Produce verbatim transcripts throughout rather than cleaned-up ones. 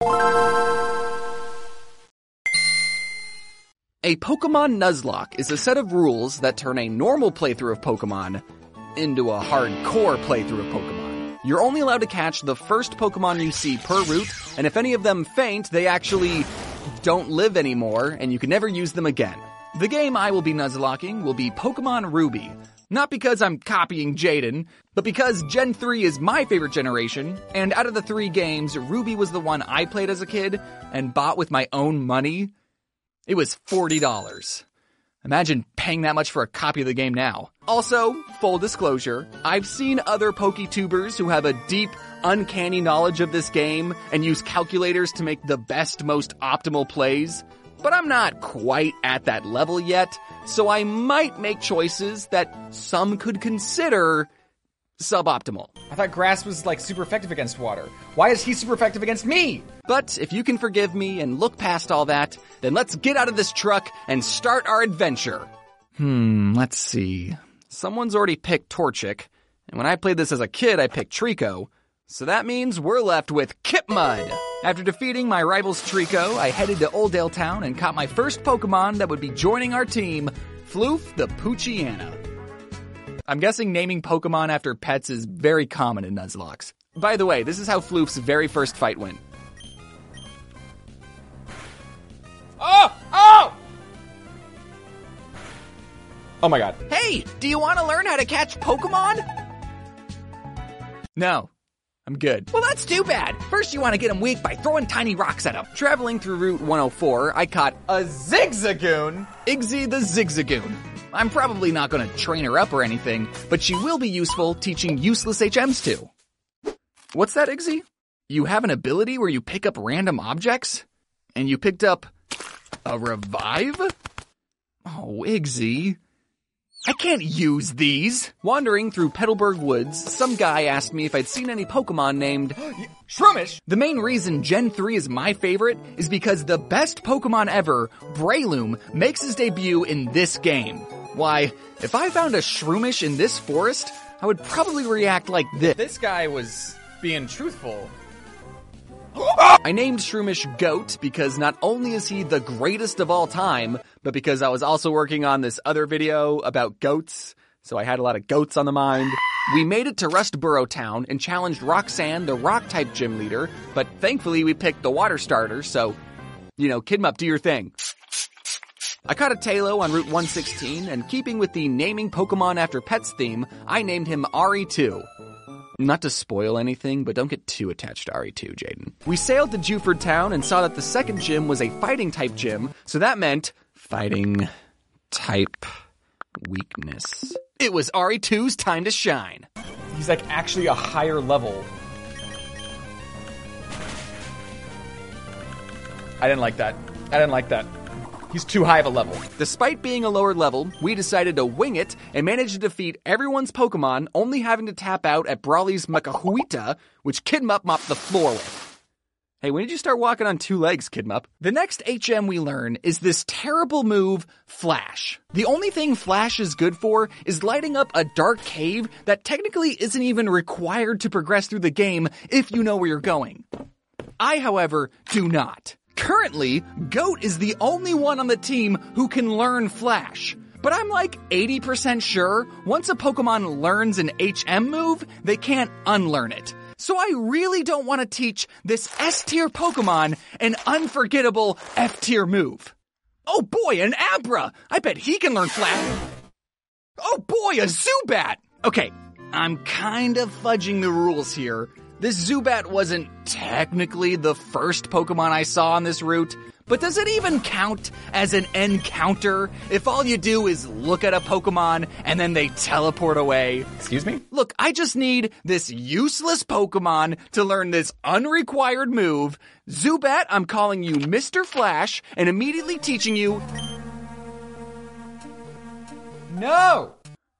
A Pokemon Nuzlocke is a set of rules that turn a normal playthrough of Pokemon into a hardcore playthrough of Pokemon. You're only allowed to catch the first Pokemon you see per route, and if any of them faint, they actually don't live anymore, and you can never use them again. The game I will be Nuzlocking will be Pokemon Ruby. Not because I'm copying Jaden, but because Gen three is my favorite generation, and out of the three games, Ruby was the one I played as a kid and bought with my own money. It was forty dollars. Imagine paying that much for a copy of the game now. Also, full disclosure, I've seen other PokeTubers who have a deep, uncanny knowledge of this game and use calculators to make the best, most optimal plays. But I'm not quite at that level yet, so I might make choices that some could consider suboptimal. I thought grass was like super effective against water. Why is he super effective against me? But if you can forgive me and look past all that, then let's get out of this truck and start our adventure. Hmm, let's see. Someone's already picked Torchic, and when I played this as a kid, I picked Trico. So that means we're left with Kipmud. After defeating my rival's Trico, I headed to Oldale Town and caught my first Pokemon that would be joining our team, Floof the Poochyena. I'm guessing naming Pokemon after pets is very common in Nuzlocks. By the way, this is how Floof's very first fight went. Oh! Oh! Oh my god. Hey, do you want to learn how to catch Pokemon? No. I'm good. Well, that's too bad. First, you want to get them weak by throwing tiny rocks at them. Traveling through Route one oh four, I caught a Zigzagoon. Igzy the Zigzagoon. I'm probably not going to train her up or anything, but she will be useful teaching useless H Ms too. What's that, Igzy? You have an ability where you pick up random objects? And you picked up a revive? Oh, Igzy. I can't use these. Wandering through Petalburg Woods, some guy asked me if I'd seen any Pokemon named Shroomish. The main reason Gen three is my favorite is because the best Pokemon ever, Breloom, makes his debut in this game. Why, if I found a Shroomish in this forest, I would probably react like this. This guy was being truthful. I named Shroomish Goat because not only is he the greatest of all time, but because I was also working on this other video about goats, so I had a lot of goats on the mind. We made it to Rustboro Town and challenged Roxanne, the Rock-type gym leader, but thankfully we picked the water starter, so, you know, Kidmup, do your thing. I caught a Tailo on Route one sixteen, and keeping with the naming Pokemon after pets theme, I named him R E two. Not to spoil anything, but don't get too attached to R E two, Jaden. We sailed to Juford Town and saw that the second gym was a fighting-type gym, so that meant fighting-type weakness. It was R E two's time to shine. He's like actually a higher level. I didn't like that. I didn't like that. He's too high of a level. Despite being a lower level, we decided to wing it and managed to defeat everyone's Pokemon, only having to tap out at Brawly's Macahuita, which Kidmup mopped the floor with. Hey, when did you start walking on two legs, Kidmup? The next H M we learn is this terrible move, Flash. The only thing Flash is good for is lighting up a dark cave that technically isn't even required to progress through the game if you know where you're going. I, however, do not. Currently, Goat is the only one on the team who can learn Flash. But I'm like eighty percent sure once a Pokemon learns an H M move, they can't unlearn it. So I really don't want to teach this S-tier Pokemon an unforgettable F-tier move. Oh boy, an Abra! I bet he can learn Flash. Oh boy, a Zubat! Okay, I'm kind of fudging the rules here. This Zubat wasn't technically the first Pokemon I saw on this route, but does it even count as an encounter if all you do is look at a Pokemon and then they teleport away? Excuse me? Look, I just need this useless Pokemon to learn this unrequired move. Zubat, I'm calling you Mister Flash and immediately teaching you... No!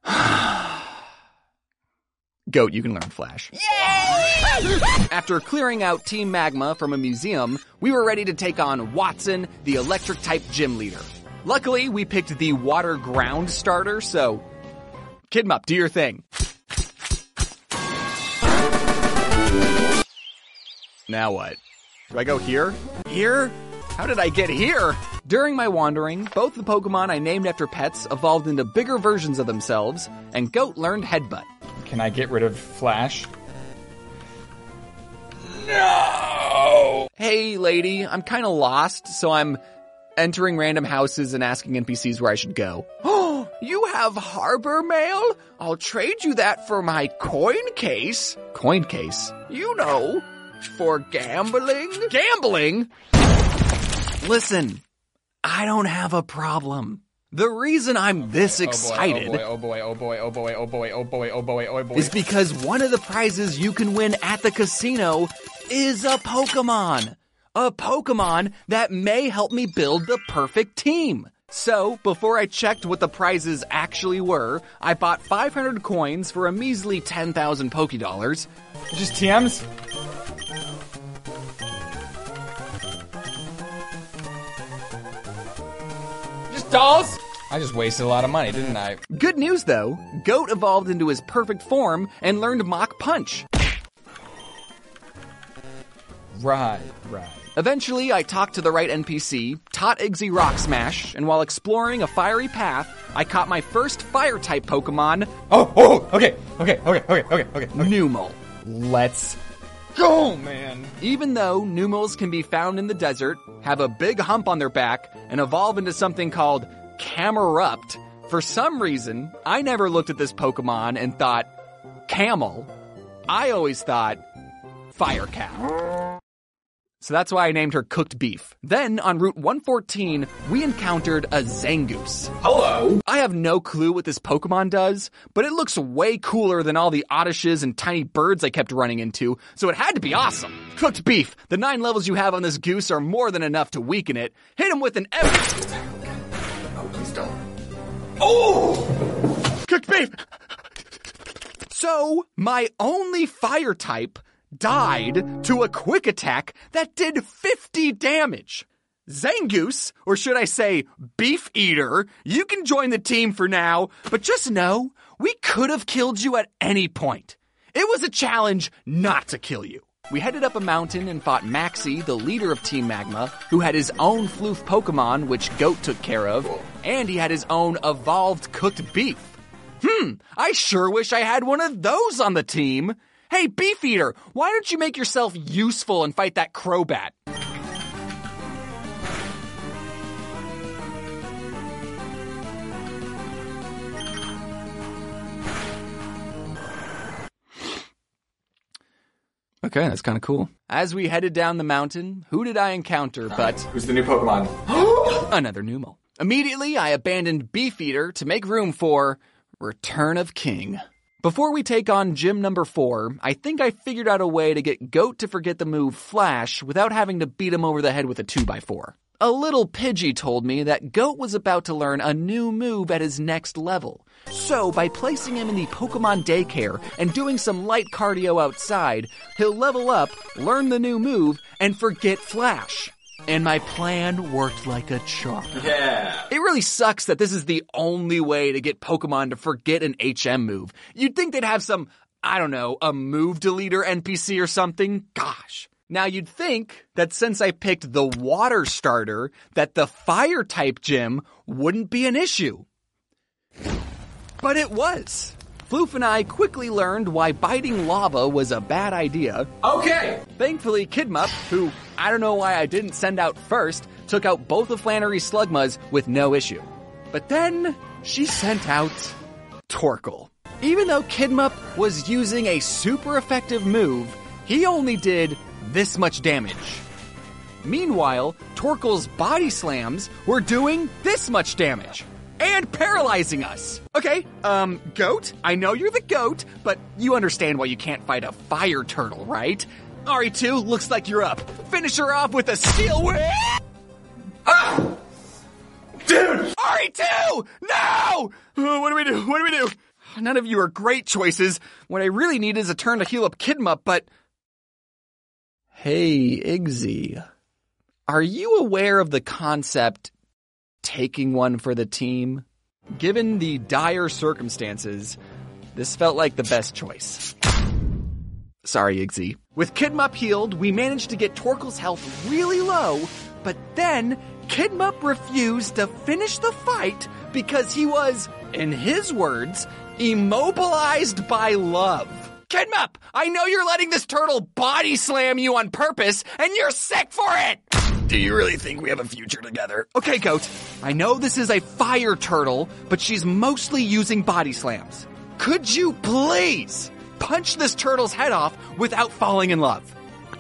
Goat, you can learn Flash. Yay! After clearing out Team Magma from a museum, we were ready to take on Watson, the electric-type gym leader. Luckily, we picked the water ground starter, so... Kidmup, do your thing. Now what? Do I go here? Here? How did I get here? During my wandering, both the Pokemon I named after pets evolved into bigger versions of themselves, and Goat learned Headbutt. Can I get rid of Flash? No! Hey, lady, I'm kind of lost, so I'm entering random houses and asking N P Cs where I should go. Oh, you have harbor mail? I'll trade you that for my coin case. Coin case? You know, for gambling. Gambling? Listen, I don't have a problem. The reason I'm this excited oh boy, oh boy, oh boy, oh boy, oh boy, oh boy, oh boy, is because one of the prizes you can win at the casino is a Pokemon. A Pokemon that may help me build the perfect team. So, before I checked what the prizes actually were, I bought five hundred coins for a measly ten thousand Pokédollars. Just T Ms? Just dolls? I just wasted a lot of money, didn't I? Good news though, Goat evolved into his perfect form and learned Mach Punch. Right, right. Eventually, I talked to the right N P C, taught Iggy Rock Smash, and while exploring a fiery path, I caught my first Fire-type Pokemon. Oh, oh, okay, okay, okay, okay, okay, okay. Numel. Let's go, man. Even though Numels can be found in the desert, have a big hump on their back, and evolve into something called Camerupt, for some reason, I never looked at this Pokemon and thought, camel. I always thought, fire cow. So that's why I named her Cooked Beef. Then, on Route one fourteen, we encountered a Zangoose. Hello. I have no clue what this Pokemon does, but it looks way cooler than all the Oddishes and tiny birds I kept running into, so it had to be awesome. Cooked Beef, the nine levels you have on this goose are more than enough to weaken it. Hit him with an ev- Oh, please don't. Oh! Cooked Beef! So, my only fire type died to a quick attack that did fifty damage. Zangoose, or should I say Beef Eater, you can join the team for now, but just know, we could have killed you at any point. It was a challenge not to kill you. We headed up a mountain and fought Maxie, the leader of Team Magma, who had his own floof Pokemon, which Goat took care of, and he had his own evolved cooked beef. Hmm, I sure wish I had one of those on the team. Hey, Beef Eater, why don't you make yourself useful and fight that Crobat? Okay, that's kind of cool. As we headed down the mountain, who did I encounter but... Who's the new Pokemon? Another Numel. Immediately, I abandoned Beef Eater to make room for Return of King. Before we take on gym number four, I think I figured out a way to get Goat to forget the move Flash without having to beat him over the head with a two by four. A little Pidgey told me that Goat was about to learn a new move at his next level. So, by placing him in the Pokemon daycare and doing some light cardio outside, he'll level up, learn the new move, and forget Flash. And my plan worked like a charm. Yeah. It really sucks that this is the only way to get Pokemon to forget an H M move. You'd think they'd have some, I don't know, a move deleter N P C or something. Gosh. Now you'd think that since I picked the water starter, that the fire type gym wouldn't be an issue. But it was. Floof and I quickly learned why biting lava was a bad idea. Okay. Thankfully, Kidmup, who I don't know why I didn't send out first, took out both of Flannery's Slugmas with no issue. But then she sent out Torkoal. Even though Kidmup was using a super effective move, he only did this much damage. Meanwhile, Torkoal's body slams were doing this much damage. And paralyzing us. Okay, um, Goat, I know you're the goat, but you understand why you can't fight a fire turtle, right? R E two, looks like you're up. Finish her off with a steel whip! Ah! Dude! R E two! No! Uh, what do we do? What do we do? None of you are great choices. What I really need is a turn to heal up Kidmup, but... Hey, Iggy. Are you aware of the concept... taking one for the team? Given the dire circumstances, this felt like the best choice. Sorry, Iggsy. With Kidmup healed, we managed to get Torkoal's health really low, but then Kidmup refused to finish the fight because he was, in his words, immobilized by love. Kidmup, I know you're letting this turtle body slam you on purpose, and you're sick for it! Do you really think we have a future together? Okay, Goat, I know this is a fire turtle, but she's mostly using body slams. Could you please punch this turtle's head off without falling in love?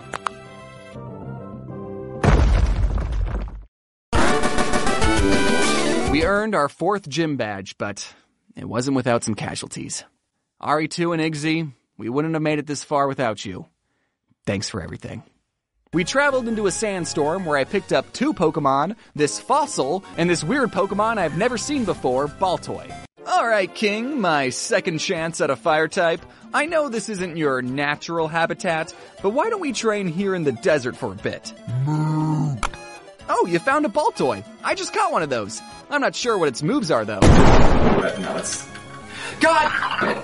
We earned our fourth gym badge, but it wasn't without some casualties. Ari two and Iggsy, we wouldn't have made it this far without you. Thanks for everything. We traveled into a sandstorm where I picked up two Pokemon, this fossil, and this weird Pokemon I've never seen before, Baltoy. Alright, King, my second chance at a fire type. I know this isn't your natural habitat, but why don't we train here in the desert for a bit? Oh, you found a Baltoy. I just caught one of those. I'm not sure what its moves are, though. But no, it's... God!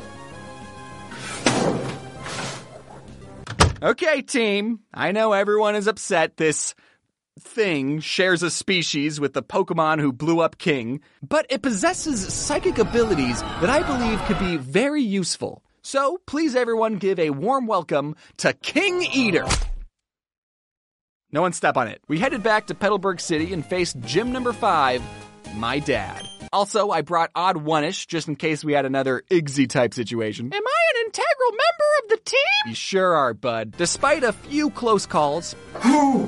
Okay, team. I know everyone is upset this thing shares a species with the Pokemon who blew up King, but it possesses psychic abilities that I believe could be very useful. So, please everyone give a warm welcome to King Eater. No one step on it. We headed back to Petalburg City and faced gym number five, my dad. Also, I brought Odd One-ish just in case we had another Iggsy-type situation. Am I an integral member of the team? You sure are, bud. Despite a few close calls. Who?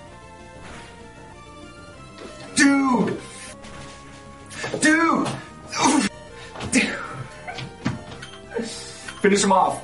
Dude! Dude! Dude! Finish him off.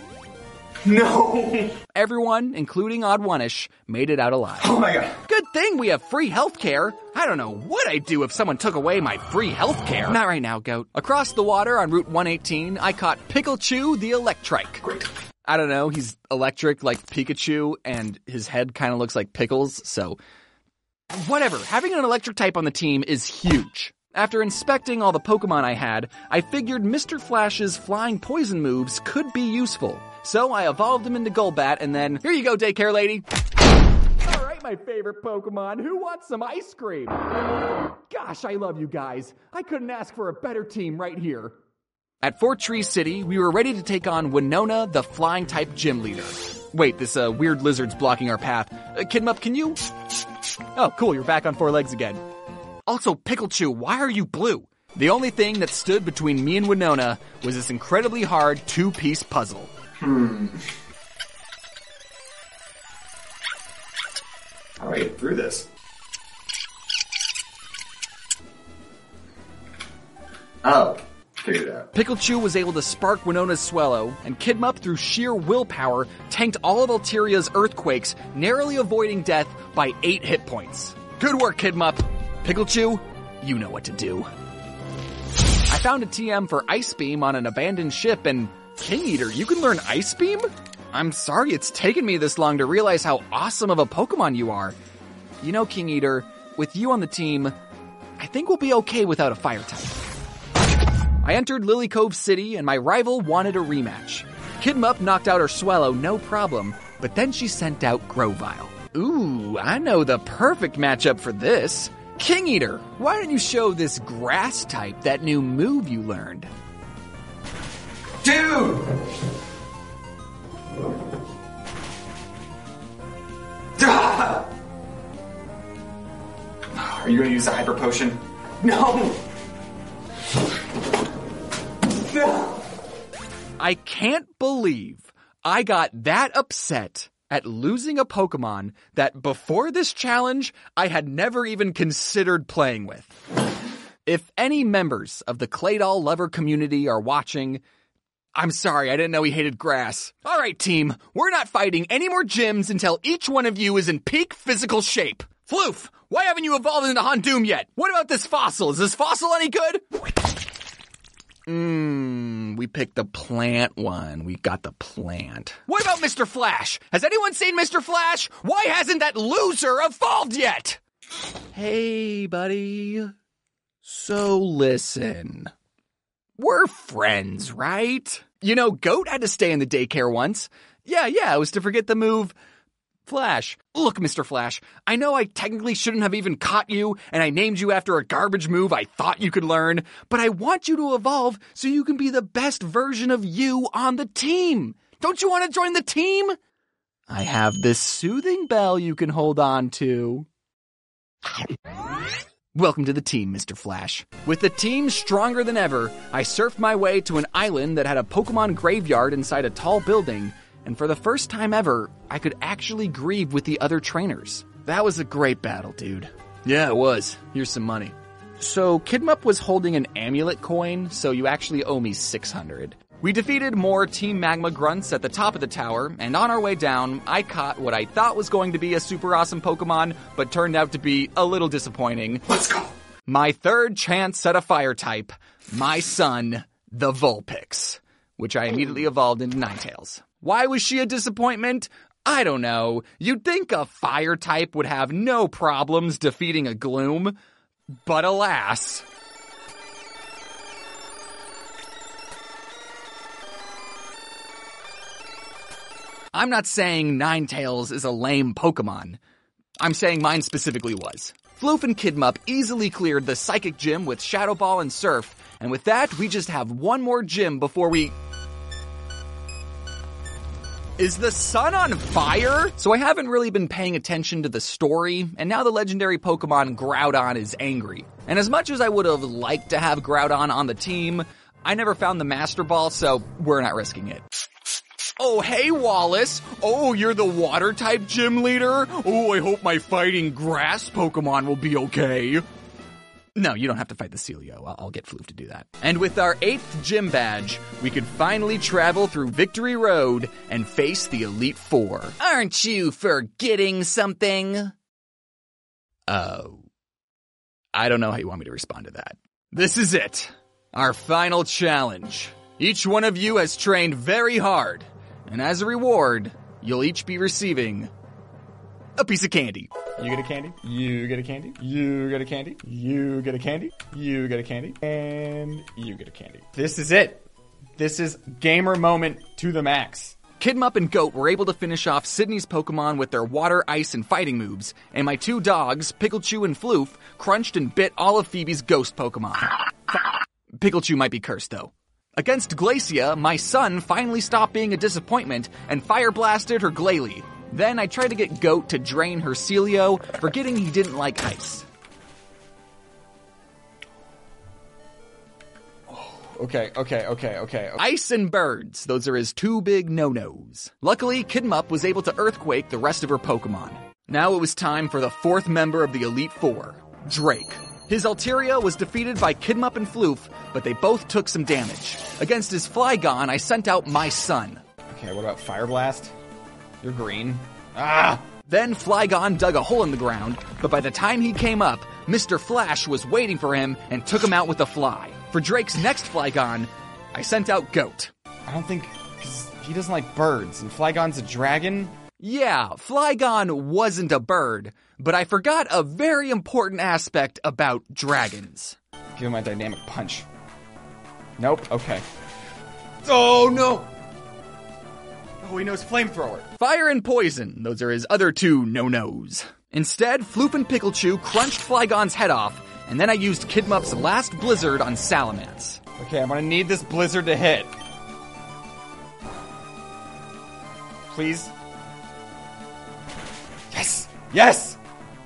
No! Everyone, including Odd One-ish, made it out alive. Oh my god. Good thing we have free healthcare. I don't know what I'd do if someone took away my free healthcare. Not right now, Goat. Across the water on Route one eighteen, I caught Pikachu the Electrike. Great. I don't know, he's electric like Pikachu, and his head kind of looks like pickles, so... Whatever, having an electric type on the team is huge. After inspecting all the Pokemon I had, I figured Mister Flash's flying poison moves could be useful. So I evolved him into Golbat, and then, here you go, daycare lady. Alright, my favorite Pokemon, who wants some ice cream? Gosh, I love you guys. I couldn't ask for a better team right here. At Fort Tree City, we were ready to take on Winona, the flying-type gym leader. Wait, this uh, weird lizard's blocking our path. Uh, Kidmup, can you... Oh, cool, you're back on four legs again. Also, Pikachu, why are you blue? The only thing that stood between me and Winona was this incredibly hard two-piece puzzle. Hmm. How do I get through this? Oh, figured it out. Pikachu was able to spark Winona's Swellow, and Kidmup, through sheer willpower, tanked all of Alteria's earthquakes, narrowly avoiding death by eight hit points. Good work, Kidmup. Pikachu, you know what to do. I found a T M for Ice Beam on an abandoned ship, and King Eater, you can learn Ice Beam? I'm sorry it's taken me this long to realize how awesome of a Pokemon you are. You know, King Eater, with you on the team, I think we'll be okay without a fire type. I entered Lily Cove City, and my rival wanted a rematch. Kidmup knocked out her Swellow, no problem, but then she sent out Grovyle. Ooh, I know the perfect matchup for this. King Eater, why don't you show this grass type that new move you learned? Dude! Ah! Are you gonna use the Hyper Potion? No! No! I can't believe I got that upset at losing a Pokemon that before this challenge, I had never even considered playing with. If any members of the Claydol lover community are watching, I'm sorry, I didn't know he hated grass. All right, team, we're not fighting any more gyms until each one of you is in peak physical shape. Floof, why haven't you evolved into Houndoom yet? What about this fossil? Is this fossil any good? Mmm, we picked the plant one. We got the plant. What about Mister Flash? Has anyone seen Mister Flash? Why hasn't that loser evolved yet? Hey, buddy. So listen. We're friends, right? You know, Goat had to stay in the daycare once. Yeah, yeah, it was to forget the move Flash. Look, Mister Flash, I know I technically shouldn't have even caught you, and I named you after a garbage move I thought you could learn, but I want you to evolve so you can be the best version of you on the team. Don't you want to join the team? I have this soothing bell you can hold on to. Welcome to the team, Mister Flash. With the team stronger than ever, I surfed my way to an island that had a Pokemon graveyard inside a tall building, and for the first time ever, I could actually grieve with the other trainers. That was a great battle, dude. Yeah, it was. Here's some money. So, Kidmup was holding an amulet coin, so you actually owe me six hundred. We defeated more Team Magma grunts at the top of the tower, and on our way down, I caught what I thought was going to be a super awesome Pokemon, but turned out to be a little disappointing. Let's go! My third chance at a fire type, my son, the Vulpix, which I immediately evolved into Ninetales. Why was she a disappointment? I don't know. You'd think a fire type would have no problems defeating a Gloom, but alas. I'm not saying Ninetales is a lame Pokemon. I'm saying mine specifically was. Floof and Kidmup easily cleared the Psychic Gym with Shadow Ball and Surf, and with that, we just have one more gym before we... Is the sun on fire? So I haven't really been paying attention to the story, and now the legendary Pokemon Groudon is angry. And as much as I would have liked to have Groudon on the team, I never found the Master Ball, so we're not risking it. Oh, hey, Wallace. Oh, you're the water-type gym leader? Oh, I hope my fighting grass Pokemon will be okay. No, you don't have to fight the Celio. I'll, I'll get Floof to do that. And with our eighth gym badge, we could finally travel through Victory Road and face the Elite Four. Aren't you forgetting something? Oh. I don't know how you want me to respond to that. This is it. Our final challenge. Each one of you has trained very hard. And as a reward, you'll each be receiving a piece of candy. You get a candy, you get a candy, you get a candy, you get a candy, you get a candy, and you get a candy. This is it. This is gamer moment to the max. Kidmup and Goat were able to finish off Sydney's Pokemon with their water, ice, and fighting moves, and my two dogs, Pikachu and Floof, crunched and bit all of Phoebe's ghost Pokemon. Pikachu might be cursed, though. Against Glacia, my son finally stopped being a disappointment and fire blasted her Glalie. Then I tried to get Goat to drain her Celio, forgetting he didn't like ice. Okay, okay, okay, okay, okay. Ice and birds, those are his two big no-nos. Luckily, Kidmup was able to Earthquake the rest of her Pokemon. Now it was time for the fourth member of the Elite Four, Drake. His Altaria was defeated by Kidmup and Floof, but they both took some damage. Against his Flygon, I sent out my son. Okay, what about Fire Blast? You're green. Ah! Then Flygon dug a hole in the ground, but by the time he came up, Mister Flash was waiting for him and took him out with a fly. For Drake's next Flygon, I sent out Goat. I don't think... 'cause he doesn't like birds, and Flygon's a dragon? Yeah, Flygon wasn't a bird, but I forgot a very important aspect about dragons. Give him my dynamic punch. Nope, okay. Oh, no! Oh, he knows Flamethrower. Fire and Poison, those are his other two no-nos. Instead, Floof and Pikachu crunched Flygon's head off, and then I used Kidmup's last Blizzard on Salamence. Okay, I'm gonna need this Blizzard to hit. Please? Yes! Yes!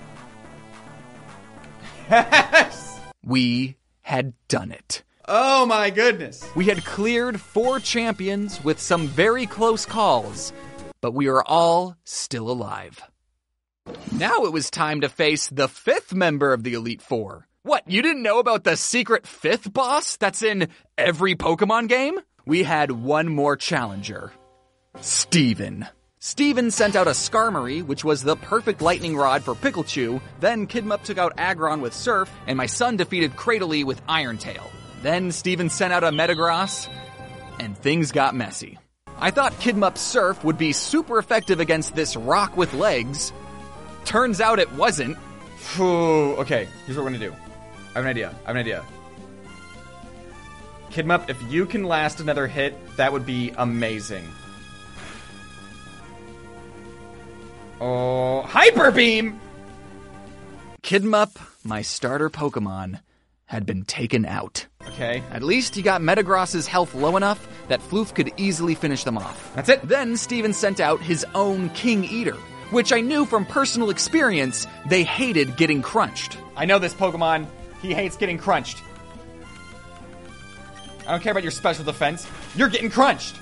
Yes! We had done it. Oh my goodness. We had cleared four champions with some very close calls, but we are all still alive. Now it was time to face the fifth member of the Elite Four. What, you didn't know about the secret fifth boss that's in every Pokemon game? We had one more challenger. Steven. Steven sent out a Skarmory, which was the perfect lightning rod for Pikachu. Then Kidmup took out Aggron with Surf, and my son defeated Cradily with Iron Tail. Then Steven sent out a Metagross, and things got messy. I thought Kidmup's Surf would be super effective against this rock with legs. Turns out it wasn't. Whew. Okay, here's what we're gonna do. I have an idea. I have an idea. Kidmup, if you can last another hit, that would be amazing. Oh, Hyper Beam! Kidmup, my starter Pokemon, had been taken out. Okay. At least he got Metagross's health low enough that Floof could easily finish them off. That's it. Then Steven sent out his own King Eater, which I knew from personal experience they hated getting crunched. I know this Pokemon. He hates getting crunched. I don't care about your special defense. You're getting crunched.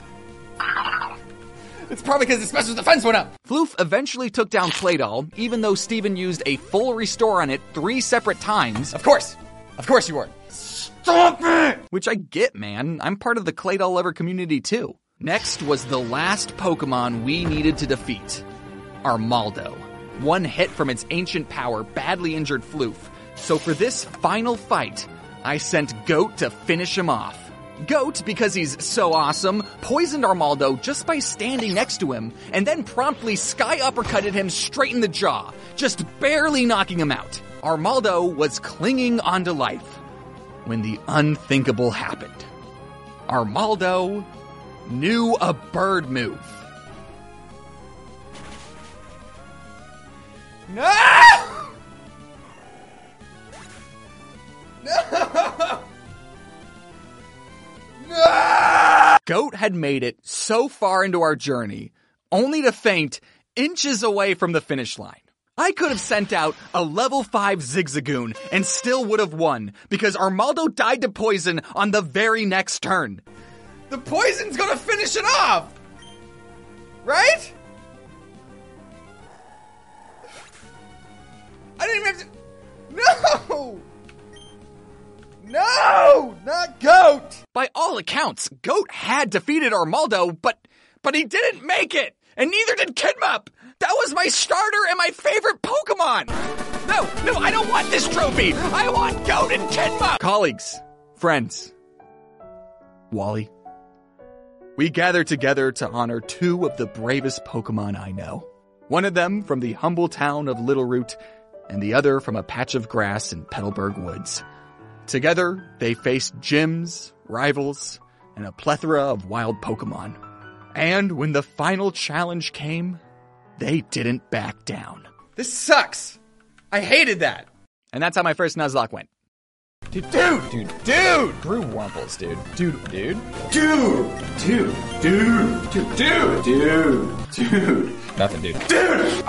It's probably because the special defense went up. Floof eventually took down Claydol, even though Steven used a full restore on it three separate times. Of course. Of course you were. Stop it! Which I get, man. I'm part of the Claydol lover community too. Next was the last Pokemon we needed to defeat. Armaldo. One hit from its ancient power badly injured Floof. So for this final fight, I sent Goat to finish him off. Goat, because he's so awesome, poisoned Armaldo just by standing next to him, and then promptly sky uppercutted him straight in the jaw, just barely knocking him out. Armaldo was clinging onto life when the unthinkable happened. Armaldo knew a bird move. No! No! No! Goat had made it so far into our journey, only to faint inches away from the finish line. I could have sent out a level five Zigzagoon and still would have won, because Armaldo died to poison on the very next turn. The poison's gonna finish it off! Right? I didn't even have to... No! No! Not Goat! By all accounts, Goat had defeated Armaldo, but but he didn't make it! And neither did Kidmup! That was my starter and my favorite Pokemon! No, no, I don't want this trophy! I want Goat and Kidmup! Colleagues, friends, Wally, we gathered together to honor two of the bravest Pokemon I know. One of them from the humble town of Littleroot, and the other from a patch of grass in Petalburg Woods. Together, they faced gyms, rivals, and a plethora of wild Pokemon. And when the final challenge came, they didn't back down. This sucks. I hated that. And that's how my first Nuzlocke went. Dude, dude, dude, dude. Brew Wumples, dude. Dude, dude. Dude, dude, dude, dude, dude, dude, dude. Nothing, dude. Dude!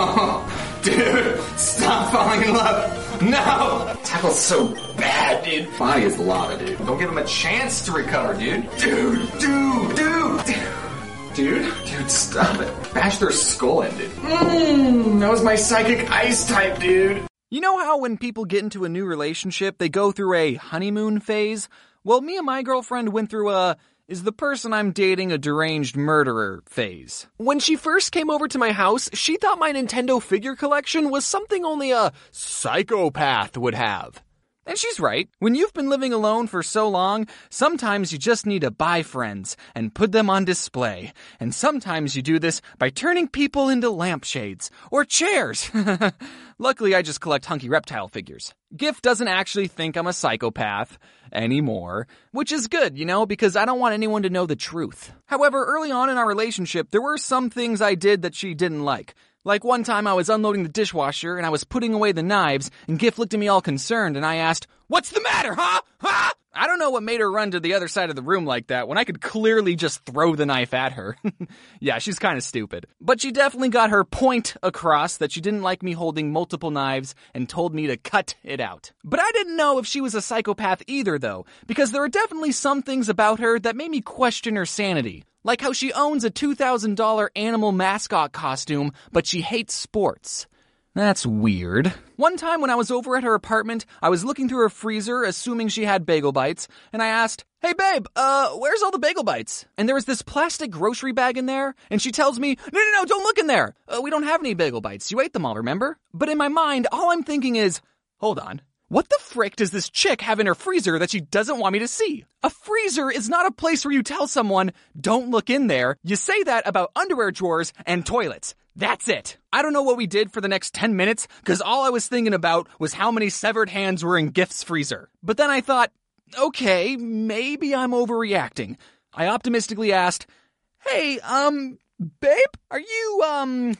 Oh, dude, stop falling in love. No! Tackle's so bad, dude. Body is lava, dude. Don't give him a chance to recover, dude. Dude, dude, dude, dude. Dude, dude, stop it. Bash their skull in, dude. Mmm, that was my psychic ice type, dude. You know how when people get into a new relationship, they go through a honeymoon phase? Well, me and my girlfriend went through a, is the person I'm dating a deranged murderer phase. When she first came over to my house, she thought my Nintendo figure collection was something only a psychopath would have. And she's right. When you've been living alone for so long, sometimes you just need to buy friends and put them on display. And sometimes you do this by turning people into lampshades or chairs. Luckily, I just collect hunky reptile figures. Gift doesn't actually think I'm a psychopath anymore, which is good, you know, because I don't want anyone to know the truth. However, early on in our relationship, there were some things I did that she didn't like. Like one time I was unloading the dishwasher and I was putting away the knives and Gift looked at me all concerned and I asked, "What's the matter, huh? Huh?" I don't know what made her run to the other side of the room like that when I could clearly just throw the knife at her. Yeah, she's kind of stupid. But she definitely got her point across that she didn't like me holding multiple knives and told me to cut it out. But I didn't know if she was a psychopath either though, because there are definitely some things about her that made me question her sanity. Like how she owns a two thousand dollars animal mascot costume, but she hates sports. That's weird. One time when I was over at her apartment, I was looking through her freezer, assuming she had bagel bites, and I asked, "Hey babe, uh, where's all the bagel bites?" And there was this plastic grocery bag in there, and she tells me, "No, no, no, don't look in there. Uh, we don't have any bagel bites. You ate them all, remember?" But in my mind, all I'm thinking is, hold on. What the frick does this chick have in her freezer that she doesn't want me to see? A freezer is not a place where you tell someone, "Don't look in there." You say that about underwear drawers and toilets. That's it. I don't know what we did for the next ten minutes, because all I was thinking about was how many severed hands were in Gift's freezer. But then I thought, okay, maybe I'm overreacting. I optimistically asked, "Hey, um, babe, are you, um,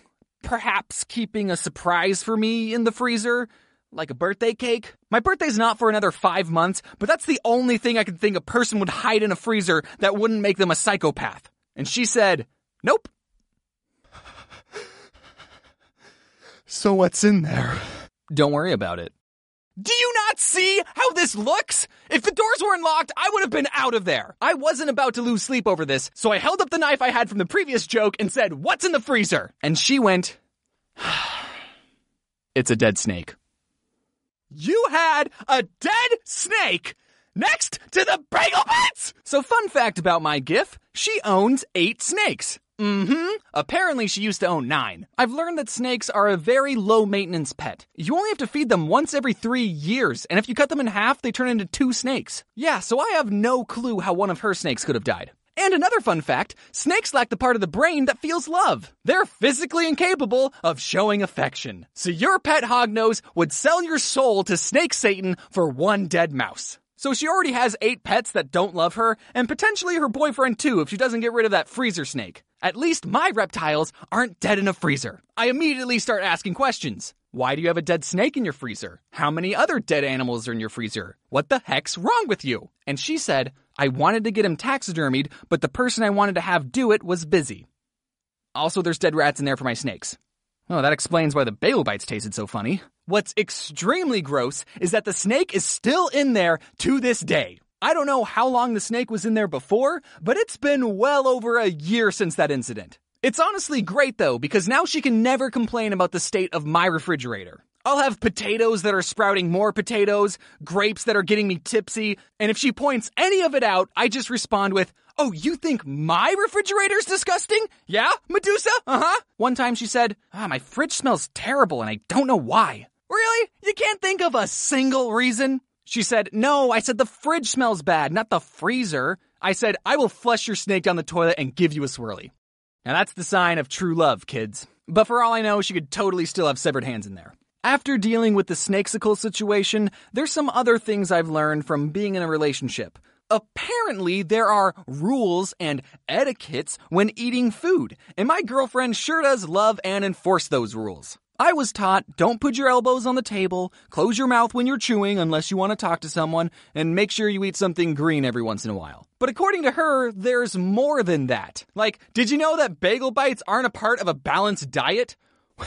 perhaps keeping a surprise for me in the freezer, like a birthday cake. My birthday's not for another five months, but that's the only thing I could think a person would hide in a freezer that wouldn't make them a psychopath. And she said, nope. So what's in there? Don't worry about it. Do you not see how this looks? If the doors weren't locked, I would have been out of there. I wasn't about to lose sleep over this, so I held up the knife I had from the previous joke and said, what's in the freezer? And she went, it's a dead snake. You had a dead snake next to the bagel bits! So fun fact about my GIF, she owns eight snakes. Mm-hmm. Apparently she used to own nine. I've learned that snakes are a very low-maintenance pet. You only have to feed them once every three years, and if you cut them in half, they turn into two snakes. Yeah, so I have no clue how one of her snakes could have died. And another fun fact, snakes lack the part of the brain that feels love. They're physically incapable of showing affection. So your pet hognose would sell your soul to Snake Satan for one dead mouse. So she already has eight pets that don't love her, and potentially her boyfriend too if she doesn't get rid of that freezer snake. At least my reptiles aren't dead in a freezer. I immediately start asking questions. Why do you have a dead snake in your freezer? How many other dead animals are in your freezer? What the heck's wrong with you? And she said, I wanted to get him taxidermied, but the person I wanted to have do it was busy. Also, there's dead rats in there for my snakes. Oh, that explains why the bagel bites tasted so funny. What's extremely gross is that the snake is still in there to this day. I don't know how long the snake was in there before, but it's been well over a year since that incident. It's honestly great though, because now she can never complain about the state of my refrigerator. I'll have potatoes that are sprouting more potatoes, grapes that are getting me tipsy, and if she points any of it out, I just respond with, oh, you think my refrigerator's disgusting? Yeah, Medusa? Uh-huh. One time she said, ah, my fridge smells terrible and I don't know why. Really? You can't think of a single reason? She said, no, I said the fridge smells bad, not the freezer. I said, I will flush your snake down the toilet and give you a swirly. Now that's the sign of true love, kids. But for all I know, she could totally still have severed hands in there. After dealing with the snakesicle situation, there's some other things I've learned from being in a relationship. Apparently, there are rules and etiquettes when eating food, and my girlfriend sure does love and enforce those rules. I was taught, don't put your elbows on the table, close your mouth when you're chewing unless you want to talk to someone, and make sure you eat something green every once in a while. But according to her, there's more than that. Like, did you know that bagel bites aren't a part of a balanced diet?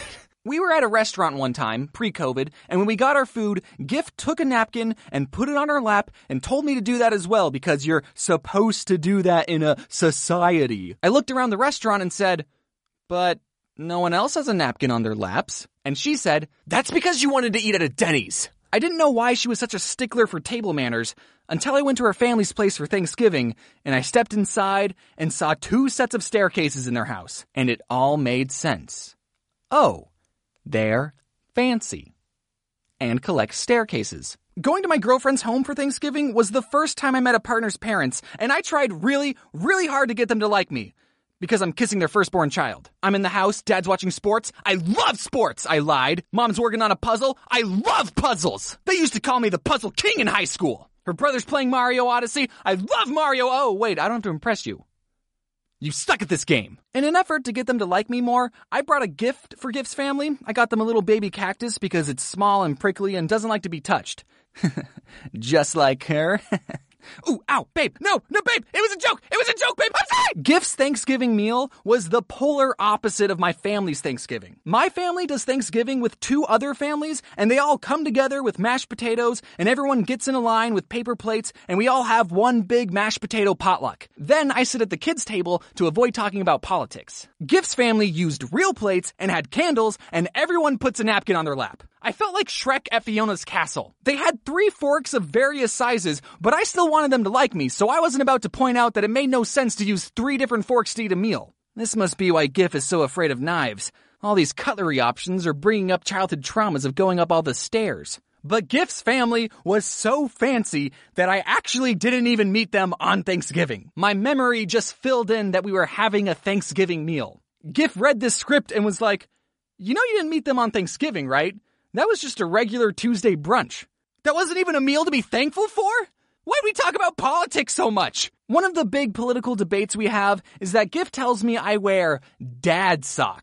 We were at a restaurant one time, pre-COVID, and when we got our food, Gift took a napkin and put it on her lap and told me to do that as well because you're supposed to do that in a society. I looked around the restaurant and said, but no one else has a napkin on their laps. And she said, that's because you wanted to eat at a Denny's. I didn't know why she was such a stickler for table manners until I went to her family's place for Thanksgiving and I stepped inside and saw two sets of staircases in their house. And it all made sense. Oh, they're fancy and collect staircases. Going to my girlfriend's home for Thanksgiving was the first time I met a partner's parents, and I tried really, really hard to get them to like me. Because I'm kissing their firstborn child. I'm in the house, Dad's watching sports. I love sports, I lied. Mom's working on a puzzle. I love puzzles. They used to call me the Puzzle King in high school. Her brother's playing Mario Odyssey. I love Mario. Oh, wait, I don't have to impress you. You suck at this game. In an effort to get them to like me more, I brought a gift for Gift's family. I got them a little baby cactus because it's small and prickly and doesn't like to be touched. Just like her. Ooh, ow, babe, no, no, babe, it was a joke, it was a joke, babe, I'm sorry! Gift's Thanksgiving meal was the polar opposite of my family's Thanksgiving. My family does Thanksgiving with two other families, and they all come together with mashed potatoes, and everyone gets in a line with paper plates, and we all have one big mashed potato potluck. Then I sit at the kids' table to avoid talking about politics. Gift's family used real plates and had candles, and everyone puts a napkin on their lap. I felt like Shrek at Fiona's castle. They had three forks of various sizes, but I still wanted them to like me, so I wasn't about to point out that it made no sense to use three different forks to eat a meal. This must be why Gif is so afraid of knives. All these cutlery options are bringing up childhood traumas of going up all the stairs. But Gif's family was so fancy that I actually didn't even meet them on Thanksgiving. My memory just filled in that we were having a Thanksgiving meal. Gif read this script and was like, you know you didn't meet them on Thanksgiving, right? That was just a regular Tuesday brunch. That wasn't even a meal to be thankful for? Why'd we talk about politics so much? One of the big political debates we have is that Gif tells me I wear dad socks.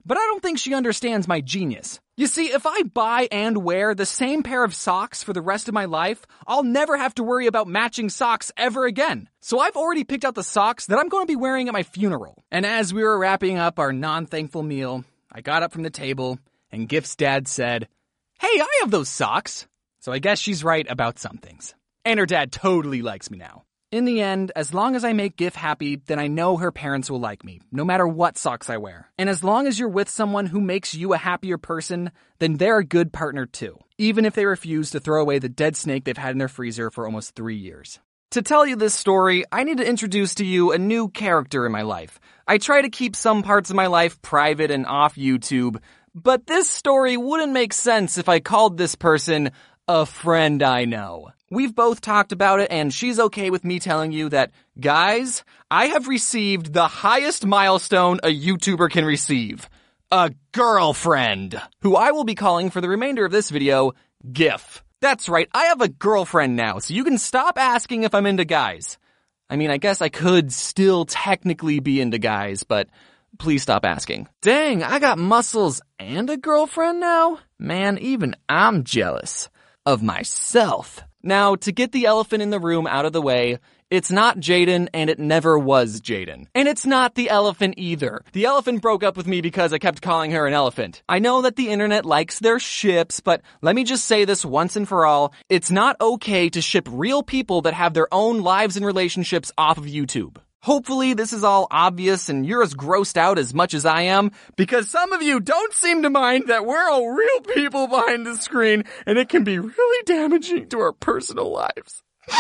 but I don't think she understands my genius. You see, if I buy and wear the same pair of socks for the rest of my life, I'll never have to worry about matching socks ever again. So I've already picked out the socks that I'm going to be wearing at my funeral. And as we were wrapping up our non-thankful meal, I got up from the table, and Gift's dad said, "Hey, I have those socks." So I guess she's right about some things. And her dad totally likes me now. In the end, as long as I make Gift happy, then I know her parents will like me, no matter what socks I wear. And as long as you're with someone who makes you a happier person, then they're a good partner too, even if they refuse to throw away the dead snake they've had in their freezer for almost three years. To tell you this story, I need to introduce to you a new character in my life. I try to keep some parts of my life private and off YouTube, but this story wouldn't make sense if I called this person a friend I know. We've both talked about it, and she's okay with me telling you that, guys, I have received the highest milestone a YouTuber can receive. A girlfriend, who I will be calling for the remainder of this video, GIF. That's right, I have a girlfriend now, so you can stop asking if I'm into guys. I mean, I guess I could still technically be into guys, but please stop asking. Dang, I got muscles and a girlfriend now? Man, even I'm jealous of myself. Now, to get the elephant in the room out of the way, it's not Jaden, and it never was Jaden. And it's not the elephant either. The elephant broke up with me because I kept calling her an elephant. I know that the internet likes their ships, but let me just say this once and for all. It's not okay to ship real people that have their own lives and relationships off of YouTube. Hopefully this is all obvious and you're as grossed out as much as I am, because some of you don't seem to mind that we're all real people behind the screen and it can be really damaging to our personal lives.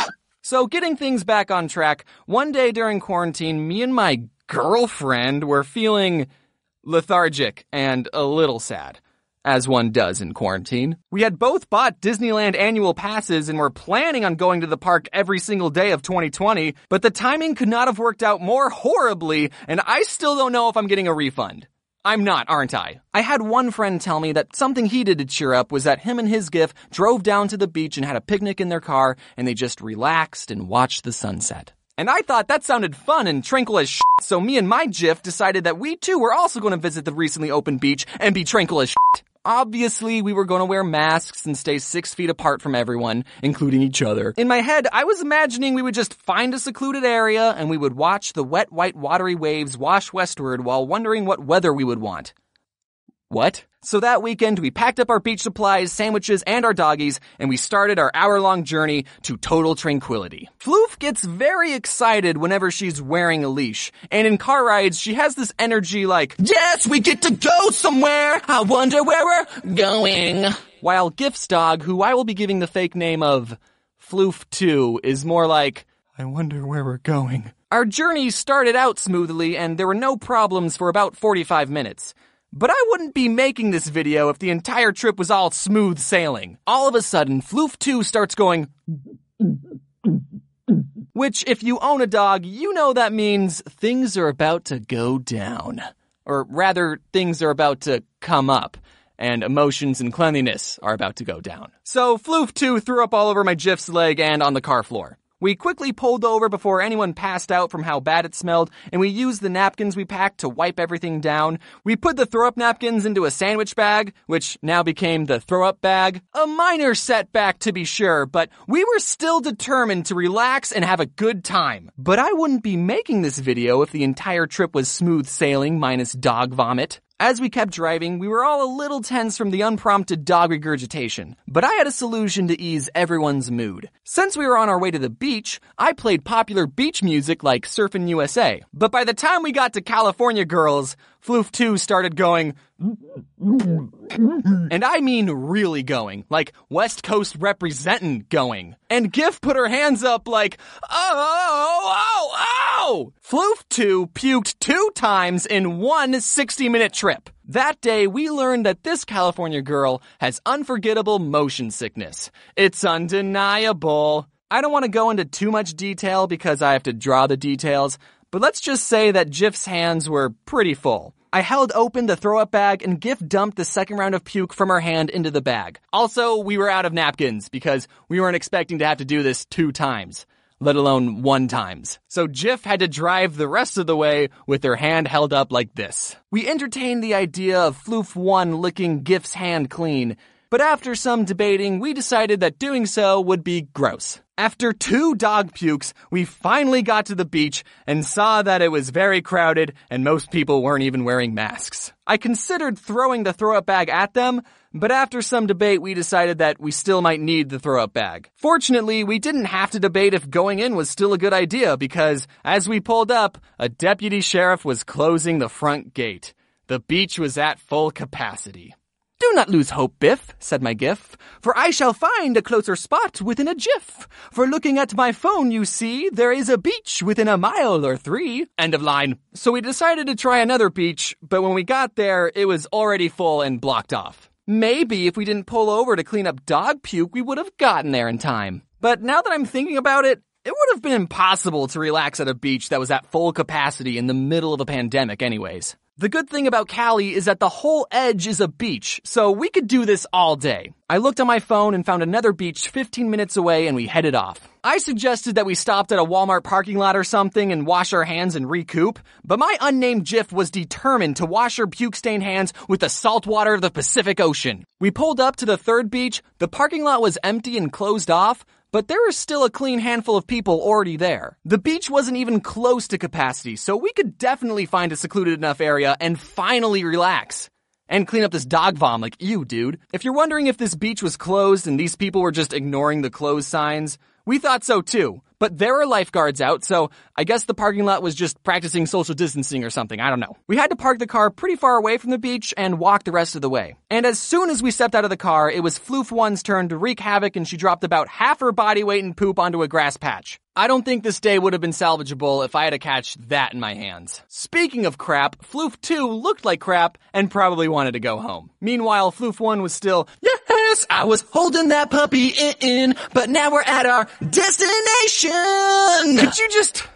So getting things back on track, one day during quarantine, me and my girlfriend were feeling lethargic and a little sad, as one does in quarantine. We had both bought Disneyland annual passes and were planning on going to the park every single day of twenty twenty, but the timing could not have worked out more horribly, and I still don't know if I'm getting a refund. I'm not, aren't I? I had one friend tell me that something he did to cheer up was that him and his GIF drove down to the beach and had a picnic in their car, and they just relaxed and watched the sunset. And I thought that sounded fun and tranquil as shit, so me and my GIF decided that we too were also going to visit the recently opened beach and be tranquil as shit. Obviously, we were going to wear masks and stay six feet apart from everyone, including each other. In my head, I was imagining we would just find a secluded area and we would watch the wet, white, watery waves wash westward while wondering what weather we would want. What? So that weekend, we packed up our beach supplies, sandwiches, and our doggies, and we started our hour-long journey to total tranquility. Floof gets very excited whenever she's wearing a leash, and in car rides, she has this energy like, "Yes, we get to go somewhere! I wonder where we're going!" While Gift's dog, who I will be giving the fake name of Floof two, is more like, "I wonder where we're going." Our journey started out smoothly, and there were no problems for about forty-five minutes. But I wouldn't be making this video if the entire trip was all smooth sailing. All of a sudden, Floof two starts going, which if you own a dog, you know that means things are about to go down. Or rather, things are about to come up, and emotions and cleanliness are about to go down. So Floof two threw up all over my GIF's leg and on the car floor. We quickly pulled over before anyone passed out from how bad it smelled, and we used the napkins we packed to wipe everything down. We put the throw-up napkins into a sandwich bag, which now became the throw-up bag. A minor setback to be sure, but we were still determined to relax and have a good time. But I wouldn't be making this video if the entire trip was smooth sailing minus dog vomit. As we kept driving, we were all a little tense from the unprompted dog regurgitation, but I had a solution to ease everyone's mood. Since we were on our way to the beach, I played popular beach music like Surfin' U S A. But by the time we got to California Girls, Floof two started going, and I mean really going, like West Coast representin' going. And GIF put her hands up like, oh, oh, oh! Floof two puked two times in one sixty-minute trip. That day, we learned that this California girl has unforgettable motion sickness. It's undeniable. I don't want to go into too much detail because I have to draw the details, but let's just say that GIF's hands were pretty full. I held open the throw-up bag and GIF dumped the second round of puke from her hand into the bag. Also, we were out of napkins because we weren't expecting to have to do this two times. let alone one times. So Jif had to drive the rest of the way with her hand held up like this. We entertained the idea of Floof one licking Gif's hand clean, but after some debating, we decided that doing so would be gross. After two dog pukes, we finally got to the beach and saw that it was very crowded and most people weren't even wearing masks. I considered throwing the throw-up bag at them, but after some debate, we decided that we still might need the throw-up bag. Fortunately, we didn't have to debate if going in was still a good idea because, as we pulled up, a deputy sheriff was closing the front gate. The beach was at full capacity. "Do not lose hope, Biff," said my Gif, "for I shall find a closer spot within a jiff. For looking at my phone, you see, there is a beach within a mile or three." End of line. So we decided to try another beach, but when we got there, it was already full and blocked off. Maybe if we didn't pull over to clean up dog puke, we would have gotten there in time. But now that I'm thinking about it, it would have been impossible to relax at a beach that was at full capacity in the middle of a pandemic anyways. The good thing about Cali is that the whole edge is a beach, so we could do this all day. I looked on my phone and found another beach fifteen minutes away and we headed off. I suggested that we stopped at a Walmart parking lot or something and wash our hands and recoup, but my unnamed Jif was determined to wash her puke-stained hands with the salt water of the Pacific Ocean. We pulled up to the third beach, the parking lot was empty and closed off, but there was still a clean handful of people already there. The beach wasn't even close to capacity, so we could definitely find a secluded enough area and finally relax. And clean up this dog vom like you, dude. If you're wondering if this beach was closed and these people were just ignoring the closed signs, we thought so too. But there are lifeguards out, so I guess the parking lot was just practicing social distancing or something, I don't know. We had to park the car pretty far away from the beach and walk the rest of the way. And as soon as we stepped out of the car, it was Floof one's turn to wreak havoc and she dropped about half her body weight in poop onto a grass patch. I don't think this day would have been salvageable if I had to catch that in my hands. Speaking of crap, Floof two looked like crap and probably wanted to go home. Meanwhile, Floof one was still, "Yes, I was holding that puppy in, but now we're at our destination." Could you just...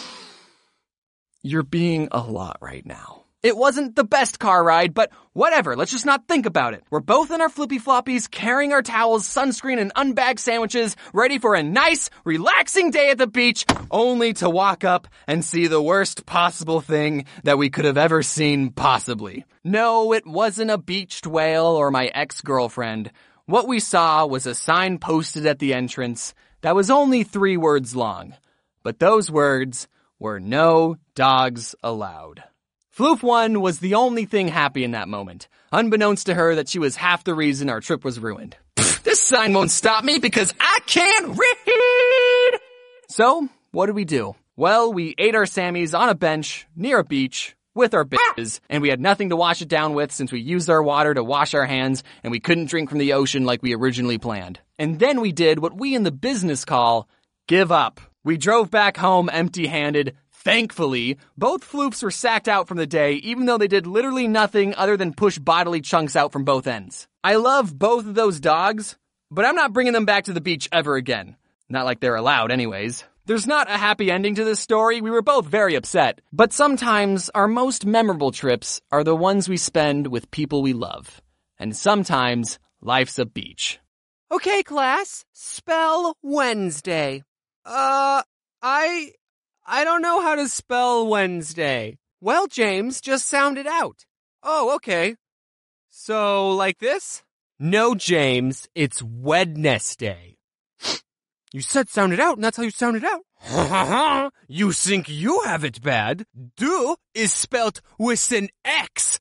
You're being a lot right now. It wasn't the best car ride, but whatever, let's just not think about it. We're both in our flippy floppies, carrying our towels, sunscreen, and unbagged sandwiches, ready for a nice, relaxing day at the beach, only to walk up and see the worst possible thing that we could have ever seen possibly. No, it wasn't a beached whale or my ex-girlfriend. What we saw was a sign posted at the entrance that was only three words long. But those words were "No dogs allowed." Floof one was the only thing happy in that moment, unbeknownst to her that she was half the reason our trip was ruined. This sign won't stop me because I can't read! So, what did we do? Well, we ate our Sammies on a bench near a beach with our bitches, and we had nothing to wash it down with since we used our water to wash our hands and we couldn't drink from the ocean like we originally planned. And then we did what we in the business call give up. We drove back home empty-handed. Thankfully, both floofs were sacked out from the day, even though they did literally nothing other than push bodily chunks out from both ends. I love both of those dogs, but I'm not bringing them back to the beach ever again. Not like they're allowed anyways. There's not a happy ending to this story. We were both very upset. But sometimes our most memorable trips are the ones we spend with people we love. And sometimes life's a beach. Okay, class, spell Wednesday. Uh, I... I don't know how to spell Wednesday. Well, James, just sound it out. Oh, okay. So, like this? No, James, it's Wednesday. You said sound it out, and that's how you sound it out. You think you have it bad? Do is spelt with an X.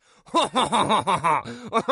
I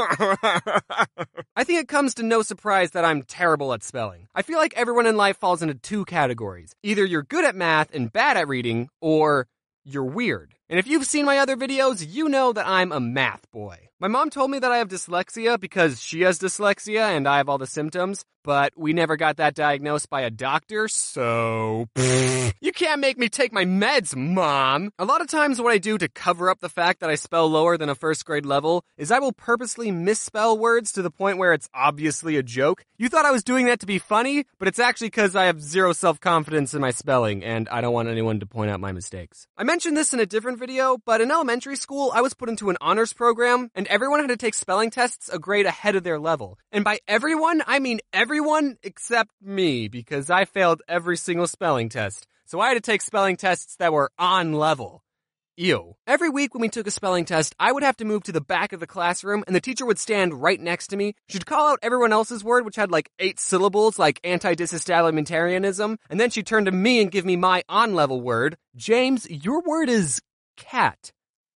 think it comes to no surprise that I'm terrible at spelling. I feel like everyone in life falls into two categories. Either you're good at math and bad at reading, or you're weird. And if you've seen my other videos, you know that I'm a math boy. My mom told me that I have dyslexia because she has dyslexia and I have all the symptoms, but we never got that diagnosed by a doctor, so... You can't make me take my meds, Mom! A lot of times what I do to cover up the fact that I spell lower than a first grade level is I will purposely misspell words to the point where it's obviously a joke. You thought I was doing that to be funny, but it's actually because I have zero self-confidence in my spelling, and I don't want anyone to point out my mistakes. I mentioned this in a different video, but in elementary school, I was put into an honors program, and everyone had to take spelling tests a grade ahead of their level. And by everyone, I mean everyone. everyone except me, because I failed every single spelling test. So I had to take spelling tests that were on level. Ew. Every week when we took a spelling test, I would have to move to the back of the classroom, and the teacher would stand right next to me. She'd call out everyone else's word, which had like eight syllables, like anti-disestablishmentarianism, and then she'd turn to me and give me my on-level word. James, your word is cat.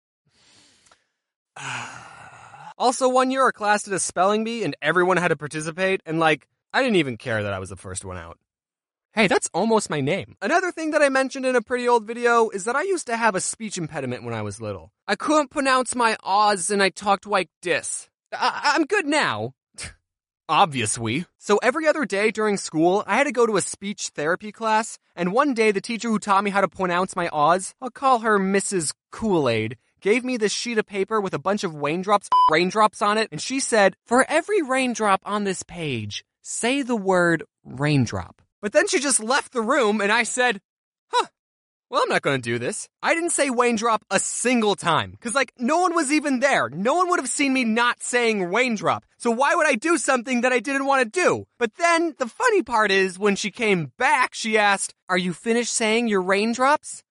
Also, one year our class did a spelling bee, and everyone had to participate, and like, I didn't even care that I was the first one out. Hey, that's almost my name. Another thing that I mentioned in a pretty old video is that I used to have a speech impediment when I was little. I couldn't pronounce my O's and I talked like this. I- I'm good now. Obviously. So every other day during school, I had to go to a speech therapy class, and one day the teacher who taught me how to pronounce my O's, I'll call her Missus Kool-Aid, gave me this sheet of paper with a bunch of raindrops, raindrops on it, and she said, for every raindrop on this page, say the word raindrop. But then she just left the room, and I said, huh, well, I'm not going to do this. I didn't say raindrop a single time, because, like, no one was even there. No one would have seen me not saying raindrop. So why would I do something that I didn't want to do? But then, the funny part is, when she came back, she asked, are you finished saying your raindrops?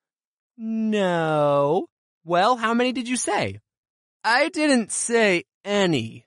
No. Well, how many did you say? I didn't say any.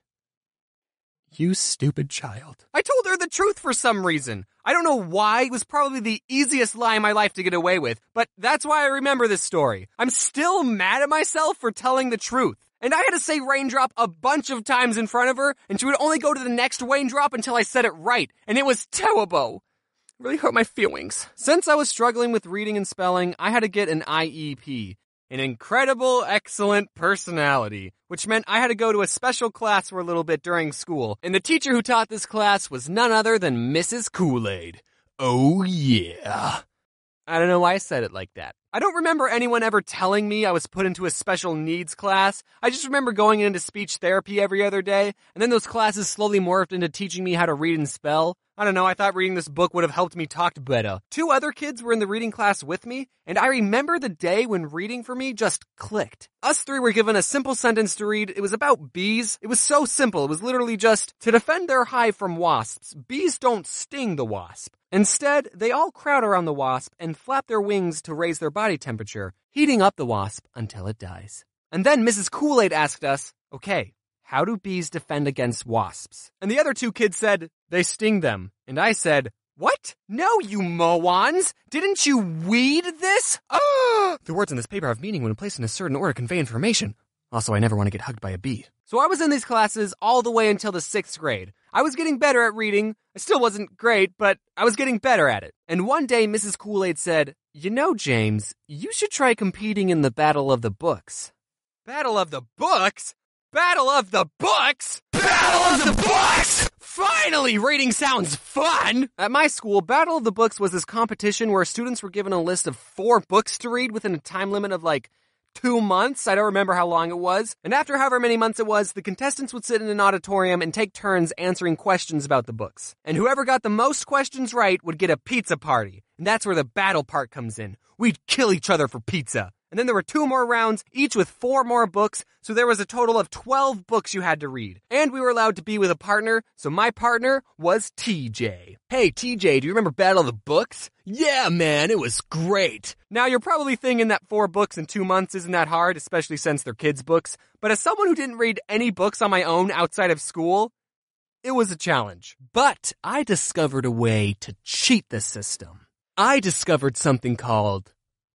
You stupid child. I told her the truth for some reason. I don't know why. It was probably the easiest lie in my life to get away with, but that's why I remember this story. I'm still mad at myself for telling the truth. And I had to say raindrop a bunch of times in front of her, and she would only go to the next raindrop until I said it right, and it was terrible. It really hurt my feelings. Since I was struggling with reading and spelling, I had to get an I E P. An incredible, excellent personality, which meant I had to go to a special class for a little bit during school, and the teacher who taught this class was none other than Missus Kool-Aid. Oh yeah. I don't know why I said it like that. I don't remember anyone ever telling me I was put into a special needs class. I just remember going into speech therapy every other day, and then those classes slowly morphed into teaching me how to read and spell. I don't know, I thought reading this book would have helped me talk better. Two other kids were in the reading class with me, and I remember the day when reading for me just clicked. Us three were given a simple sentence to read. It was about bees. It was so simple. It was literally just, to defend their hive from wasps, bees don't sting the wasp. Instead, they all crowd around the wasp and flap their wings to raise their body temperature, heating up the wasp until it dies. And then Missus Kool-Aid asked us, okay, how do bees defend against wasps? And the other two kids said, they sting them. And I said, what? No, you moans! Didn't you weed this? Oh! The words in this paper have meaning when placed in a certain order to convey information. Also, I never want to get hugged by a bee. So I was in these classes all the way until the sixth grade. I was getting better at reading. I still wasn't great, but I was getting better at it. And one day, Missus Kool-Aid said, you know, James, you should try competing in the Battle of the Books. Battle of the Books? Battle of the Books? Battle of the Books! Finally, reading sounds fun! At my school, Battle of the Books was this competition where students were given a list of four books to read within a time limit of like two months. I don't remember how long it was. And after however many months it was, the contestants would sit in an auditorium and take turns answering questions about the books. And whoever got the most questions right would get a pizza party. And that's where the battle part comes in. We'd kill each other for pizza. And then there were two more rounds, each with four more books, so there was a total of twelve books you had to read. And we were allowed to be with a partner, so my partner was T J. Hey, T J, do you remember Battle of the Books? Yeah, man, it was great. Now, you're probably thinking that four books in two months isn't that hard, especially since they're kids' books. But as someone who didn't read any books on my own outside of school, it was a challenge. But I discovered a way to cheat the system. I discovered something called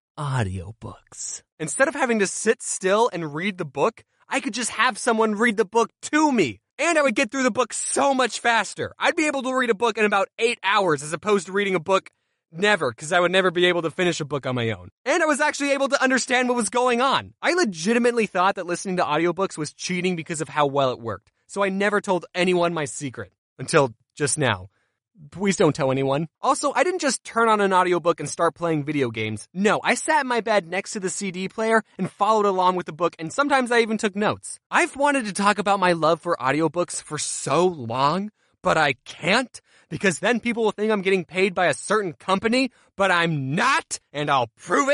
audiobooks. Instead of having to sit still and read the book, I could just have someone read the book to me. And I would get through the book so much faster. I'd be able to read a book in about eight hours as opposed to reading a book never, because I would never be able to finish a book on my own. And I was actually able to understand what was going on. I legitimately thought that listening to audiobooks was cheating because of how well it worked. So I never told anyone my secret. Until just now. Please don't tell anyone. Also, I didn't just turn on an audiobook and start playing video games. No, I sat in my bed next to the C D player and followed along with the book, and sometimes I even took notes. I've wanted to talk about my love for audiobooks for so long, but I can't, because then people will think I'm getting paid by a certain company, but I'm not, and I'll prove it.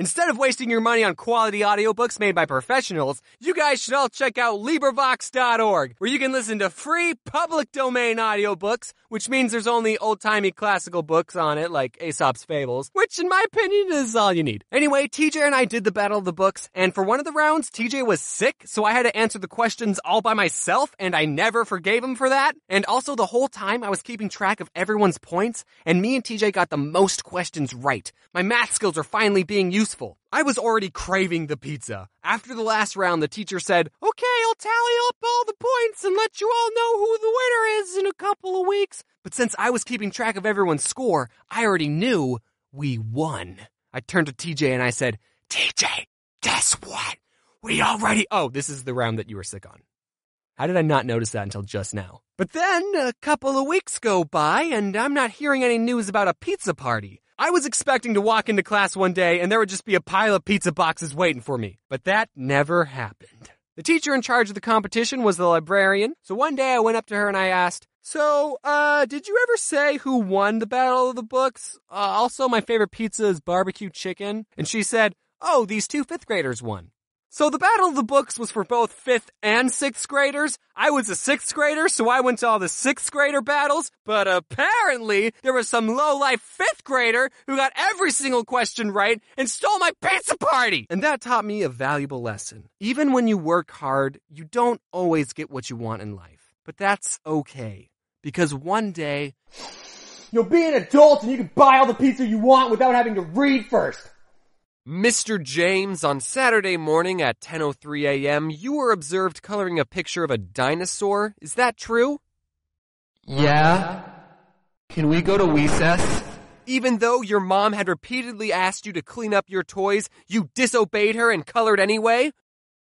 Instead of wasting your money on quality audiobooks made by professionals, you guys should all check out LibriVox dot org, where you can listen to free public domain audiobooks, which means there's only old-timey classical books on it, like Aesop's Fables, which in my opinion is all you need. Anyway, T J and I did the Battle of the Books, and for one of the rounds, T J was sick, so I had to answer the questions all by myself, and I never forgave him for that. And also the whole time I was keeping track of everyone's points, and me and T J got the most questions right. My math skills are finally being useful. I was already craving the pizza. After the last round, the teacher said, "Okay, I'll tally up all the points and let you all know who the winner is in a couple of weeks." But since I was keeping track of everyone's score, I already knew we won. I turned to T J and I said, "T J, guess what? We already..." Oh, this is the round that you were sick on. How did I not notice that until just now? But then a couple of weeks go by and I'm not hearing any news about a pizza party. I was expecting to walk into class one day and there would just be a pile of pizza boxes waiting for me. But that never happened. The teacher in charge of the competition was the librarian. So one day I went up to her and I asked, So, uh, did you ever say who won the Battle of the Books? Uh, also, my favorite pizza is barbecue chicken. And she said, oh, these two fifth graders won. So the Battle of the Books was for both fifth and sixth graders. I was a sixth grader, so I went to all the sixth grader battles. But apparently, there was some low-life fifth grader who got every single question right and stole my pizza party. And that taught me a valuable lesson. Even when you work hard, you don't always get what you want in life. But that's okay. Because one day, you'll be an adult and you can buy all the pizza you want without having to read first. Mister James, on Saturday morning at ten oh three a.m., you were observed coloring a picture of a dinosaur. Is that true? Yeah. Can we go to recess? Even though your mom had repeatedly asked you to clean up your toys, you disobeyed her and colored anyway?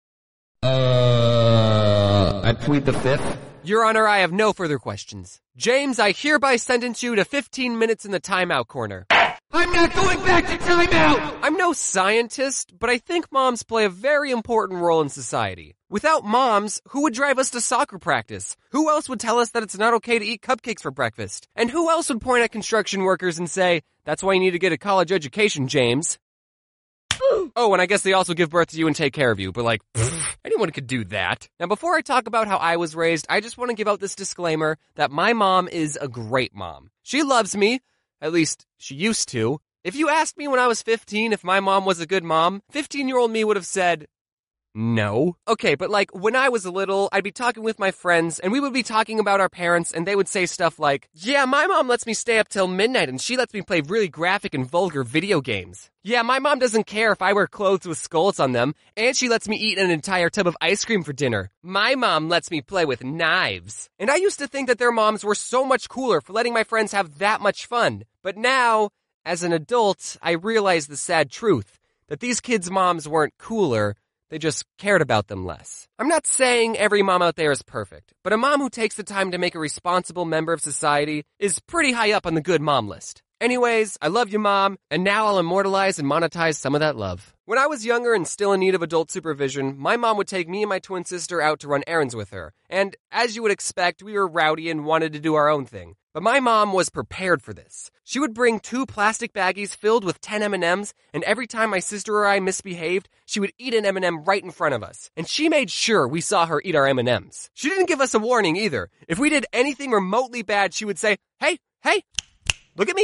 Uh, I plead the fifth. Your Honor, I have no further questions. James, I hereby sentence you to fifteen minutes in the timeout corner. I'm not going back to timeout! I'm no scientist, but I think moms play a very important role in society. Without moms, who would drive us to soccer practice? Who else would tell us that it's not okay to eat cupcakes for breakfast? And who else would point at construction workers and say, that's why you need to get a college education, James? Oh, and I guess they also give birth to you and take care of you, but like, pfft, anyone could do that. Now, before I talk about how I was raised, I just want to give out this disclaimer that my mom is a great mom. She loves me. At least, she used to. If you asked me when I was fifteen if my mom was a good mom, fifteen-year-old me would have said, no. Okay, but like, when I was little, I'd be talking with my friends, and we would be talking about our parents, and they would say stuff like, yeah, my mom lets me stay up till midnight, and she lets me play really graphic and vulgar video games. Yeah, my mom doesn't care if I wear clothes with skulls on them, and she lets me eat an entire tub of ice cream for dinner. My mom lets me play with knives. And I used to think that their moms were so much cooler for letting my friends have that much fun. But now, as an adult, I realize the sad truth, that these kids' moms weren't cooler, they just cared about them less. I'm not saying every mom out there is perfect, but a mom who takes the time to make a responsible member of society is pretty high up on the good mom list. Anyways, I love you, Mom, and now I'll immortalize and monetize some of that love. When I was younger and still in need of adult supervision, my mom would take me and my twin sister out to run errands with her. And as you would expect, we were rowdy and wanted to do our own thing. But my mom was prepared for this. She would bring two plastic baggies filled with ten M and M's, and every time my sister or I misbehaved, she would eat an M and M right in front of us. And she made sure we saw her eat our M and M's. She didn't give us a warning either. If we did anything remotely bad, she would say, hey, hey, look at me.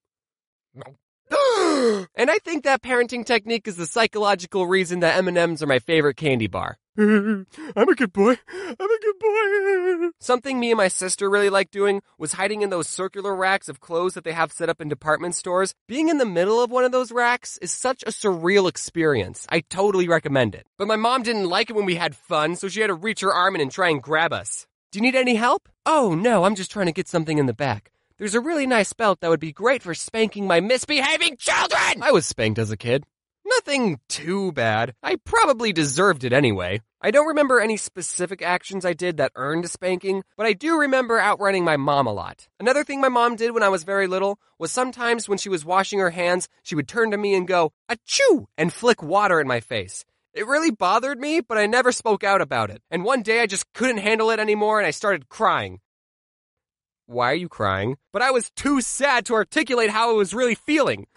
And I think that parenting technique is the psychological reason that M and M's are my favorite candy bar. I'm a good boy. I'm a good boy. Something me and my sister really liked doing was hiding in those circular racks of clothes that they have set up in department stores. Being in the middle of one of those racks is such a surreal experience. I totally recommend it. But my mom didn't like it when we had fun, so she had to reach her arm in and try and grab us. Do you need any help? Oh, no, I'm just trying to get something in the back. There's a really nice belt that would be great for spanking my misbehaving children! I was spanked as a kid. Nothing too bad. I probably deserved it anyway. I don't remember any specific actions I did that earned a spanking, but I do remember outrunning my mom a lot. Another thing my mom did when I was very little was sometimes when she was washing her hands, she would turn to me and go, achoo, and flick water in my face. It really bothered me, but I never spoke out about it. And one day I just couldn't handle it anymore and I started crying. why are you crying? But I was too sad to articulate how I was really feeling.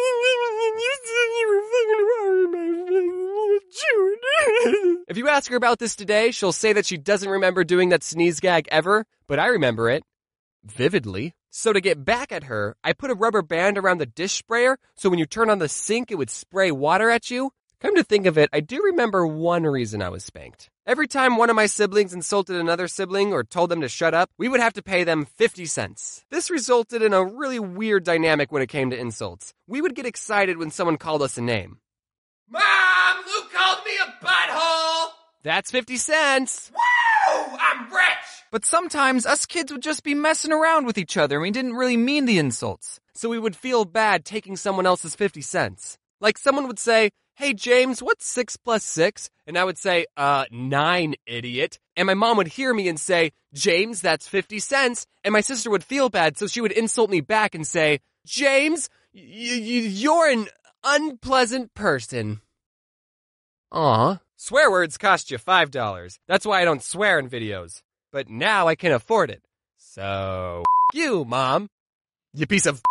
If you ask her about this today, she'll say that she doesn't remember doing that sneeze gag ever, but I remember it vividly. So to get back at her, I put a rubber band around the dish sprayer so when you turn on the sink, it would spray water at you. Come to think of it, I do remember one reason I was spanked. Every time one of my siblings insulted another sibling or told them to shut up, we would have to pay them fifty cents. This resulted in a really weird dynamic when it came to insults. We would get excited when someone called us a name. Mom, Luke called me a butthole! That's fifty cents. Woo! I'm rich! But sometimes us kids would just be messing around with each other and we didn't really mean the insults. So we would feel bad taking someone else's fifty cents. Like someone would say, hey, James, what's six plus six? And I would say, uh, nine, idiot. And my mom would hear me and say, James, that's fifty cents. And my sister would feel bad, so she would insult me back and say, James, y- y- you're an unpleasant person. Aw. Swear words cost you five dollars. That's why I don't swear in videos. But now I can afford it. So, you, Mom. You piece of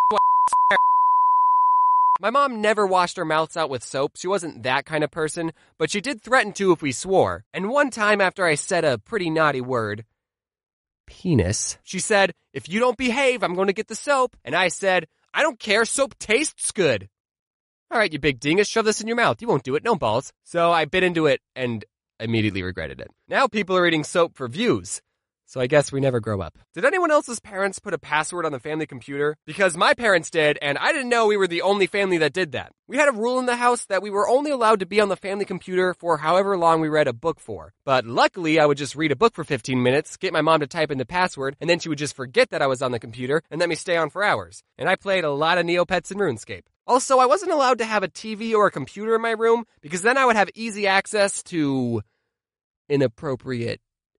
My mom never washed her mouths out with soap. She wasn't that kind of person, but she did threaten to if we swore. And one time after I said a pretty naughty word, penis, she said, if you don't behave, I'm going to get the soap. And I said, I don't care, soap tastes good. All right, you big dingus, shove this in your mouth. You won't do it, no balls. So I bit into it and immediately regretted it. Now people are eating soap for views. So I guess we never grow up. Did anyone else's parents put a password on the family computer? Because my parents did, and I didn't know we were the only family that did that. We had a rule in the house that we were only allowed to be on the family computer for however long we read a book for. But luckily, I would just read a book for fifteen minutes, get my mom to type in the password, and then she would just forget that I was on the computer and let me stay on for hours. And I played a lot of Neopets and RuneScape. Also, I wasn't allowed to have a T V or a computer in my room because then I would have easy access to inappropriate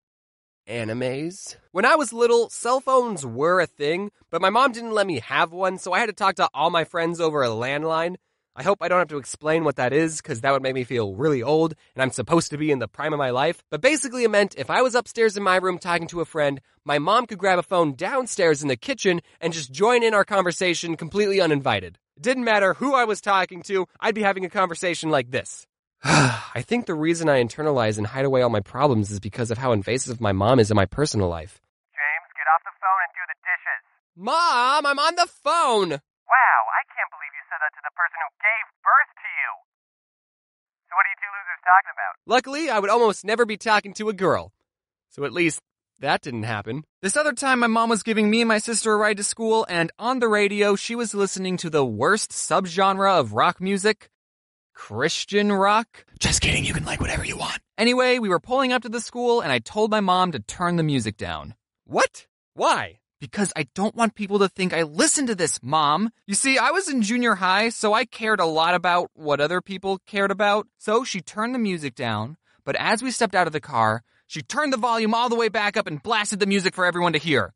animes. When I was little, cell phones were a thing, but my mom didn't let me have one, so I had to talk to all my friends over a landline. I hope I don't have to explain what that is, because that would make me feel really old, and I'm supposed to be in the prime of my life. But basically it meant if I was upstairs in my room talking to a friend, my mom could grab a phone downstairs in the kitchen and just join in our conversation completely uninvited. It didn't matter who I was talking to, I'd be having a conversation like this. I think the reason I internalize and hide away all my problems is because of how invasive my mom is in my personal life. James, get off the phone and do the dishes. Mom, I'm on the phone! Wow, I can't believe you said that to the person who gave birth to you. So what are you two losers talking about? Luckily, I would almost never be talking to a girl. So at least that didn't happen. This other time, my mom was giving me and my sister a ride to school, and on the radio, she was listening to the worst subgenre of rock music, Christian rock. Just kidding, you can like whatever you want. Anyway, we were pulling up to the school, and I told my mom to turn the music down. What? Why? Because I don't want people to think I listen to this, Mom. You see, I was in junior high, so I cared a lot about what other people cared about. So she turned the music down, but as we stepped out of the car, she turned the volume all the way back up and blasted the music for everyone to hear.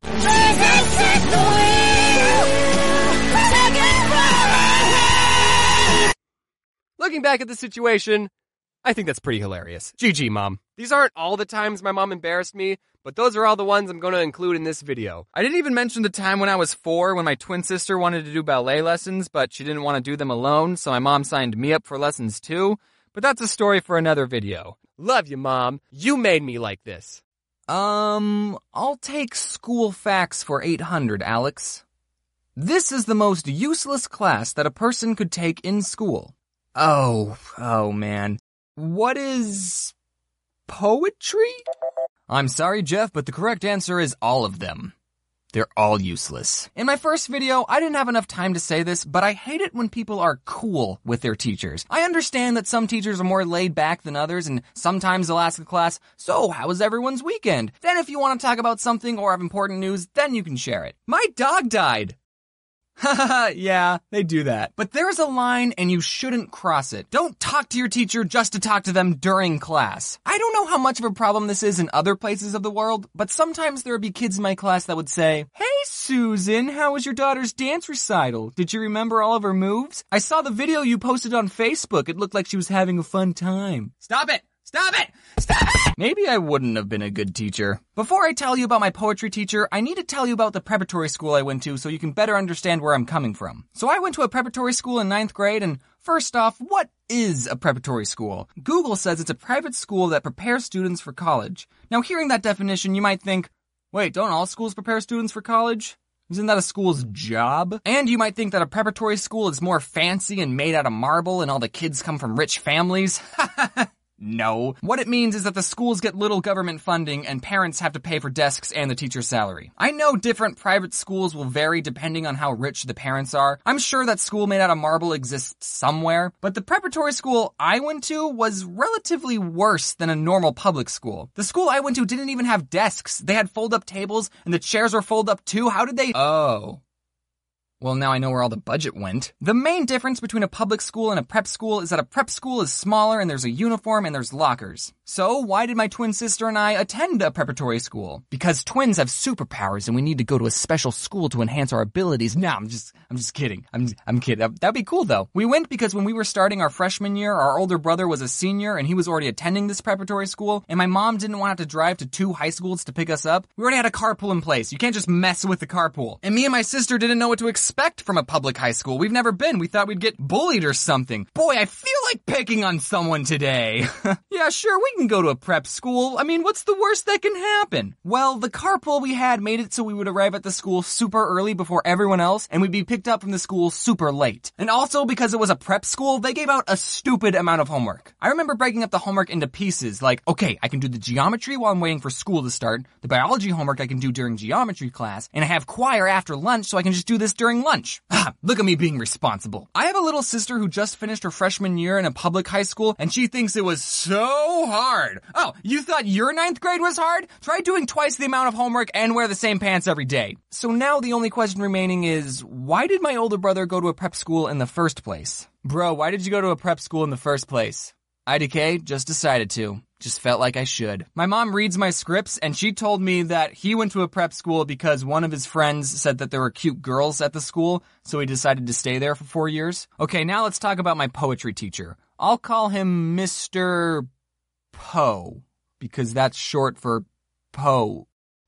Looking back at the situation, I think that's pretty hilarious. G G, Mom. These aren't all the times my mom embarrassed me, but those are all the ones I'm going to include in this video. I didn't even mention the time when I was four when my twin sister wanted to do ballet lessons, but she didn't want to do them alone, so my mom signed me up for lessons too. But that's a story for another video. Love you, Mom. You made me like this. Um, I'll take school facts for eight hundred, Alex. This is the most useless class that a person could take in school. Oh, oh man. What is poetry? I'm sorry, Jeff, but the correct answer is all of them. They're all useless. In my first video, I didn't have enough time to say this, but I hate it when people are cool with their teachers. I understand that some teachers are more laid back than others, and sometimes they'll ask the class, so how was everyone's weekend? Then if you want to talk about something or have important news, then you can share it. My dog died. Haha, yeah, they do that. But there's a line and you shouldn't cross it. Don't talk to your teacher just to talk to them during class. I don't know how much of a problem this is in other places of the world, but sometimes there would be kids in my class that would say, hey Susan, how was your daughter's dance recital? Did you remember all of her moves? I saw the video you posted on Facebook. It looked like she was having a fun time. Stop it! Stop it! Stop it! Maybe I wouldn't have been a good teacher. Before I tell you about my poetry teacher, I need to tell you about the preparatory school I went to so you can better understand where I'm coming from. So I went to a preparatory school in ninth grade, and first off, what is a preparatory school? Google says it's a private school that prepares students for college. Now, hearing that definition, you might think, wait, don't all schools prepare students for college? Isn't that a school's job? And you might think that a preparatory school is more fancy and made out of marble and all the kids come from rich families. No. What it means is that the schools get little government funding and parents have to pay for desks and the teacher's salary. I know different private schools will vary depending on how rich the parents are. I'm sure that school made out of marble exists somewhere, but the preparatory school I went to was relatively worse than a normal public school. The school I went to didn't even have desks. They had fold-up tables and the chairs were fold-up too. How did they... Oh. Well, now I know where all the budget went. The main difference between a public school and a prep school is that a prep school is smaller and there's a uniform and there's lockers. So why did my twin sister and I attend a preparatory school? Because twins have superpowers and we need to go to a special school to enhance our abilities. No, I'm just, I'm just kidding. I'm, I'm kidding. That'd be cool though. We went because when we were starting our freshman year, our older brother was a senior and he was already attending this preparatory school, and my mom didn't want to have to drive to two high schools to pick us up. We already had a carpool in place. You can't just mess with the carpool. And me and my sister didn't know what to expect. expect from a public high school. We've never been. We thought we'd get bullied or something. Boy, I feel like picking on someone today. Yeah, sure, we can go to a prep school. I mean, what's the worst that can happen? Well, the carpool we had made it so we would arrive at the school super early before everyone else, and we'd be picked up from the school super late. And also, because it was a prep school, they gave out a stupid amount of homework. I remember breaking up the homework into pieces, like, okay, I can do the geometry while I'm waiting for school to start, the biology homework I can do during geometry class, and I have choir after lunch, so I can just do this during lunch. Ah, look at me being responsible. I have a little sister who just finished her freshman year in a public high school, and she thinks it was so hard. Oh, you thought your ninth grade was hard? Try doing twice the amount of homework and wear the same pants every day. So now the only question remaining is, why did my older brother go to a prep school in the first place? Bro, why did you go to a prep school in the first place? I D K just decided to. Just felt like I should. My mom reads my scripts, and she told me that he went to a prep school because one of his friends said that there were cute girls at the school, so he decided to stay there for four years. Okay, now let's talk about my poetry teacher. I'll call him Mister Poe, because that's short for poetry.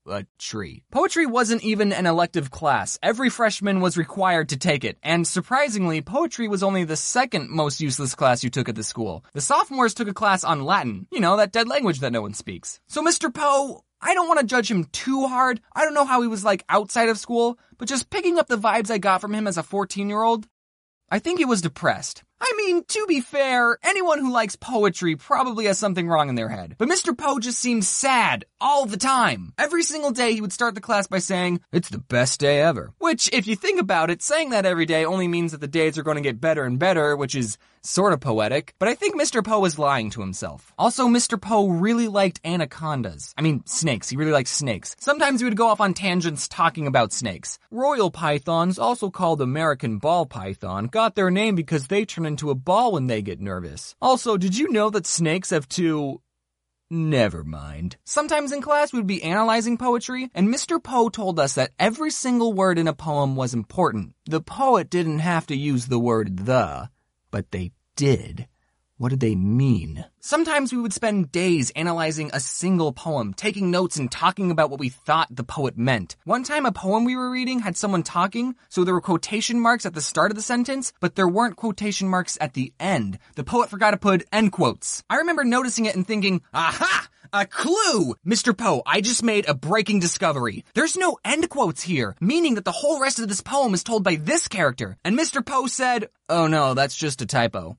Poetry wasn't even an elective class. Every freshman was required to take it, and surprisingly, poetry was only the second most useless class you took at the school. The sophomores took a class on Latin, you know, that dead language that no one speaks. So Mister Poe, I don't want to judge him too hard. I don't know how he was like outside of school, but just picking up the vibes I got from him as a fourteen-year-old, I think he was depressed. I mean, to be fair, anyone who likes poetry probably has something wrong in their head. But Mister Poe just seemed sad all the time. Every single day he would start the class by saying, "It's the best day ever." Which, if you think about it, saying that every day only means that the days are going to get better and better, which is sort of poetic. But I think Mister Poe was lying to himself. Also, Mister Poe really liked anacondas. I mean, snakes. He really liked snakes. Sometimes he would go off on tangents talking about snakes. Royal pythons, also called American ball python, got their name because they turn into a ball when they get nervous. Also, did you know that snakes have two... Never mind. Sometimes in class we'd be analyzing poetry, and Mister Poe told us that every single word in a poem was important. The poet didn't have to use the word the, but they did. What did they mean? Sometimes we would spend days analyzing a single poem, taking notes and talking about what we thought the poet meant. One time a poem we were reading had someone talking, so there were quotation marks at the start of the sentence, but there weren't quotation marks at the end. The poet forgot to put end quotes. I remember noticing it and thinking, aha! A clue! Mister Poe, I just made a breaking discovery. There's no end quotes here, meaning that the whole rest of this poem is told by this character. And Mister Poe said, oh no, that's just a typo.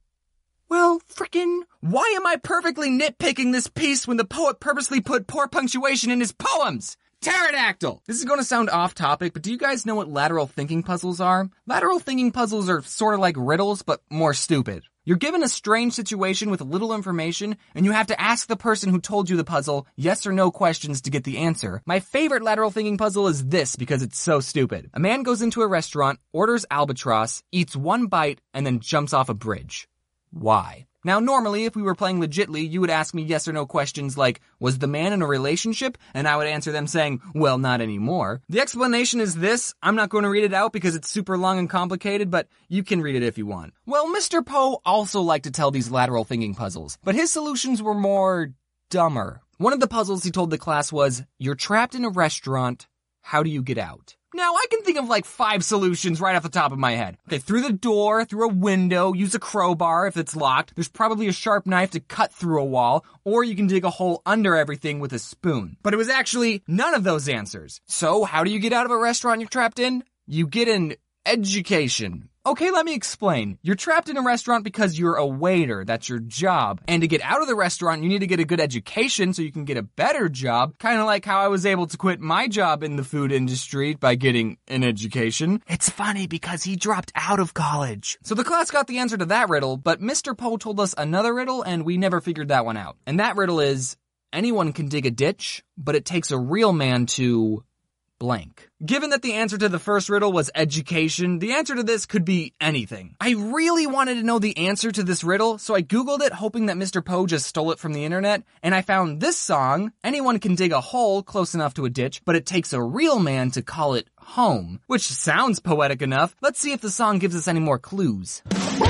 Well, frickin', why am I perfectly nitpicking this piece when the poet purposely put poor punctuation in his poems? Pterodactyl! This is going to sound off topic, but do you guys know what lateral thinking puzzles are? Lateral thinking puzzles are sort of like riddles, but more stupid. You're given a strange situation with little information, and you have to ask the person who told you the puzzle yes or no questions to get the answer. My favorite lateral thinking puzzle is this because it's so stupid. A man goes into a restaurant, orders albatross, eats one bite, and then jumps off a bridge. Why? Now, normally, if we were playing legitly, you would ask me yes or no questions like, was the man in a relationship? And I would answer them saying, well, not anymore. The explanation is this. I'm not going to read it out because it's super long and complicated, but you can read it if you want. Well, Mister Poe also liked to tell these lateral thinking puzzles, but his solutions were more dumber. One of the puzzles he told the class was, you're trapped in a restaurant. How do you get out? Now, I can think of like five solutions right off the top of my head. Okay, through the door, through a window, use a crowbar if it's locked. There's probably a sharp knife to cut through a wall, or you can dig a hole under everything with a spoon. But it was actually none of those answers. So, how do you get out of a restaurant you're trapped in? You get an education. Okay, let me explain. You're trapped in a restaurant because you're a waiter. That's your job. And to get out of the restaurant, you need to get a good education so you can get a better job. Kind of like how I was able to quit my job in the food industry by getting an education. It's funny because he dropped out of college. So the class got the answer to that riddle, but Mister Poe told us another riddle and we never figured that one out. And that riddle is, anyone can dig a ditch, but it takes a real man to... blank. Given that the answer to the first riddle was education, the answer to this could be anything. I really wanted to know the answer to this riddle, so I googled it hoping that Mister Poe just stole it from the internet, and I found this song, anyone can dig a hole close enough to a ditch, but it takes a real man to call it home. Which sounds poetic enough. Let's see if the song gives us any more clues.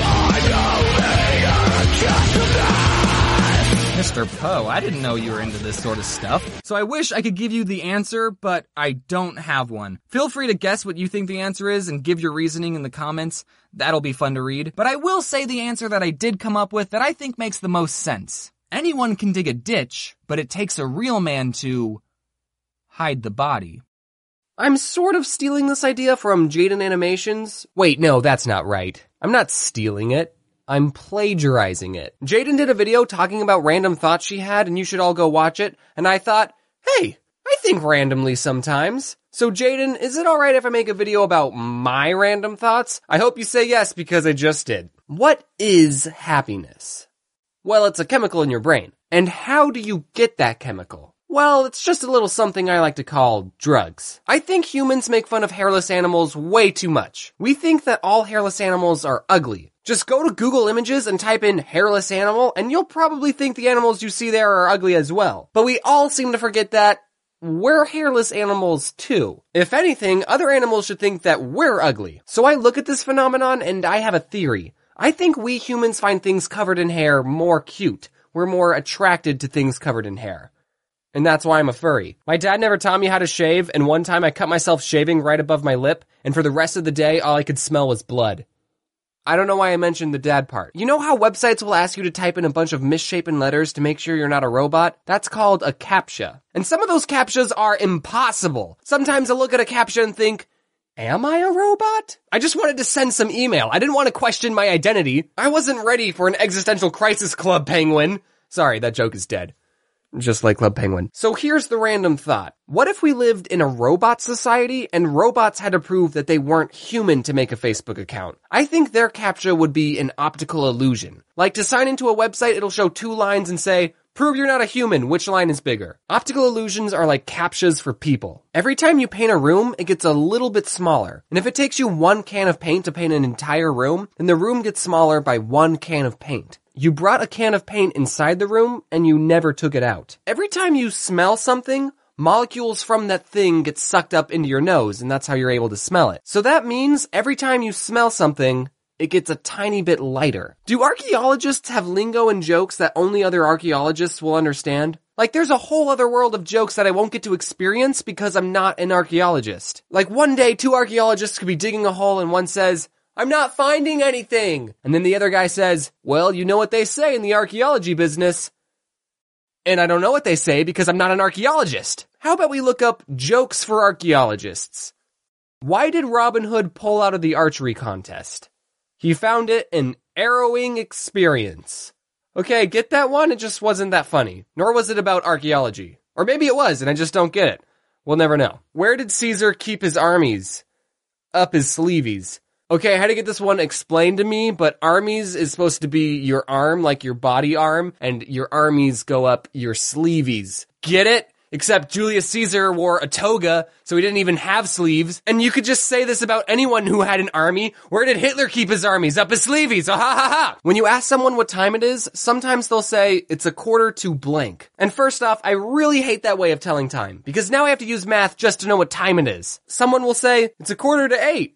Mister Poe, I didn't know you were into this sort of stuff. So I wish I could give you the answer, but I don't have one. Feel free to guess what you think the answer is and give your reasoning in the comments. That'll be fun to read. But I will say the answer that I did come up with that I think makes the most sense. Anyone can dig a ditch, but it takes a real man to hide the body. I'm sort of stealing this idea from Jaden Animations. Wait, no, that's not right. I'm not stealing it. I'm plagiarizing it. Jaden did a video talking about random thoughts she had, and you should all go watch it. And I thought, hey, I think randomly sometimes. So Jaden, is it alright if I make a video about my random thoughts? I hope you say yes, because I just did. What is happiness? Well, it's a chemical in your brain. And how do you get that chemical? Well, it's just a little something I like to call drugs. I think humans make fun of hairless animals way too much. We think that all hairless animals are ugly. Just go to Google Images and type in hairless animal, and you'll probably think the animals you see there are ugly as well. But we all seem to forget that we're hairless animals too. If anything, other animals should think that we're ugly. So I look at this phenomenon and I have a theory. I think we humans find things covered in hair more cute. We're more attracted to things covered in hair. And that's why I'm a furry. My dad never taught me how to shave, and one time I cut myself shaving right above my lip, and for the rest of the day, all I could smell was blood. I don't know why I mentioned the dad part. You know how websites will ask you to type in a bunch of misshapen letters to make sure you're not a robot? That's called a CAPTCHA. And some of those CAPTCHAs are impossible. Sometimes I look at a CAPTCHA and think, am I a robot? I just wanted to send some email. I didn't want to question my identity. I wasn't ready for an existential crisis, Club Penguin. Sorry, that joke is dead. Just like Club Penguin. So here's the random thought. What if we lived in a robot society and robots had to prove that they weren't human to make a Facebook account? I think their CAPTCHA would be an optical illusion. Like to sign into a website, it'll show two lines and say, prove you're not a human, which line is bigger? Optical illusions are like CAPTCHAs for people. Every time you paint a room, it gets a little bit smaller. And if it takes you one can of paint to paint an entire room, then the room gets smaller by one can of paint. You brought a can of paint inside the room, and you never took it out. Every time you smell something, molecules from that thing get sucked up into your nose, and that's how you're able to smell it. So that means every time you smell something, it gets a tiny bit lighter. Do archaeologists have lingo and jokes that only other archaeologists will understand? Like, there's a whole other world of jokes that I won't get to experience because I'm not an archaeologist. Like, one day, two archaeologists could be digging a hole, and one says, I'm not finding anything. And then the other guy says, well, you know what they say in the archaeology business. And I don't know what they say because I'm not an archaeologist. How about we look up jokes for archaeologists? Why did Robin Hood pull out of the archery contest? He found it an harrowing experience. Okay, get that one? It just wasn't that funny. Nor was it about archaeology. Or maybe it was and I just don't get it. We'll never know. Where did Caesar keep his armies? Up his sleeveys. Okay, I had to get this one explained to me, but armies is supposed to be your arm, like your body arm, and your armies go up your sleeveys. Get it? Except Julius Caesar wore a toga, so he didn't even have sleeves. And you could just say this about anyone who had an army. Where did Hitler keep his armies? Up his sleeveys, oh ha ha ha! When you ask someone what time it is, sometimes they'll say, it's a quarter to blank. And first off, I really hate that way of telling time, because now I have to use math just to know what time it is. Someone will say, it's a quarter to eight.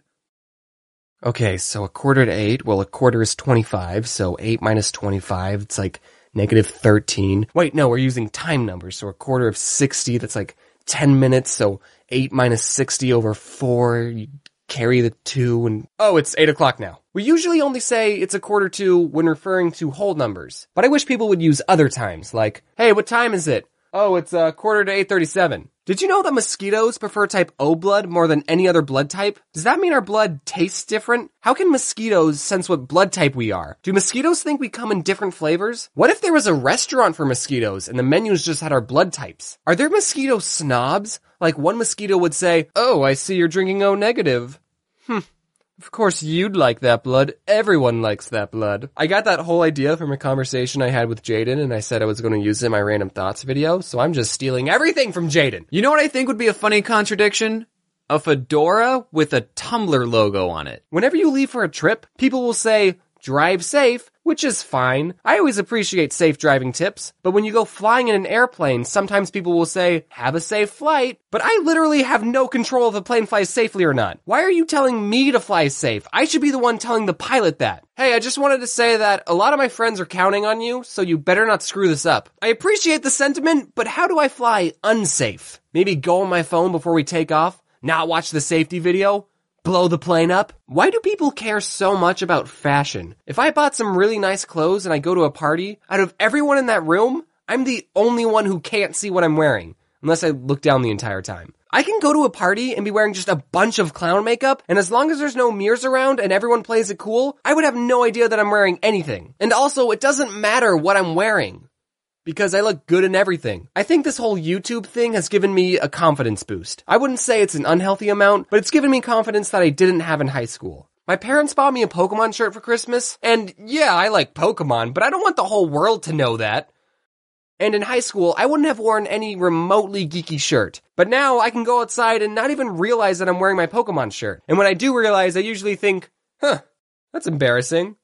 Okay, so a quarter to eight, well, a quarter is twenty-five, so eight minus twenty-five, it's like negative thirteen. Wait, no, we're using time numbers, so a quarter of sixty, that's like ten minutes, so eight minus sixty over four, you carry the two, and oh, it's eight o'clock now. We usually only say it's a quarter to when referring to whole numbers, but I wish people would use other times, like, hey, what time is it? Oh, it's a quarter to eight thirty-seven. Did you know that mosquitoes prefer type O blood more than any other blood type? Does that mean our blood tastes different? How can mosquitoes sense what blood type we are? Do mosquitoes think we come in different flavors? What if there was a restaurant for mosquitoes and the menus just had our blood types? Are there mosquito snobs? Like one mosquito would say, oh, I see you're drinking O negative. Hmm. Of course you'd like that blood. Everyone likes that blood. I got that whole idea from a conversation I had with Jaden, and I said I was going to use it in my Random Thoughts video, so I'm just stealing everything from Jaden. You know what I think would be a funny contradiction? A fedora with a Tumblr logo on it. Whenever you leave for a trip, people will say, drive safe, which is fine. I always appreciate safe driving tips, but when you go flying in an airplane, sometimes people will say, have a safe flight, but I literally have no control if the plane flies safely or not. Why are you telling me to fly safe? I should be the one telling the pilot that. Hey, I just wanted to say that a lot of my friends are counting on you, so you better not screw this up. I appreciate the sentiment, but how do I fly unsafe? Maybe go on my phone before we take off? Not watch the safety video? Blow the plane up? Why do people care so much about fashion? If I bought some really nice clothes and I go to a party, out of everyone in that room, I'm the only one who can't see what I'm wearing, unless I look down the entire time. I can go to a party and be wearing just a bunch of clown makeup, and as long as there's no mirrors around and everyone plays it cool, I would have no idea that I'm wearing anything. And also, it doesn't matter what I'm wearing, because I look good in everything. I think this whole YouTube thing has given me a confidence boost. I wouldn't say it's an unhealthy amount, but it's given me confidence that I didn't have in high school. My parents bought me a Pokemon shirt for Christmas, and yeah, I like Pokemon, but I don't want the whole world to know that. And in high school, I wouldn't have worn any remotely geeky shirt. But now I can go outside and not even realize that I'm wearing my Pokemon shirt. And when I do realize, I usually think, huh, that's embarrassing.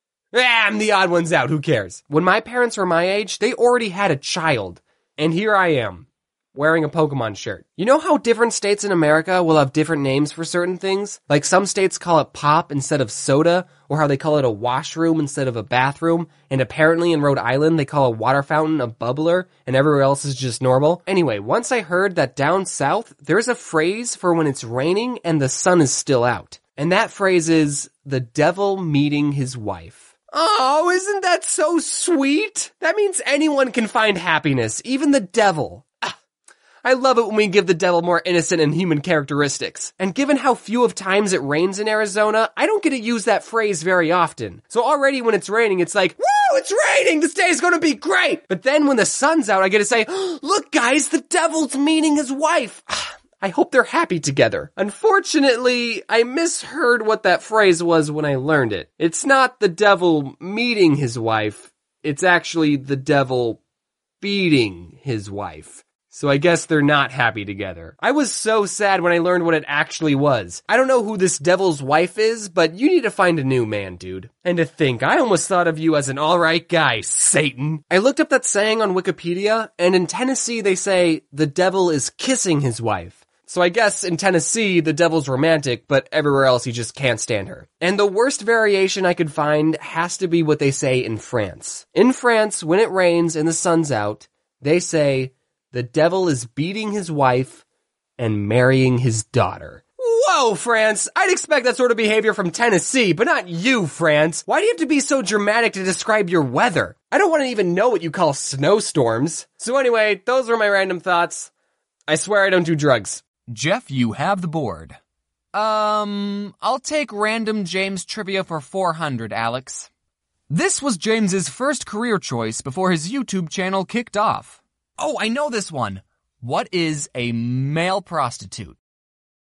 Ah, I'm the odd ones out, who cares? When my parents were my age, they already had a child. And here I am, wearing a Pokemon shirt. You know how different states in America will have different names for certain things? Like some states call it pop instead of soda, or how they call it a washroom instead of a bathroom, and apparently in Rhode Island they call a water fountain a bubbler, and everywhere else is just normal. Anyway, once I heard that down south, there's a phrase for when it's raining and the sun is still out. And that phrase is, the devil meeting his wife. Oh, isn't that so sweet? That means anyone can find happiness, even the devil. Ah, I love it when we give the devil more innocent and human characteristics. And given how few of times it rains in Arizona, I don't get to use that phrase very often. So already when it's raining, it's like, woo, it's raining, this day is gonna be great. But then when the sun's out, I get to say, look guys, the devil's meeting his wife. Ah, I hope they're happy together. Unfortunately, I misheard what that phrase was when I learned it. It's not the devil meeting his wife. It's actually the devil beating his wife. So I guess they're not happy together. I was so sad when I learned what it actually was. I don't know who this devil's wife is, but you need to find a new man, dude. And to think, I almost thought of you as an alright guy, Satan. I looked up that saying on Wikipedia, and in Tennessee they say, the devil is kissing his wife. So I guess in Tennessee, the devil's romantic, but everywhere else he just can't stand her. And the worst variation I could find has to be what they say in France. In France, when it rains and the sun's out, they say, the devil is beating his wife and marrying his daughter. Whoa, France! I'd expect that sort of behavior from Tennessee, but not you, France. Why do you have to be so dramatic to describe your weather? I don't want to even know what you call snowstorms. So anyway, those were my random thoughts. I swear I don't do drugs. Jeff, you have the board. Um, I'll take random James trivia for four hundred, Alex. This was James's first career choice before his YouTube channel kicked off. Oh, I know this one. What is a male prostitute?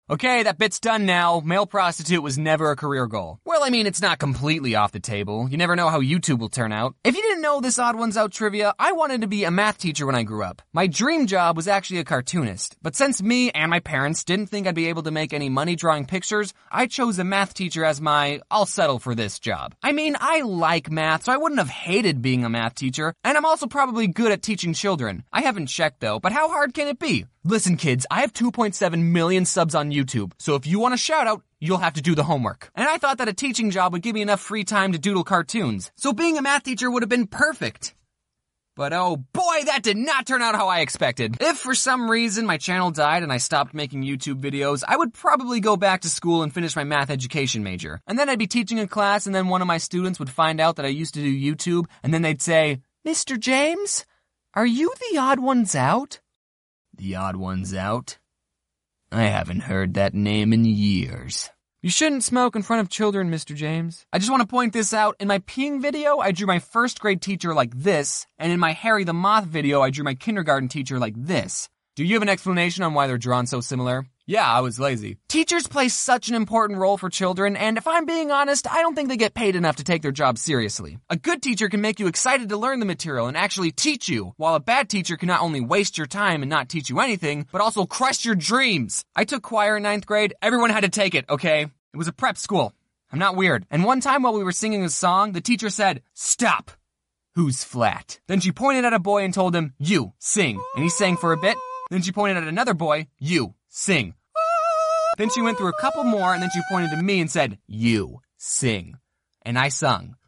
Okay, that bit's done now. Male prostitute was never a career goal. Well, I mean, it's not completely off the table. You never know how YouTube will turn out. If you didn't know this Odd Ones Out trivia, I wanted to be a math teacher when I grew up. My dream job was actually a cartoonist. But since me and my parents didn't think I'd be able to make any money drawing pictures, I chose a math teacher as my, I'll settle for this job. I mean, I like math, so I wouldn't have hated being a math teacher, and I'm also probably good at teaching children. I haven't checked though, but how hard can it be? Listen kids, I have two point seven million subs on YouTube, so if you want a shout out, you'll have to do the homework. And I thought that a teaching job would give me enough free time to doodle cartoons, so being a math teacher would have been perfect. But oh boy, that did not turn out how I expected. If for some reason my channel died and I stopped making YouTube videos, I would probably go back to school and finish my math education major. And then I'd be teaching a class and then one of my students would find out that I used to do YouTube, and then they'd say, Mister James, are you the Odd Ones Out? The Odd Ones Out? I haven't heard that name in years. You shouldn't smoke in front of children, Mister James. I just want to point this out. In my peeing video, I drew my first grade teacher like this, and in my Harry the Moth video, I drew my kindergarten teacher like this. Do you have an explanation on why they're drawn so similar? Yeah, I was lazy. Teachers play such an important role for children, and if I'm being honest, I don't think they get paid enough to take their job seriously. A good teacher can make you excited to learn the material and actually teach you, while a bad teacher can not only waste your time and not teach you anything, but also crush your dreams. I took choir in ninth grade. Everyone had to take it, okay? It was a prep school. I'm not weird. And one time while we were singing a song, the teacher said, "Stop. Who's flat?" Then she pointed at a boy and told him, "You, sing." And he sang for a bit. Then she pointed at another boy, "You, sing." Then she went through a couple more, and then she pointed to me and said, "You, sing." And I sung.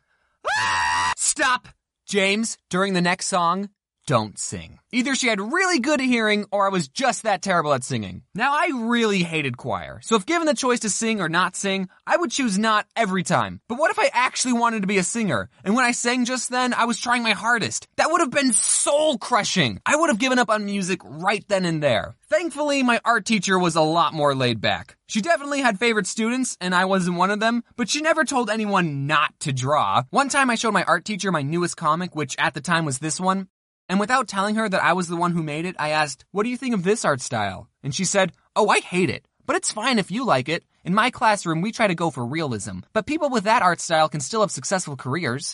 Stop, James. During the next song, don't sing. Either she had really good hearing, or I was just that terrible at singing. Now, I really hated choir, so if given the choice to sing or not sing, I would choose not every time. But what if I actually wanted to be a singer? And when I sang just then, I was trying my hardest. That would have been soul-crushing. I would have given up on music right then and there. Thankfully, my art teacher was a lot more laid back. She definitely had favorite students, and I wasn't one of them, but she never told anyone not to draw. One time I showed my art teacher my newest comic, which at the time was this one. And without telling her that I was the one who made it, I asked, "What do you think of this art style?" And she said, "Oh, I hate it, but it's fine if you like it. In my classroom, we try to go for realism, but people with that art style can still have successful careers."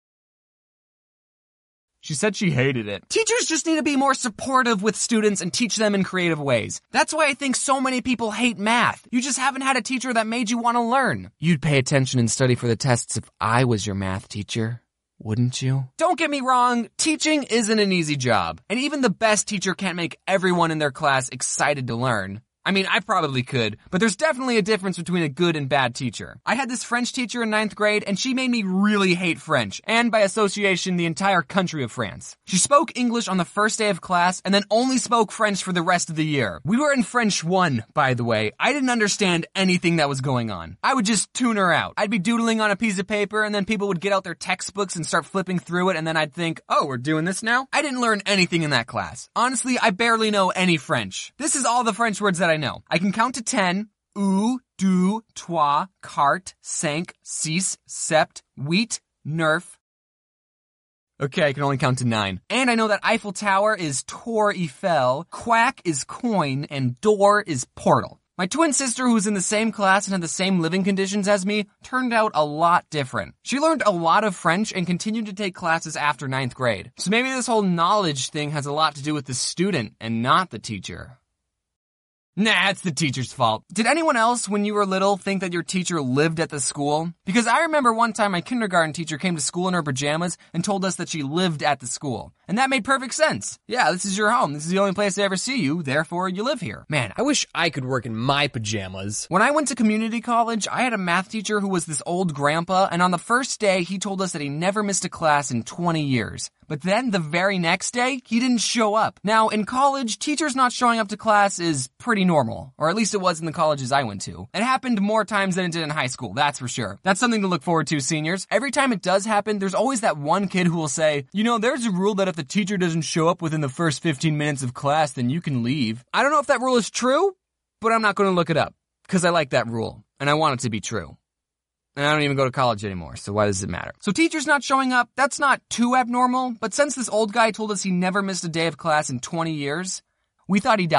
She said she hated it. Teachers just need to be more supportive with students and teach them in creative ways. That's why I think so many people hate math. You just haven't had a teacher that made you want to learn. You'd pay attention and study for the tests if I was your math teacher. Wouldn't you? Don't get me wrong, teaching isn't an easy job. And even the best teacher can't make everyone in their class excited to learn. I mean, I probably could, but there's definitely a difference between a good and bad teacher. I had this French teacher in ninth grade, and she made me really hate French, and by association, the entire country of France. She spoke English on the first day of class, and then only spoke French for the rest of the year. We were in French one, by the way. I didn't understand anything that was going on. I would just tune her out. I'd be doodling on a piece of paper, and then people would get out their textbooks and start flipping through it, and then I'd think, oh, we're doing this now? I didn't learn anything in that class. Honestly, I barely know any French. This is all the French words that I know. I can count to ten. Ou, deux, trois, carte, cinq, six, sept, huit, neuf. Okay, I can only count to nine. And I know that Eiffel Tower is Tour Eiffel, quack is coin, and door is portal. My twin sister, who was in the same class and had the same living conditions as me, turned out a lot different. She learned a lot of French and continued to take classes after ninth grade. So maybe this whole knowledge thing has a lot to do with the student and not the teacher. Nah, it's the teacher's fault. Did anyone else, when you were little, think that your teacher lived at the school? Because I remember one time my kindergarten teacher came to school in her pajamas and told us that she lived at the school. And that made perfect sense. Yeah, this is your home. This is the only place I ever see you, therefore you live here. Man, I wish I could work in my pajamas. When I went to community college, I had a math teacher who was this old grandpa, and on the first day, he told us that he never missed a class in twenty years. But then, the very next day, he didn't show up. Now, in college, teachers not showing up to class is pretty normal. Or at least it was in the colleges I went to. It happened more times than it did in high school, that's for sure. That's something to look forward to, seniors. Every time it does happen, there's always that one kid who will say, you know, there's a rule that if the teacher doesn't show up within the first fifteen minutes of class, then you can leave. I don't know if that rule is true, but I'm not going to look it up. Because I like that rule, and I want it to be true. And I don't even go to college anymore, so why does it matter? So teachers not showing up, that's not too abnormal, but since this old guy told us he never missed a day of class in twenty years, we thought he died.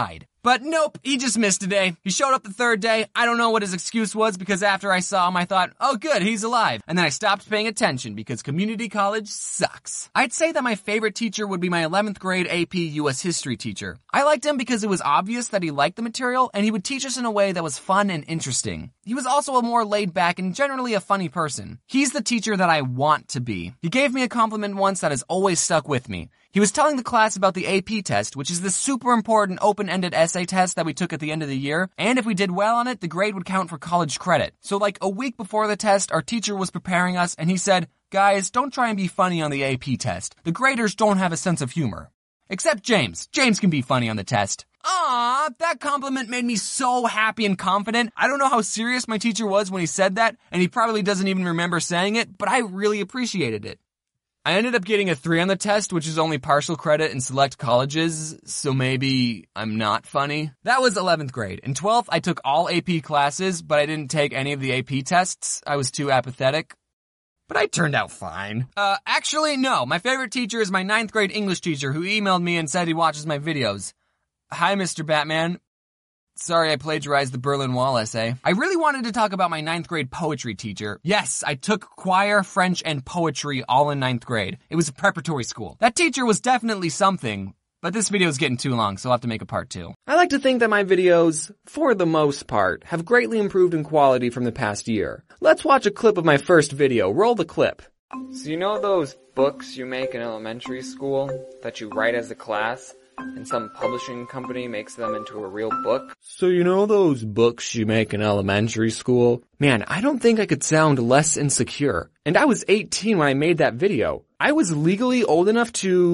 But nope, he just missed a day. He showed up the third day. I don't know what his excuse was because after I saw him, I thought, oh good, he's alive. And then I stopped paying attention because community college sucks. I'd say that my favorite teacher would be my eleventh grade A P U S history teacher. I liked him because it was obvious that he liked the material and he would teach us in a way that was fun and interesting. He was also a more laid back and generally a funny person. He's the teacher that I want to be. He gave me a compliment once that has always stuck with me. He was telling the class about the A P test, which is the super important open-ended essay test that we took at the end of the year, and if we did well on it, the grade would count for college credit. So like a week before the test, our teacher was preparing us, and he said, guys, don't try and be funny on the A P test. The graders don't have a sense of humor. Except James. James can be funny on the test. Aw, that compliment made me so happy and confident. I don't know how serious my teacher was when he said that, and he probably doesn't even remember saying it, but I really appreciated it. I ended up getting a three on the test, which is only partial credit in select colleges, so maybe I'm not funny. That was eleventh grade. In twelfth, I took all A P classes, but I didn't take any of the A P tests. I was too apathetic. But I turned out fine. Uh, actually, no. My favorite teacher is my ninth grade English teacher who emailed me and said he watches my videos. Hi, Mister Batman. Sorry I plagiarized the Berlin Wall essay. I really wanted to talk about my ninth grade poetry teacher. Yes, I took choir, French, and poetry all in ninth grade. It was a preparatory school. That teacher was definitely something, but this video is getting too long, so I'll have to make a part two. I like to think that my videos, for the most part, have greatly improved in quality from the past year. Let's watch a clip of my first video. Roll the clip. So you know those books you make in elementary school that you write as a class? And some publishing company makes them into a real book? So you know those books you make in elementary school? Man, I don't think I could sound less insecure. And I was eighteen when I made that video. I was legally old enough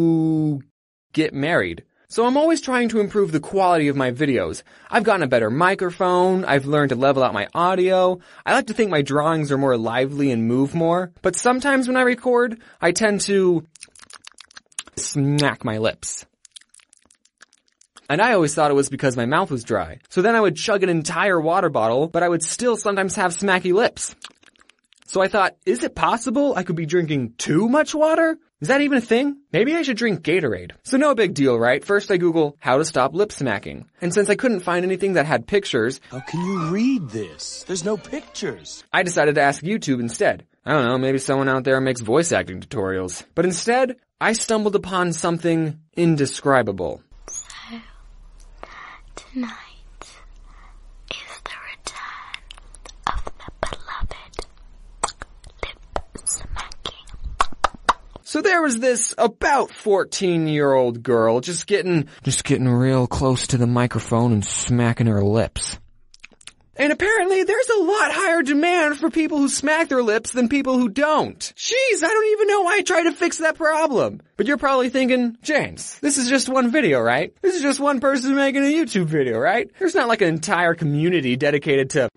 to get married. So I'm always trying to improve the quality of my videos. I've gotten a better microphone, I've learned to level out my audio, I like to think my drawings are more lively and move more, but sometimes when I record, I tend to smack my lips. And I always thought it was because my mouth was dry. So then I would chug an entire water bottle, but I would still sometimes have smacky lips. So I thought, is it possible I could be drinking too much water? Is that even a thing? Maybe I should drink Gatorade. So no big deal, right? First I Google how to stop lip smacking. And since I couldn't find anything that had pictures, how can you read this? There's no pictures. I decided to ask YouTube instead. I don't know, maybe someone out there makes voice acting tutorials. But instead, I stumbled upon something indescribable. Tonight is the return of the beloved lip smacking. So there was this about fourteen-year-old girl just getting, just getting real close to the microphone and smacking her lips. And apparently there's a lot higher demand for people who smack their lips than people who don't. Jeez, I don't even know why I tried to fix that problem. But you're probably thinking, James, this is just one video, right? This is just one person making a YouTube video, right? There's not like an entire community dedicated to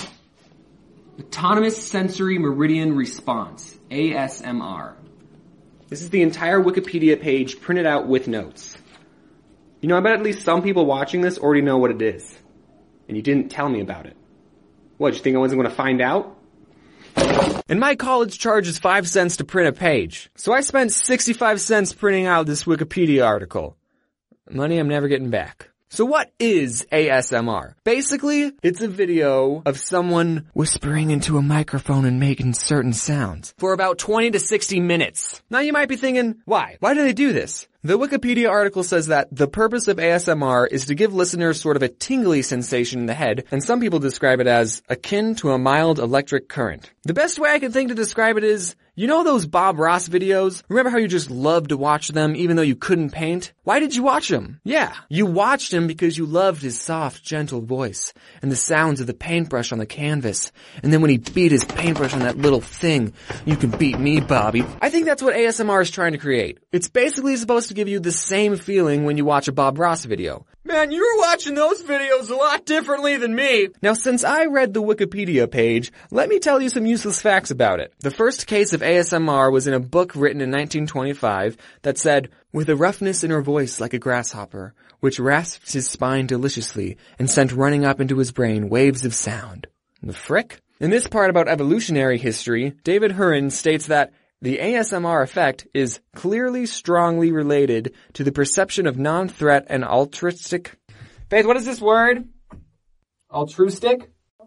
Autonomous Sensory Meridian Response, A S M R. This is the entire Wikipedia page printed out with notes. You know, I bet at least some people watching this already know what it is. And you didn't tell me about it. What, you think I wasn't going to find out? And my college charges five cents to print a page. So I spent sixty-five cents printing out this Wikipedia article. Money I'm never getting back. So what is A S M R? Basically, it's a video of someone whispering into a microphone and making certain sounds for about twenty to sixty minutes. Now you might be thinking, why? Why do they do this? The Wikipedia article says that the purpose of A S M R is to give listeners sort of a tingly sensation in the head, and some people describe it as akin to a mild electric current. The best way I can think to describe it is, you know those Bob Ross videos? Remember how you just loved to watch them even though you couldn't paint? Why did you watch them? Yeah, you watched him because you loved his soft, gentle voice and the sounds of the paintbrush on the canvas. And then when he beat his paintbrush on that little thing, you can beat me, Bobby. I think that's what A S M R is trying to create. It's basically supposed to give you the same feeling when you watch a Bob Ross video. Man, you were watching those videos a lot differently than me. Now, since I read the Wikipedia page, let me tell you some useless facts about it. The first case of A S M R was in a book written in nineteen twenty-five that said, with a roughness in her voice like a grasshopper, which rasped his spine deliciously and sent running up into his brain waves of sound. The frick? In this part about evolutionary history, David Hurin states that the A S M R effect is clearly strongly related to the perception of non-threat and altruistic. Faith, what is this word? Altruistic?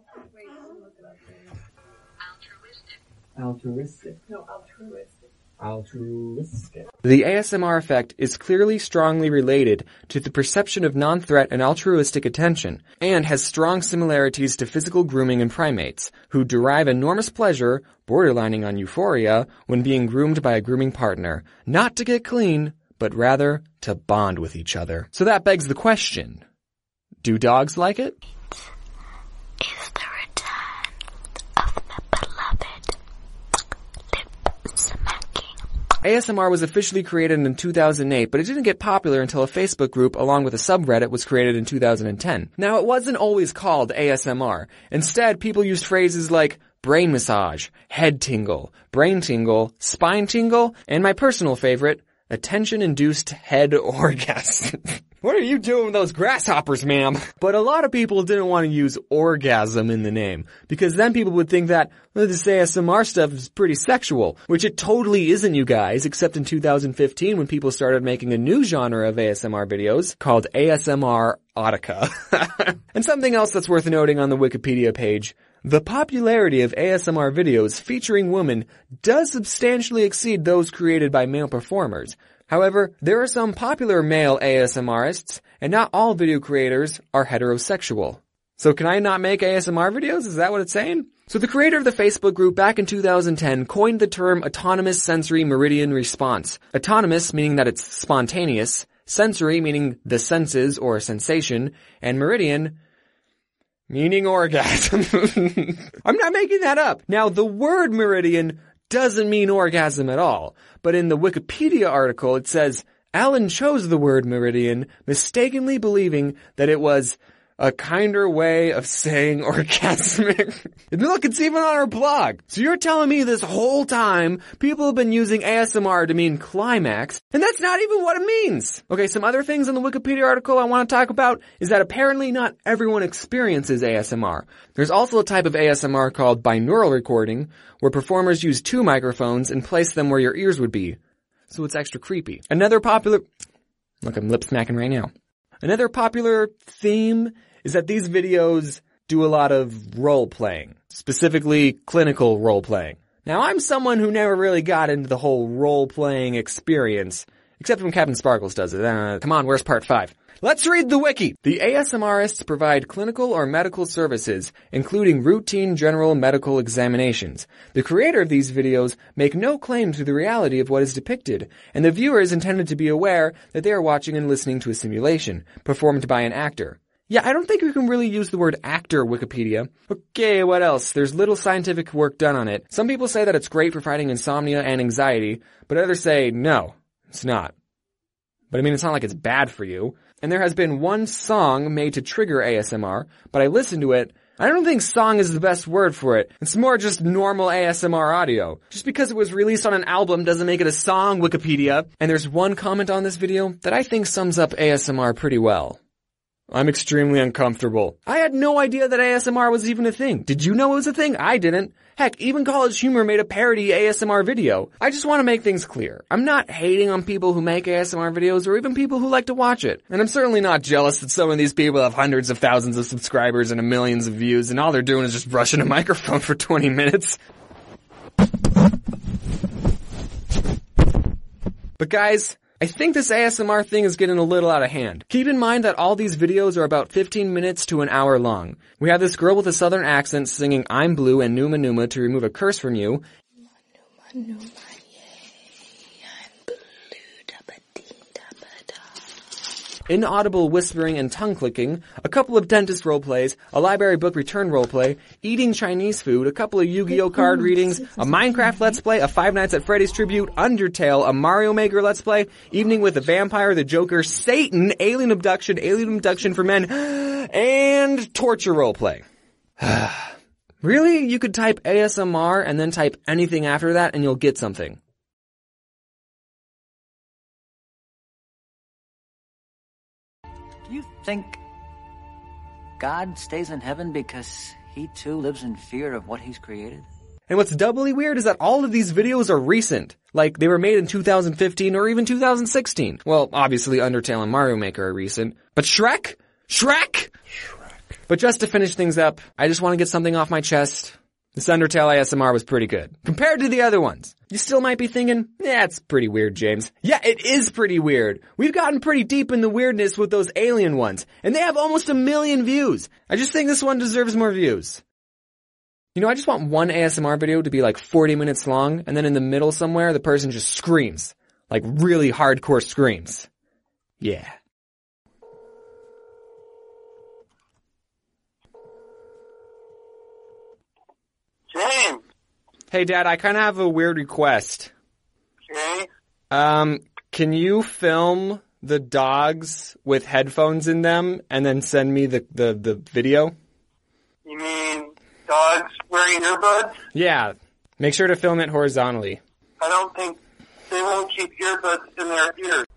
Altruistic. No, altruistic. Altruistic. The A S M R effect is clearly strongly related to the perception of non-threat and altruistic attention, and has strong similarities to physical grooming in primates, who derive enormous pleasure, borderlining on euphoria, when being groomed by a grooming partner, not to get clean, but rather to bond with each other. So that begs the question, do dogs like it? Is the return of the beloved lip smacking. A S M R was officially created in two thousand eight, but it didn't get popular until a Facebook group along with a subreddit was created in two thousand ten. Now, it wasn't always called A S M R. Instead, people used phrases like brain massage, head tingle, brain tingle, spine tingle, and my personal favorite, attention-induced head orgasm. What are you doing with those grasshoppers, ma'am? But a lot of people didn't want to use orgasm in the name, because then people would think that, well, this A S M R stuff is pretty sexual, which it totally isn't, you guys, except in two thousand fifteen when people started making a new genre of A S M R videos called A S M R Erotica. And something else that's worth noting on the Wikipedia page, the popularity of A S M R videos featuring women does substantially exceed those created by male performers. However, there are some popular male ASMRists, and not all video creators are heterosexual. So can I not make A S M R videos? Is that what it's saying? So the creator of the Facebook group back in two thousand ten coined the term autonomous sensory meridian response. Autonomous meaning that it's spontaneous, sensory meaning the senses or sensation, and meridian meaning orgasm. I'm not making that up. Now, the word meridian doesn't mean orgasm at all, but in the Wikipedia article it says, Alan chose the word meridian, mistakenly believing that it was a kinder way of saying orgasmic. And look, it's even on our blog. So you're telling me this whole time people have been using A S M R to mean climax, and that's not even what it means. Okay, some other things in the Wikipedia article I want to talk about is that apparently not everyone experiences A S M R. There's also a type of A S M R called binaural recording, where performers use two microphones and place them where your ears would be. So it's extra creepy. Another popular... Look, I'm lip smacking right now. Another popular theme is that these videos do a lot of role-playing, specifically clinical role-playing. Now, I'm someone who never really got into the whole role-playing experience, except when Captain Sparkles does it. Uh, come on, where's part five? Let's read the wiki! The ASMRists provide clinical or medical services, including routine general medical examinations. The creator of these videos make no claim to the reality of what is depicted, and the viewer is intended to be aware that they are watching and listening to a simulation, performed by an actor. Yeah, I don't think we can really use the word actor, Wikipedia. Okay, what else? There's little scientific work done on it. Some people say that it's great for fighting insomnia and anxiety, but others say, no, it's not. But I mean, it's not like it's bad for you. And there has been one song made to trigger A S M R, but I listened to it. I don't think song is the best word for it. It's more just normal A S M R audio. Just because it was released on an album doesn't make it a song, Wikipedia. And there's one comment on this video that I think sums up A S M R pretty well. I'm extremely uncomfortable. I had no idea that A S M R was even a thing. Did you know it was a thing? I didn't. Heck, even College Humor made a parody A S M R video. I just want to make things clear. I'm not hating on people who make A S M R videos or even people who like to watch it. And I'm certainly not jealous that some of these people have hundreds of thousands of subscribers and millions of views and all they're doing is just brushing a microphone for twenty minutes. But guys, I think this A S M R thing is getting a little out of hand. Keep in mind that all these videos are about fifteen minutes to an hour long. We have this girl with a southern accent singing I'm Blue and Numa Numa to remove a curse from you. Numa, Numa, yay, I'm blue, da-ba-dee-da-ba-da. Inaudible whispering and tongue clicking, a couple of dentist roleplays, a library book return roleplay, eating Chinese food, a couple of Yu-Gi-Oh card readings, a Minecraft Let's Play, a Five Nights at Freddy's tribute, Undertale, a Mario Maker Let's Play, Evening with the Vampire, the Joker, Satan, Alien Abduction, Alien Abduction for Men, and Torture Roleplay. Really? You could type A S M R and then type anything after that and you'll get something. Do you think God stays in heaven because he too lives in fear of what he's created? And what's doubly weird is that all of these videos are recent. Like, they were made in two thousand fifteen or even two thousand sixteen. Well, obviously Undertale and Mario Maker are recent. But Shrek? Shrek! Shrek. But just to finish things up, I just want to get something off my chest. This Undertale A S M R was pretty good. Compared to the other ones. You still might be thinking, yeah, it's pretty weird, James. Yeah, it is pretty weird. We've gotten pretty deep in the weirdness with those alien ones, and they have almost a million views. I just think this one deserves more views. You know, I just want one A S M R video to be like forty minutes long, and then in the middle somewhere, the person just screams. Like really hardcore screams. Yeah. James. Hey, Dad, I kind of have a weird request. Okay. Um, can you film the dogs with headphones in them and then send me the, the, the video? You mean dogs wearing earbuds? Yeah. Make sure to film it horizontally. I don't think they won't keep earbuds in their ears.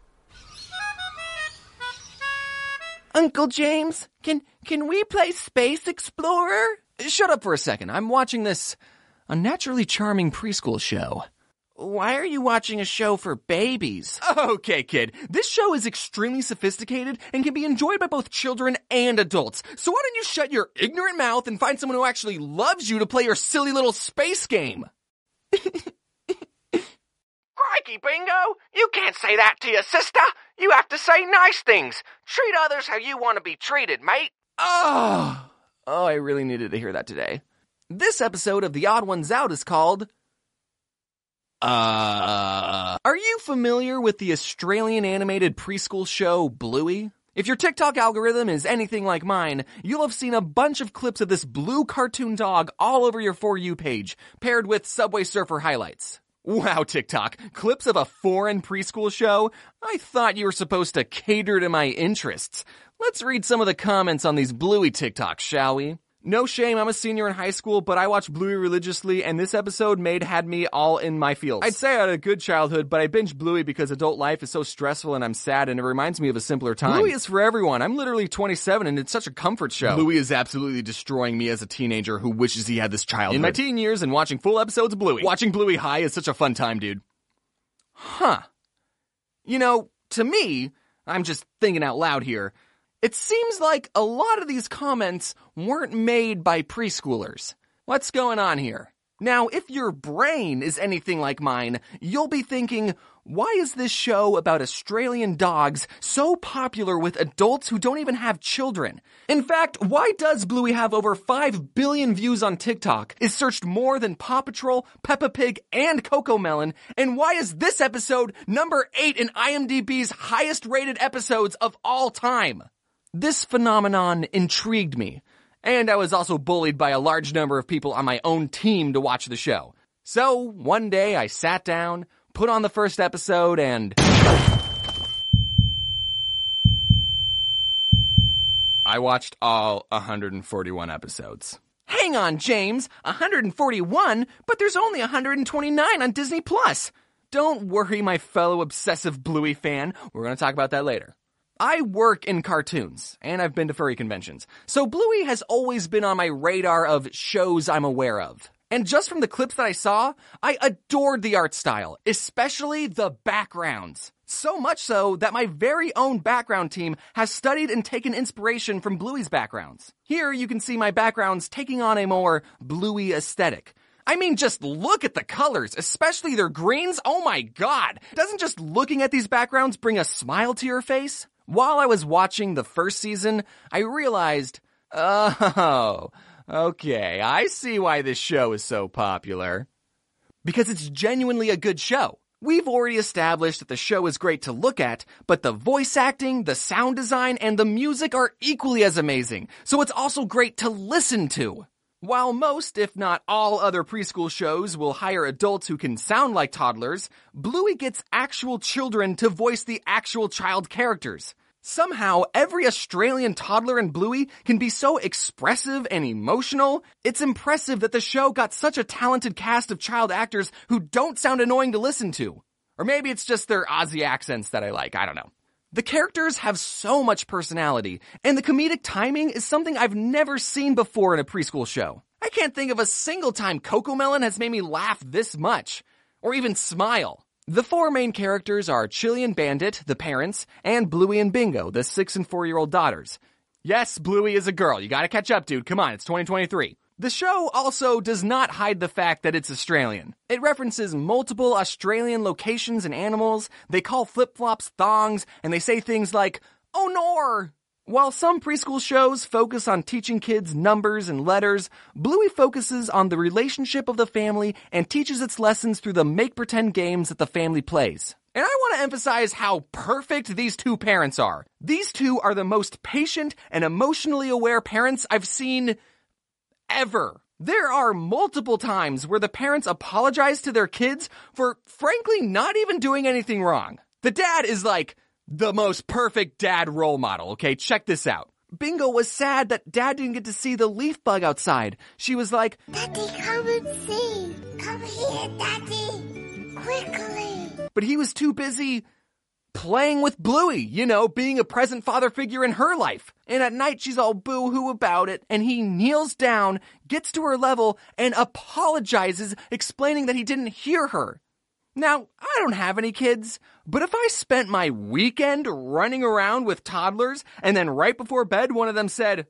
Uncle James, can can we play Space Explorer? Shut up for a second. I'm watching this unnaturally charming preschool show. Why are you watching a show for babies? Okay, kid. This show is extremely sophisticated and can be enjoyed by both children and adults. So why don't you shut your ignorant mouth and find someone who actually loves you to play your silly little space game? Crikey, Bingo! You can't say that to your sister! You have to say nice things! Treat others how you want to be treated, mate! Oh, oh, I really needed to hear that today. This episode of The Odd Ones Out is called... Uh... Are you familiar with the Australian animated preschool show Bluey? If your TikTok algorithm is anything like mine, you'll have seen a bunch of clips of this blue cartoon dog all over your For You page, paired with Subway Surfer highlights. Wow, TikTok, clips of a foreign preschool show? I thought you were supposed to cater to my interests. Let's read some of the comments on these Bluey TikToks, shall we? No shame, I'm a senior in high school, but I watched Bluey religiously, and this episode made had me all in my feels. I'd say I had a good childhood, but I binged Bluey because adult life is so stressful and I'm sad, and it reminds me of a simpler time. Bluey is for everyone. I'm literally twenty-seven, and it's such a comfort show. Bluey is absolutely destroying me as a teenager who wishes he had this childhood. In my teen years and watching full episodes of Bluey. Watching Bluey high is such a fun time, dude. Huh. You know, to me, I'm just thinking out loud here, it seems like a lot of these comments weren't made by preschoolers. What's going on here? Now, if your brain is anything like mine, you'll be thinking, why is this show about Australian dogs so popular with adults who don't even have children? In fact, why does Bluey have over five billion views on TikTok, is searched more than Paw Patrol, Peppa Pig, and Cocomelon, and why is this episode number eight in IMDb's highest rated episodes of all time? This phenomenon intrigued me, and I was also bullied by a large number of people on my own team to watch the show. So, one day I sat down, put on the first episode, and... I watched all one hundred forty-one episodes. Hang on, James! one hundred forty-one? But there's only one hundred twenty-nine on Disney Plus! Don't worry, my fellow obsessive Bluey fan. We're gonna talk about that later. I work in cartoons, and I've been to furry conventions, so Bluey has always been on my radar of shows I'm aware of. And just from the clips that I saw, I adored the art style, especially the backgrounds. So much so that my very own background team has studied and taken inspiration from Bluey's backgrounds. Here you can see my backgrounds taking on a more Bluey aesthetic. I mean, just look at the colors, especially their greens. Oh my god! Doesn't just looking at these backgrounds bring a smile to your face? While I was watching the first season, I realized, oh, okay, I see why this show is so popular. Because it's genuinely a good show. We've already established that the show is great to look at, but the voice acting, the sound design, and the music are equally as amazing, so it's also great to listen to. While most, if not all, other preschool shows will hire adults who can sound like toddlers, Bluey gets actual children to voice the actual child characters. Somehow, every Australian toddler in Bluey can be so expressive and emotional. It's impressive that the show got such a talented cast of child actors who don't sound annoying to listen to. Or maybe it's just their Aussie accents that I like, I don't know. The characters have so much personality, and the comedic timing is something I've never seen before in a preschool show. I can't think of a single time Cocomelon has made me laugh this much, or even smile. The four main characters are Chili and Bandit, the parents, and Bluey and Bingo, the six and four-year-old daughters. Yes, Bluey is a girl. You gotta catch up, dude. Come on, it's twenty twenty-three. The show also does not hide the fact that it's Australian. It references multiple Australian locations and animals. They call flip-flops thongs, and they say things like, "Oh nor!" While some preschool shows focus on teaching kids numbers and letters, Bluey focuses on the relationship of the family and teaches its lessons through the make-pretend games that the family plays. And I want to emphasize how perfect these two parents are. These two are the most patient and emotionally aware parents I've seen ever. There are multiple times where the parents apologize to their kids for, frankly, not even doing anything wrong. The dad is like the most perfect dad role model, okay? Check this out. Bingo was sad that Dad didn't get to see the leaf bug outside. She was like, Daddy, come and see. Come here, Daddy. Quickly. But he was too busy playing with Bluey, you know, being a present father figure in her life. And at night, she's all boo-hoo about it, and he kneels down, gets to her level, and apologizes, explaining that he didn't hear her. Now, I don't have any kids, but if I spent my weekend running around with toddlers, and then right before bed, one of them said,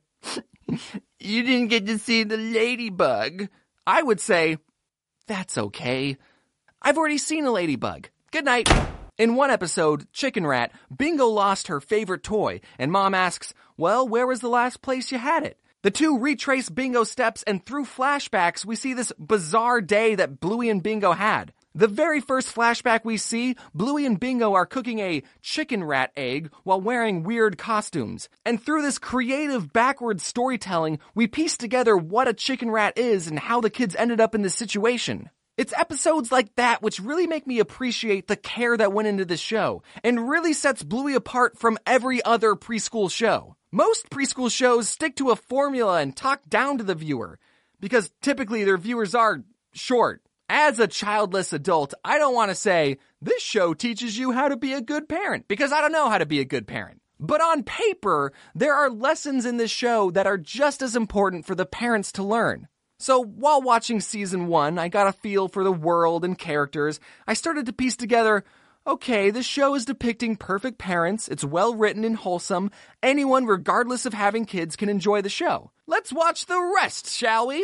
"You didn't get to see the ladybug," I would say, "That's okay. I've already seen a ladybug. Good night." In one episode, Chicken Rat, Bingo lost her favorite toy, and Mom asks, "Well, where was the last place you had it?" The two retrace Bingo's steps, and through flashbacks, we see this bizarre day that Bluey and Bingo had. The very first flashback we see, Bluey and Bingo are cooking a chicken rat egg while wearing weird costumes. And through this creative backwards storytelling, we piece together what a chicken rat is and how the kids ended up in this situation. It's episodes like that which really make me appreciate the care that went into this show, and really sets Bluey apart from every other preschool show. Most preschool shows stick to a formula and talk down to the viewer, because typically their viewers are short. As a childless adult, I don't want to say, this show teaches you how to be a good parent, because I don't know how to be a good parent. But on paper, there are lessons in this show that are just as important for the parents to learn. So while watching season one, I got a feel for the world and characters. I started to piece together, okay, this show is depicting perfect parents, it's well written and wholesome, anyone regardless of having kids can enjoy the show. Let's watch the rest, shall we?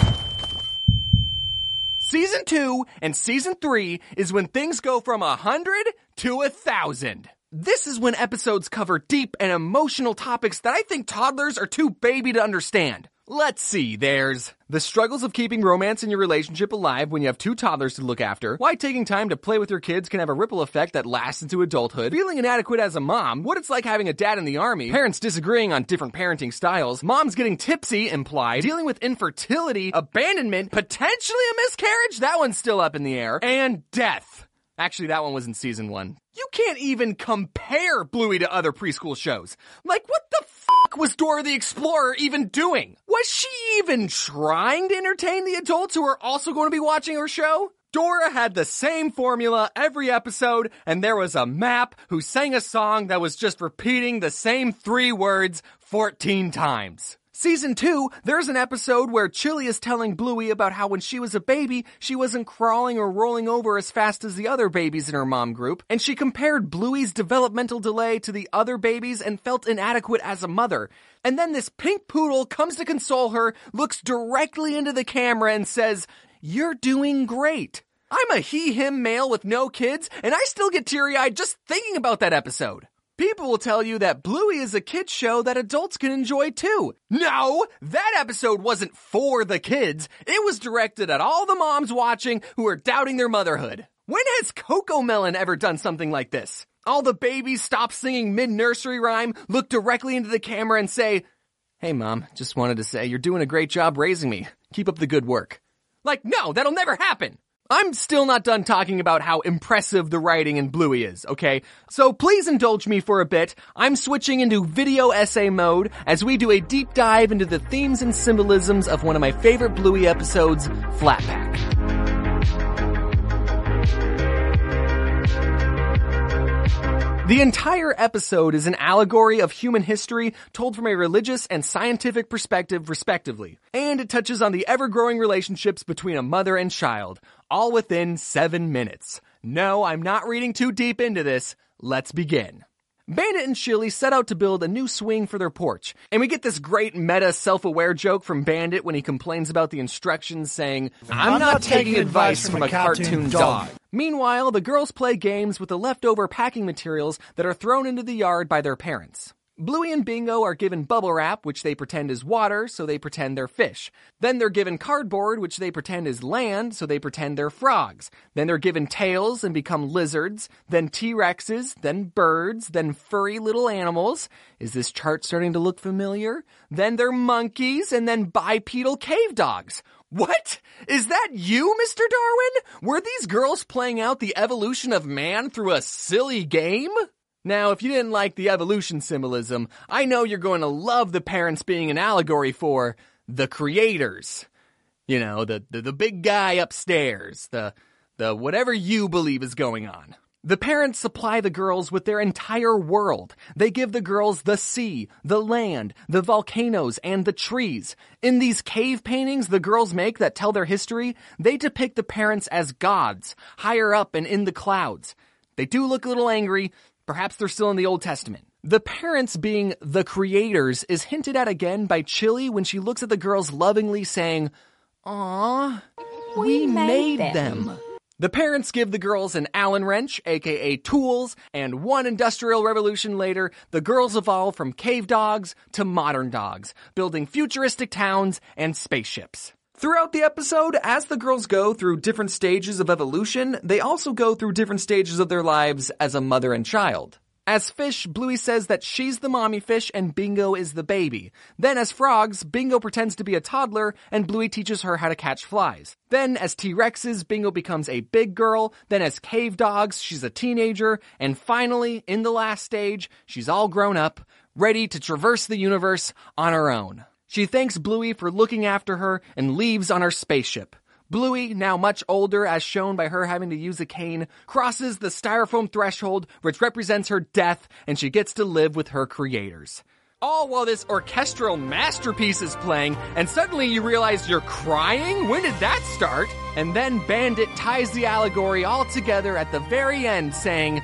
Season two and season three is when things go from a hundred to a thousand. This is when episodes cover deep and emotional topics that I think toddlers are too baby to understand. Let's see, there's the struggles of keeping romance in your relationship alive when you have two toddlers to look after, why taking time to play with your kids can have a ripple effect that lasts into adulthood, feeling inadequate as a mom, what it's like having a dad in the army, parents disagreeing on different parenting styles, moms getting tipsy implied, dealing with infertility, abandonment, potentially a miscarriage, that one's still up in the air, and death. Actually, that one was in season one. You can't even compare Bluey to other preschool shows. Like, what the fuck was Dora the Explorer even doing? Was she even trying to entertain the adults who are also going to be watching her show? Dora had the same formula every episode, and there was a map who sang a song that was just repeating the same three words fourteen times. Season two, there's an episode where Chili is telling Bluey about how when she was a baby, she wasn't crawling or rolling over as fast as the other babies in her mom group, and she compared Bluey's developmental delay to the other babies and felt inadequate as a mother. And then this pink poodle comes to console her, looks directly into the camera and says, "You're doing great." I'm a he-him male with no kids, and I still get teary-eyed just thinking about that episode. People will tell you that Bluey is a kid's show that adults can enjoy too. No, that episode wasn't for the kids. It was directed at all the moms watching who are doubting their motherhood. When has CoComelon ever done something like this? All the babies stop singing mid-nursery rhyme, look directly into the camera and say, "Hey mom, just wanted to say you're doing a great job raising me. Keep up the good work." Like, no, that'll never happen. I'm still not done talking about how impressive the writing in Bluey is, okay? So please indulge me for a bit. I'm switching into video essay mode as we do a deep dive into the themes and symbolisms of one of my favorite Bluey episodes, Flat Pack. The entire episode is an allegory of human history told from a religious and scientific perspective, respectively. And it touches on the ever-growing relationships between a mother and child, all within seven minutes. No, I'm not reading too deep into this. Let's begin. Bandit and Chili set out to build a new swing for their porch, and we get this great meta self-aware joke from Bandit when he complains about the instructions saying, I'm, I'm not, not taking, taking advice from, from a cartoon, cartoon dog. dog. Meanwhile, the girls play games with the leftover packing materials that are thrown into the yard by their parents. Bluey and Bingo are given bubble wrap, which they pretend is water, so they pretend they're fish. Then they're given cardboard, which they pretend is land, so they pretend they're frogs. Then they're given tails and become lizards, then T-Rexes, then birds, then furry little animals. Is this chart starting to look familiar? Then they're monkeys, and then bipedal cave dogs. What? Is that you, Mister Darwin? Were these girls playing out the evolution of man through a silly game? Now, if you didn't like the evolution symbolism, I know you're going to love the parents being an allegory for the creators. You know, the, the, the big guy upstairs, the, the whatever you believe is going on. The parents supply the girls with their entire world. They give the girls the sea, the land, the volcanoes, and the trees. In these cave paintings the girls make that tell their history, they depict the parents as gods, higher up and in the clouds. They do look a little angry. Perhaps they're still in the Old Testament. The parents being the creators is hinted at again by Chili when she looks at the girls lovingly saying, "Aw, we, we made, made them. them." The parents give the girls an Allen wrench, aka tools, and one industrial revolution later, the girls evolve from cave dogs to modern dogs, building futuristic towns and spaceships. Throughout the episode, as the girls go through different stages of evolution, they also go through different stages of their lives as a mother and child. As fish, Bluey says that she's the mommy fish and Bingo is the baby. Then as frogs, Bingo pretends to be a toddler and Bluey teaches her how to catch flies. Then as T-Rexes, Bingo becomes a big girl. Then as cave dogs, she's a teenager. And finally, in the last stage, she's all grown up, ready to traverse the universe on her own. She thanks Bluey for looking after her and leaves on her spaceship. Bluey, now much older as shown by her having to use a cane, crosses the styrofoam threshold which represents her death and she gets to live with her creators. All while this orchestral masterpiece is playing and suddenly you realize you're crying? When did that start? And then Bandit ties the allegory all together at the very end saying,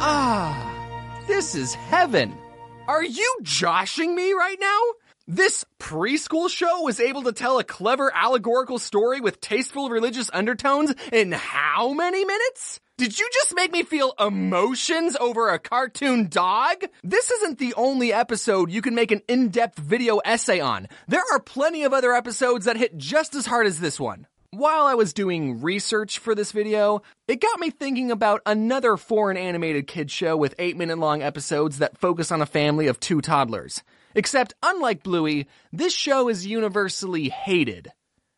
"Ah, this is heaven." Are you joshing me right now? This preschool show was able to tell a clever allegorical story with tasteful religious undertones in how many minutes? Did you just make me feel emotions over a cartoon dog? This isn't the only episode you can make an in-depth video essay on. There are plenty of other episodes that hit just as hard as this one. While I was doing research for this video, it got me thinking about another foreign animated kids show with eight minute long episodes that focus on a family of two toddlers. Except, unlike Bluey, this show is universally hated.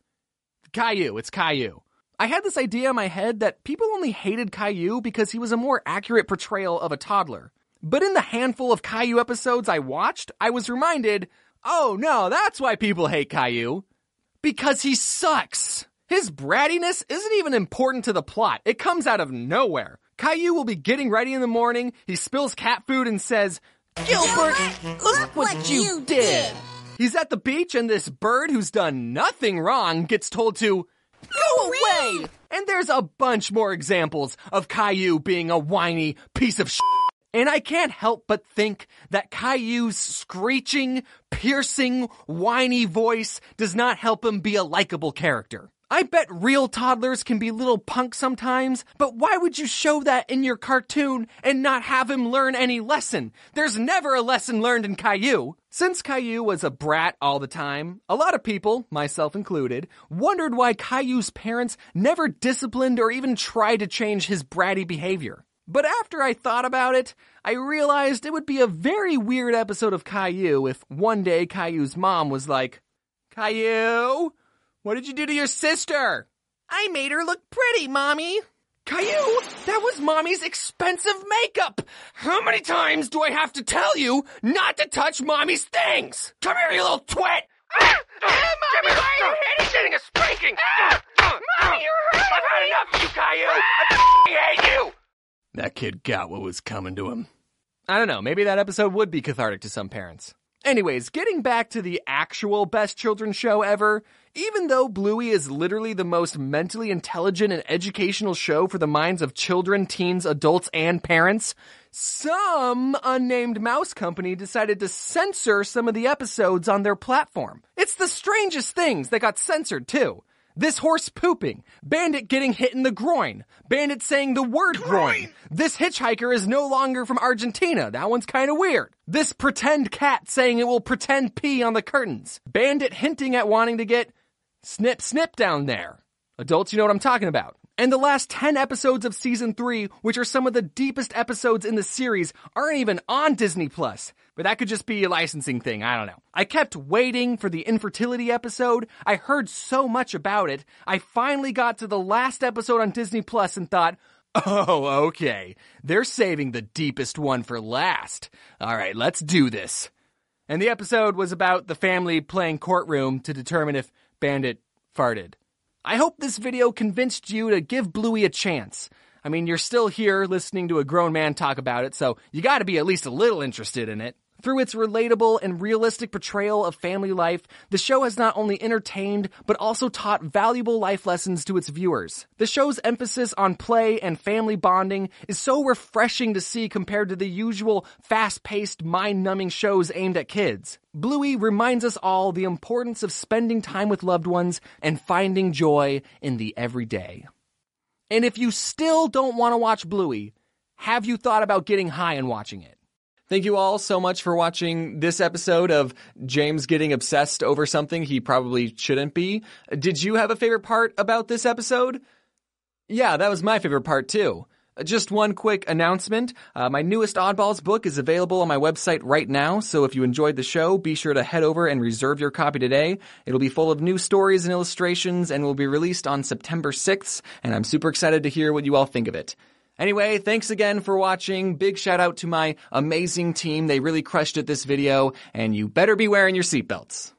Caillou, it's Caillou. I had this idea in my head that people only hated Caillou because he was a more accurate portrayal of a toddler. But in the handful of Caillou episodes I watched, I was reminded, oh no, that's why people hate Caillou. Because he sucks. His brattiness isn't even important to the plot. It comes out of nowhere. Caillou will be getting ready in the morning, he spills cat food and says, "Gilbert, look, look what, what you, you did. did. He's at the beach and this bird who's done nothing wrong gets told to go away. away. And there's a bunch more examples of Caillou being a whiny piece of shit. And I can't help but think that Caillou's screeching, piercing, whiny voice does not help him be a likable character. I bet real toddlers can be little punks sometimes, but why would you show that in your cartoon and not have him learn any lesson? There's never a lesson learned in Caillou. Since Caillou was a brat all the time, a lot of people, myself included, wondered why Caillou's parents never disciplined or even tried to change his bratty behavior. But after I thought about it, I realized it would be a very weird episode of Caillou if one day Caillou's mom was like, "Caillou, what did you do to your sister?" "I made her look pretty, Mommy." "Caillou, that was Mommy's expensive makeup. How many times do I have to tell you not to touch Mommy's things? Come here, you little twit." Ah, ah, Mommy, why are you hitting? Getting a spanking. Ah, ah, Mommy, you're hurting. I've had enough of you, Caillou. I hate you. That kid got what was coming to him. I don't know, maybe that episode would be cathartic to some parents. Anyways, getting back to the actual best children's show ever, Even though Bluey is literally the most mentally intelligent and educational show for the minds of children, teens, adults, and parents, some unnamed mouse company decided to censor some of the episodes on their platform. It's the strangest things that got censored too. This horse pooping, Bandit getting hit in the groin, Bandit saying the word groin. This hitchhiker is no longer from Argentina. That one's kind of weird. This pretend cat saying it will pretend pee on the curtains. Bandit hinting at wanting to get snip snip down there. Adults, you know what I'm talking about. And the last ten episodes of season three, which are some of the deepest episodes in the series, aren't even on Disney Plus. But that could just be a licensing thing, I don't know. I kept waiting for the infertility episode. I heard so much about it. I finally got to the last episode on Disney Plus and thought, oh, okay. They're saving the deepest one for last. All right, let's do this. And the episode was about the family playing courtroom to determine if Bandit farted. I hope this video convinced you to give Bluey a chance. I mean, you're still here listening to a grown man talk about it, so you gotta be at least a little interested in it. Through its relatable and realistic portrayal of family life, the show has not only entertained, but also taught valuable life lessons to its viewers. The show's emphasis on play and family bonding is so refreshing to see compared to the usual fast-paced, mind-numbing shows aimed at kids. Bluey reminds us all the importance of spending time with loved ones and finding joy in the everyday. And if you still don't want to watch Bluey, have you thought about getting high and watching it? Thank you all so much for watching this episode of James getting obsessed over something he probably shouldn't be. Did you have a favorite part about this episode? Yeah, that was my favorite part too. Just one quick announcement. Uh, my newest Oddballs book is available on my website right now, so if you enjoyed the show, be sure to head over and reserve your copy today. It'll be full of new stories and illustrations and will be released on September sixth, and I'm super excited to hear what you all think of it. Anyway, thanks again for watching. Big shout out to my amazing team. They really crushed it this video, and you better be wearing your seatbelts.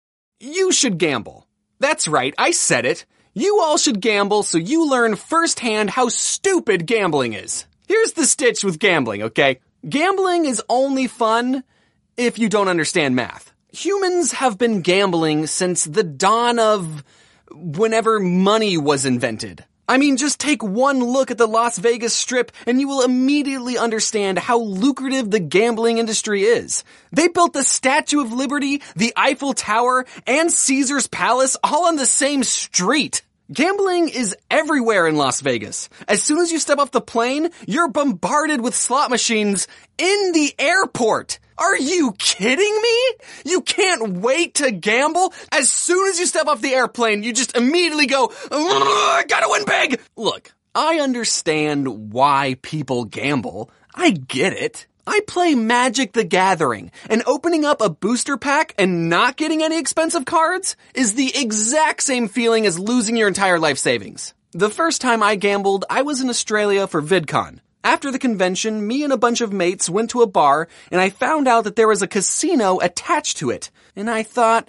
You should gamble. That's right, I said it. You all should gamble so you learn firsthand how stupid gambling is. Here's the stitch with gambling, okay? Gambling is only fun if you don't understand math. Humans have been gambling since the dawn of whenever money was invented. I mean, just take one look at the Las Vegas Strip and you will immediately understand how lucrative the gambling industry is. They built the Statue of Liberty, the Eiffel Tower, and Caesar's Palace all on the same street. Gambling is everywhere in Las Vegas. As soon as you step off the plane, you're bombarded with slot machines in the airport. Are you kidding me? You can't wait to gamble? As soon as you step off the airplane, you just immediately go, I gotta win big! Look, I understand why people gamble. I get it. I play Magic the Gathering, and opening up a booster pack and not getting any expensive cards is the exact same feeling as losing your entire life savings. The first time I gambled, I was in Australia for VidCon. After the convention, me and a bunch of mates went to a bar, and I found out that there was a casino attached to it. And I thought,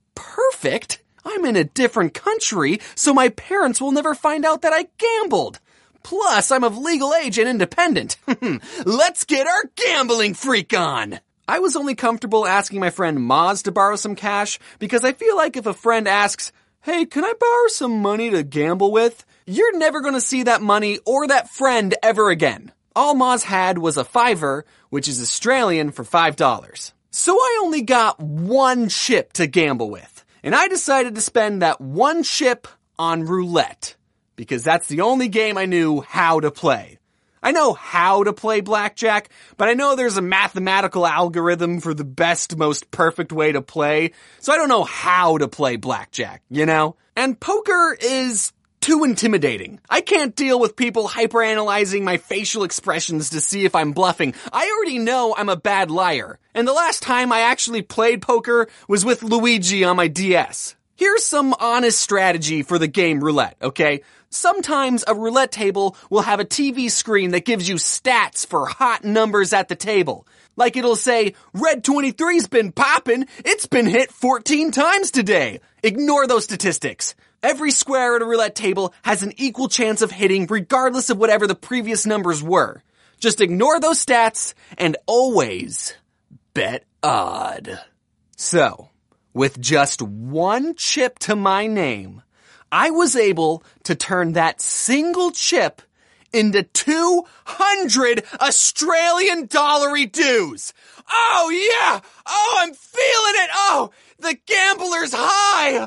perfect! I'm in a different country, so my parents will never find out that I gambled. Plus, I'm of legal age and independent. Let's get our gambling freak on! I was only comfortable asking my friend Moz to borrow some cash, because I feel like if a friend asks, hey, can I borrow some money to gamble with? You're never going to see that money or that friend ever again. All Moz had was a fiver, which is Australian for five dollars. So I only got one chip to gamble with, and I decided to spend that one chip on roulette, because that's the only game I knew how to play. I know how to play blackjack, but I know there's a mathematical algorithm for the best, most perfect way to play, so I don't know how to play blackjack, you know? And poker is too intimidating. I can't deal with people hyperanalyzing my facial expressions to see if I'm bluffing. I already know I'm a bad liar. And the last time I actually played poker was with Luigi on my D S. Here's some honest strategy for the game roulette, okay? Sometimes a roulette table will have a T V screen that gives you stats for hot numbers at the table. Like it'll say, Red twenty-three's been poppin', it's been hit fourteen times today. Ignore those statistics. Every square at a roulette table has an equal chance of hitting regardless of whatever the previous numbers were. Just ignore those stats and always bet odd. So, With just one chip to my name, I was able to turn that single chip into two hundred Australian dollary dues. Oh yeah! Oh, I'm feeling it! Oh, the gambler's high!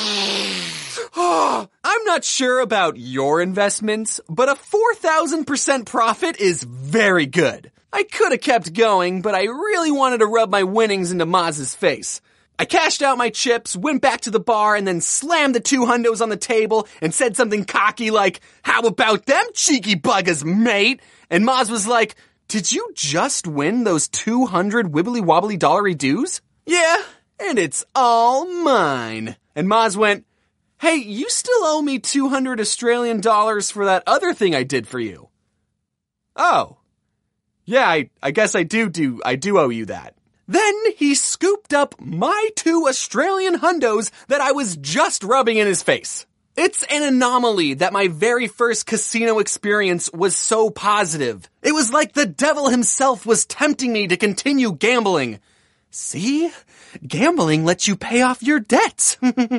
Oh, I'm not sure about your investments, but a four thousand percent profit is very good. I could have kept going, but I really wanted to rub my winnings into Maz's face. I cashed out my chips, went back to the bar, and then slammed the two hundos on the table and said something cocky like, "How about them cheeky buggers, mate?" And Maz was like, "Did you just win those two hundred wibbly-wobbly dollary dues?" "Yeah, and it's all mine." And Maz went, "Hey, you still owe me two hundred Australian dollars for that other thing I did for you." "Oh. Yeah, I, I guess I do do, I do owe you that." Then he scooped up my two Australian hundos that I was just rubbing in his face. It's an anomaly that my very first casino experience was so positive. It was like the devil himself was tempting me to continue gambling. See? Gambling lets you pay off your debts. Never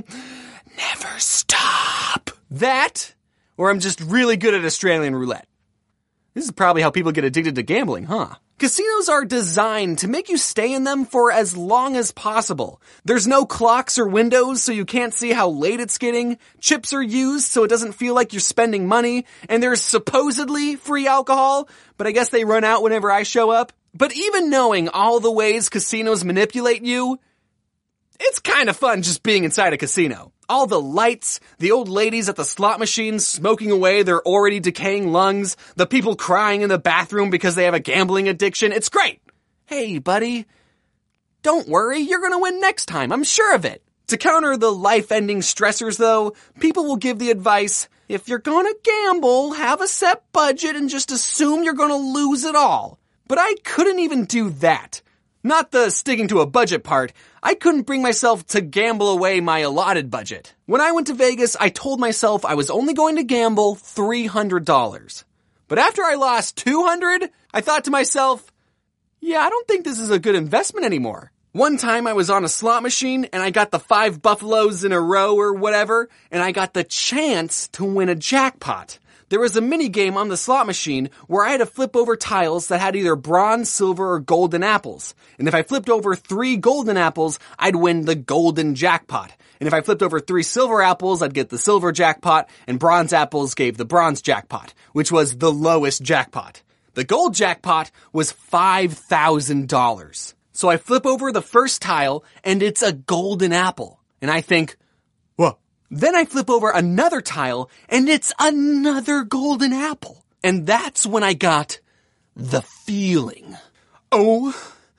stop. That, or I'm just really good at Australian roulette. This is probably how people get addicted to gambling, huh? Casinos are designed to make you stay in them for as long as possible. There's no clocks or windows, so you can't see how late it's getting. Chips are used, so it doesn't feel like you're spending money. And there's supposedly free alcohol, but I guess they run out whenever I show up. But even knowing all the ways casinos manipulate you, it's kind of fun just being inside a casino. All the lights, the old ladies at the slot machines smoking away their already decaying lungs, the people crying in the bathroom because they have a gambling addiction. It's great. Hey, buddy, don't worry, you're gonna win next time, I'm sure of it. To counter the life-ending stressors, though, people will give the advice, if you're gonna gamble, have a set budget and just assume you're gonna lose it all. But I couldn't even do that. Not the sticking to a budget part. I couldn't bring myself to gamble away my allotted budget. When I went to Vegas, I told myself I was only going to gamble three hundred dollars. But after I lost two hundred dollars, I thought to myself, yeah, I don't think this is a good investment anymore. One time I was on a slot machine and I got the five buffaloes in a row or whatever, and I got the chance to win a jackpot. There was a mini game on the slot machine where I had to flip over tiles that had either bronze, silver, or golden apples. And if I flipped over three golden apples, I'd win the golden jackpot. And if I flipped over three silver apples, I'd get the silver jackpot, and bronze apples gave the bronze jackpot, which was the lowest jackpot. The gold jackpot was five thousand dollars. So I flip over the first tile, and it's a golden apple. And I think, whoa. Then I flip over another tile, and it's another golden apple. And that's when I got the feeling. Oh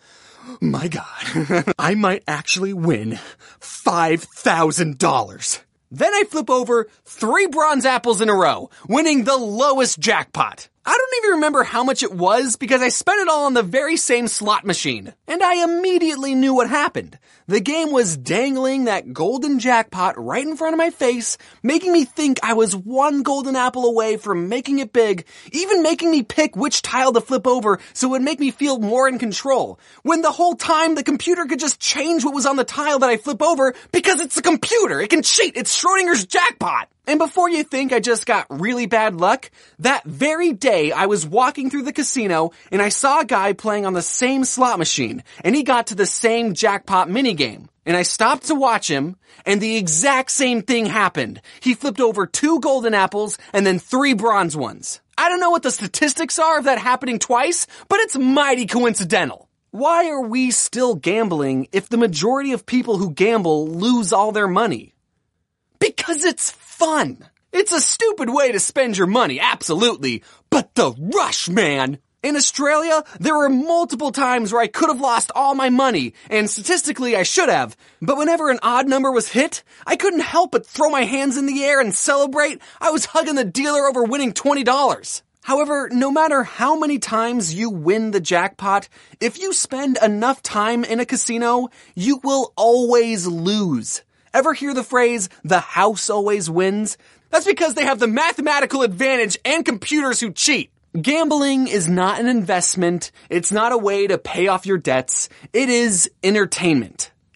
my God. I might actually win five thousand dollars. Then I flip over three bronze apples in a row, winning the lowest jackpot. I don't even remember how much it was because I spent it all on the very same slot machine. And I immediately knew what happened. The game was dangling that golden jackpot right in front of my face, making me think I was one golden apple away from making it big, even making me pick which tile to flip over so it would make me feel more in control. When the whole time the computer could just change what was on the tile that I flip over because it's a computer. It can cheat. It's Schrodinger's jackpot. And before you think I just got really bad luck, that very day I was walking through the casino and I saw a guy playing on the same slot machine and he got to the same jackpot minigame. And I stopped to watch him and the exact same thing happened. He flipped over two golden apples and then three bronze ones. I don't know what the statistics are of that happening twice, but it's mighty coincidental. Why are we still gambling if the majority of people who gamble lose all their money? Because it's fun. It's a stupid way to spend your money, absolutely. But the rush, man! In Australia, there were multiple times where I could have lost all my money, and statistically I should have. But whenever an odd number was hit, I couldn't help but throw my hands in the air and celebrate. I was hugging the dealer over winning twenty dollars. However, no matter how many times you win the jackpot, if you spend enough time in a casino, you will always lose. Ever hear the phrase, the house always wins? That's because they have the mathematical advantage and computers who cheat. Gambling is not an investment. It's not a way to pay off your debts. It is entertainment.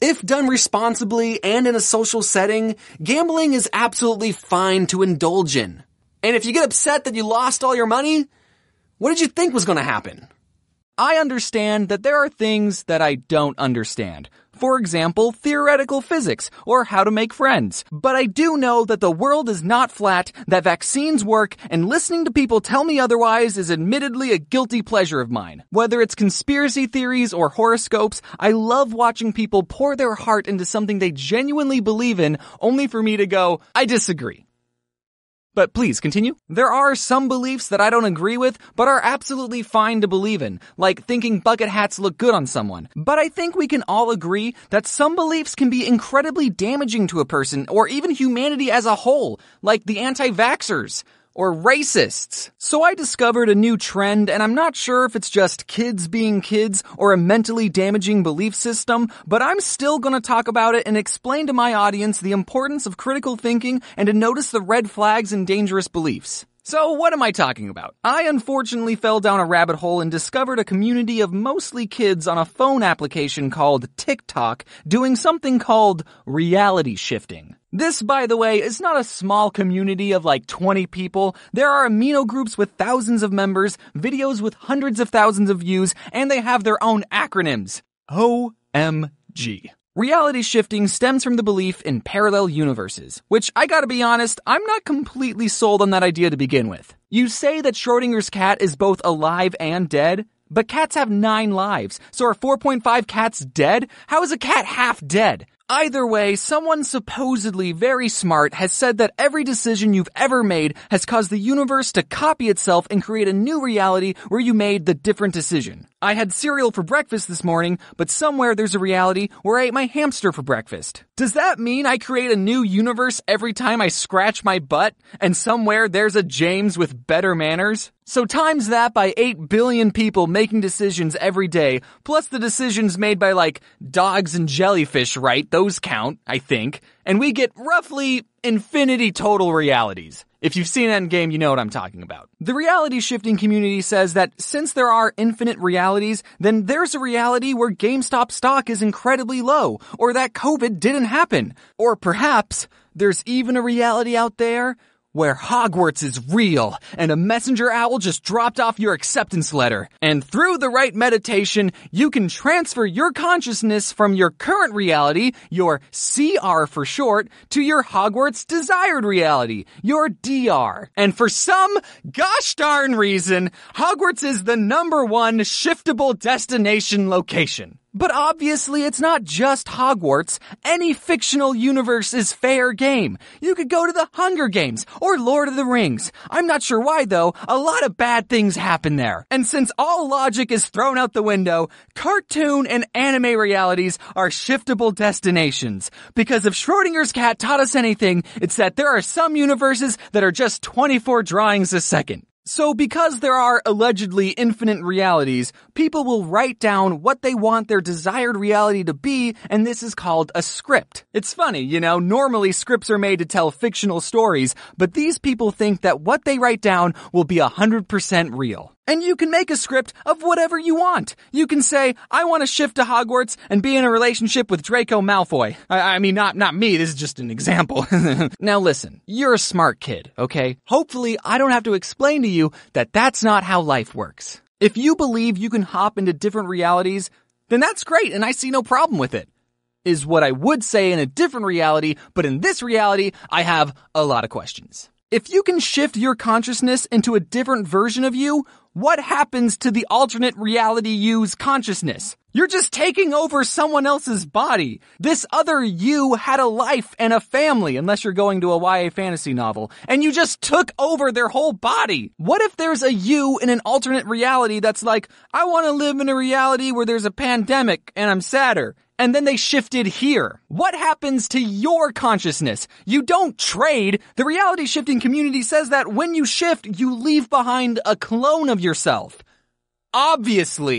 If done responsibly and in a social setting, gambling is absolutely fine to indulge in. And if you get upset that you lost all your money, what did you think was going to happen? I understand that there are things that I don't understand. For example, theoretical physics or how to make friends. But I do know that the world is not flat, that vaccines work, and listening to people tell me otherwise is admittedly a guilty pleasure of mine. Whether it's conspiracy theories or horoscopes, I love watching people pour their heart into something they genuinely believe in, only for me to go, I disagree. But please, continue. There are some beliefs that I don't agree with, but are absolutely fine to believe in, like thinking bucket hats look good on someone. But I think we can all agree that some beliefs can be incredibly damaging to a person, or even humanity as a whole, like the anti-vaxxers. Or racists. So I discovered a new trend, and I'm not sure if it's just kids being kids or a mentally damaging belief system, but I'm still gonna talk about it and explain to my audience the importance of critical thinking and to notice the red flags and dangerous beliefs. So what am I talking about? I unfortunately fell down a rabbit hole and discovered a community of mostly kids on a phone application called TikTok doing something called reality shifting. This, by the way, is not a small community of like twenty people. There are amino groups with thousands of members, videos with hundreds of thousands of views, and they have their own acronyms. O M G. Reality shifting stems from the belief in parallel universes, which, I gotta be honest, I'm not completely sold on that idea to begin with. You say that Schrodinger's cat is both alive and dead, but cats have nine lives, so are four point five cats dead? How is a cat half dead? Either way, someone supposedly very smart has said that every decision you've ever made has caused the universe to copy itself and create a new reality where you made the different decision. I had cereal for breakfast this morning, but somewhere there's a reality where I ate my hamster for breakfast. Does that mean I create a new universe every time I scratch my butt, and somewhere there's a James with better manners? So times that by eight billion people making decisions every day, plus the decisions made by like dogs and jellyfish, right? Those count, I think. And we get roughly infinity total realities. If you've seen Endgame, you know what I'm talking about. The reality shifting community says that since there are infinite realities, then there's a reality where GameStop stock is incredibly low, or that COVID didn't happen. Or perhaps there's even a reality out there where Hogwarts is real, and a messenger owl just dropped off your acceptance letter. And through the right meditation, you can transfer your consciousness from your current reality, your C R for short, to your Hogwarts desired reality, your D R. And for some gosh darn reason, Hogwarts is the number one shiftable destination location. But obviously it's not just Hogwarts. Any fictional universe is fair game. You could go to the Hunger Games or Lord of the Rings. I'm not sure why though, a lot of bad things happen there. And since all logic is thrown out the window, cartoon and anime realities are shiftable destinations. Because if Schrodinger's cat taught us anything, it's that there are some universes that are just twenty-four drawings a second. So because there are allegedly infinite realities, people will write down what they want their desired reality to be, and this is called a script. It's funny, you know, normally scripts are made to tell fictional stories, but these people think that what they write down will be one hundred percent real. And you can make a script of whatever you want. You can say, I want to shift to Hogwarts and be in a relationship with Draco Malfoy. I, I mean, not, not me, this is just an example. Now listen, you're a smart kid, okay? Hopefully I don't have to explain to you that that's not how life works. If you believe you can hop into different realities, then that's great and I see no problem with it. Is what I would say in a different reality, but in this reality, I have a lot of questions. If you can shift your consciousness into a different version of you, what happens to the alternate reality you's consciousness? You're just taking over someone else's body. This other you had a life and a family, unless you're going to a Y A fantasy novel, and you just took over their whole body. What if there's a you in an alternate reality that's like, I want to live in a reality where there's a pandemic and I'm sadder? And then they shifted here. What happens to your consciousness? You don't trade. The reality shifting community says that when you shift, you leave behind a clone of yourself. Obviously.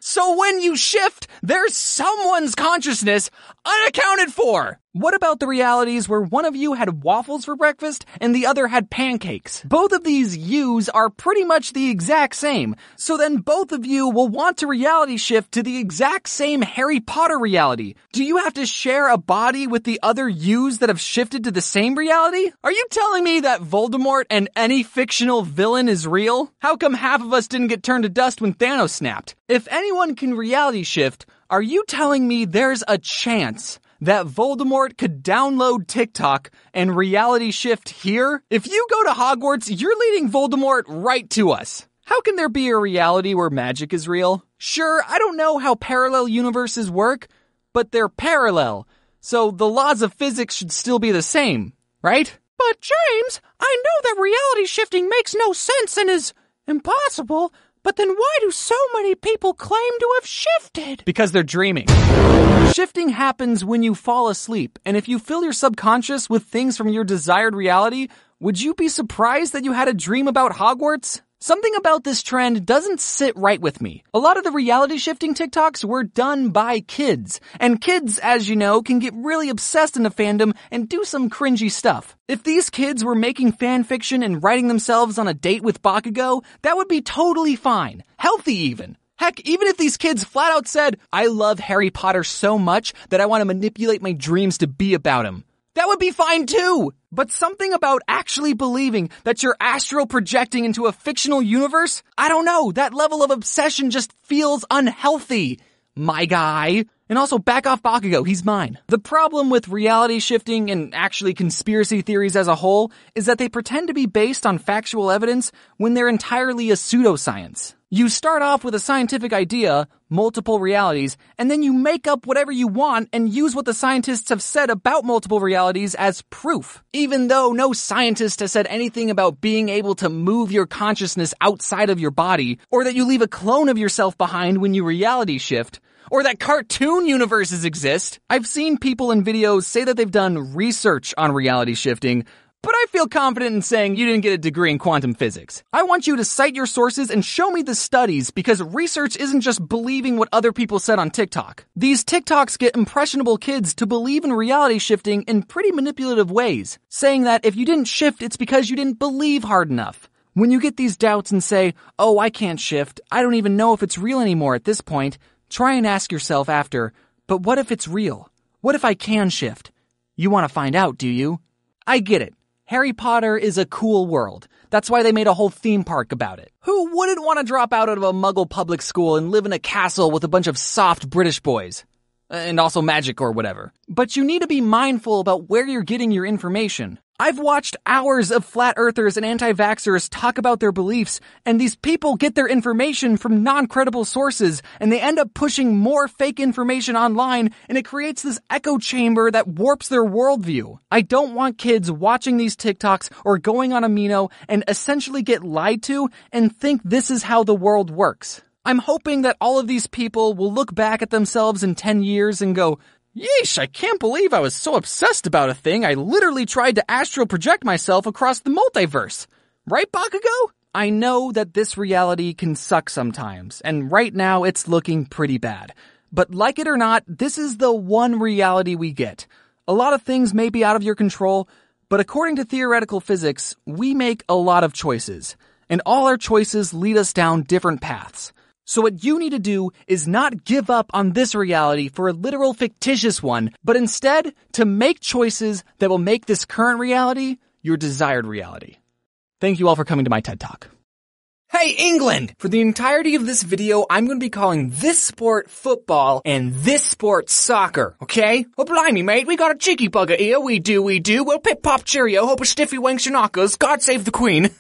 So when you shift, there's someone's consciousness unaccounted for. What about the realities where one of you had waffles for breakfast and the other had pancakes? Both of these yous are pretty much the exact same. So then both of you will want to reality shift to the exact same Harry Potter reality. Do you have to share a body with the other yous that have shifted to the same reality? Are you telling me that Voldemort and any fictional villain is real? How come half of us didn't get turned to dust when Thanos snapped? If anyone can reality shift, are you telling me there's a chance that Voldemort could download TikTok and reality shift here? If you go to Hogwarts, you're leading Voldemort right to us. How can there be a reality where magic is real? Sure, I don't know how parallel universes work, but they're parallel, so the laws of physics should still be the same, right? But James, I know that reality shifting makes no sense and is impossible, but then why do so many people claim to have shifted? Because they're dreaming. Shifting happens when you fall asleep, and if you fill your subconscious with things from your desired reality, would you be surprised that you had a dream about Hogwarts? Something about this trend doesn't sit right with me. A lot of the reality shifting TikToks were done by kids, and kids, as you know, can get really obsessed in the fandom and do some cringy stuff. If these kids were making fan fiction and writing themselves on a date with Bakugo, that would be totally fine. Healthy even. Heck, even if these kids flat out said, I love Harry Potter so much that I want to manipulate my dreams to be about him, that would be fine too. But something about actually believing that you're astral projecting into a fictional universe, I don't know, that level of obsession just feels unhealthy, my guy. And also, back off Bakugo, he's mine. The problem with reality shifting and actually conspiracy theories as a whole is that they pretend to be based on factual evidence when they're entirely a pseudoscience. You start off with a scientific idea, multiple realities, and then you make up whatever you want and use what the scientists have said about multiple realities as proof. Even though no scientist has said anything about being able to move your consciousness outside of your body, or that you leave a clone of yourself behind when you reality shift, or that cartoon universes exist. I've seen people in videos say that they've done research on reality shifting, but I feel confident in saying you didn't get a degree in quantum physics. I want you to cite your sources and show me the studies, because research isn't just believing what other people said on TikTok. These TikToks get impressionable kids to believe in reality shifting in pretty manipulative ways, saying that if you didn't shift, it's because you didn't believe hard enough. When you get these doubts and say, oh, I can't shift, I don't even know if it's real anymore at this point, try and ask yourself after, but what if it's real? What if I can shift? You want to find out, do you? I get it. Harry Potter is a cool world. That's why they made a whole theme park about it. Who wouldn't want to drop out of a Muggle public school and live in a castle with a bunch of soft British boys? And also magic or whatever. But you need to be mindful about where you're getting your information. I've watched hours of flat earthers and anti-vaxxers talk about their beliefs, and these people get their information from non-credible sources, and they end up pushing more fake information online, and it creates this echo chamber that warps their worldview. I don't want kids watching these TikToks or going on Amino and essentially get lied to and think this is how the world works. I'm hoping that all of these people will look back at themselves in ten years and go, yeesh, I can't believe I was so obsessed about a thing, I literally tried to astral project myself across the multiverse. Right, Bakugo? I know that this reality can suck sometimes, and right now it's looking pretty bad. But like it or not, this is the one reality we get. A lot of things may be out of your control, but according to theoretical physics, we make a lot of choices. And all our choices lead us down different paths. So what you need to do is not give up on this reality for a literal fictitious one, but instead to make choices that will make this current reality your desired reality. Thank you all for coming to my TED Talk. Hey, England! For the entirety of this video, I'm going to be calling this sport football and this sport soccer, okay? Oh, blimey, mate, we got a cheeky bugger here. We do, we do. Well, pip pop cheerio, hope a stiffy wanks your knockers. God save the queen.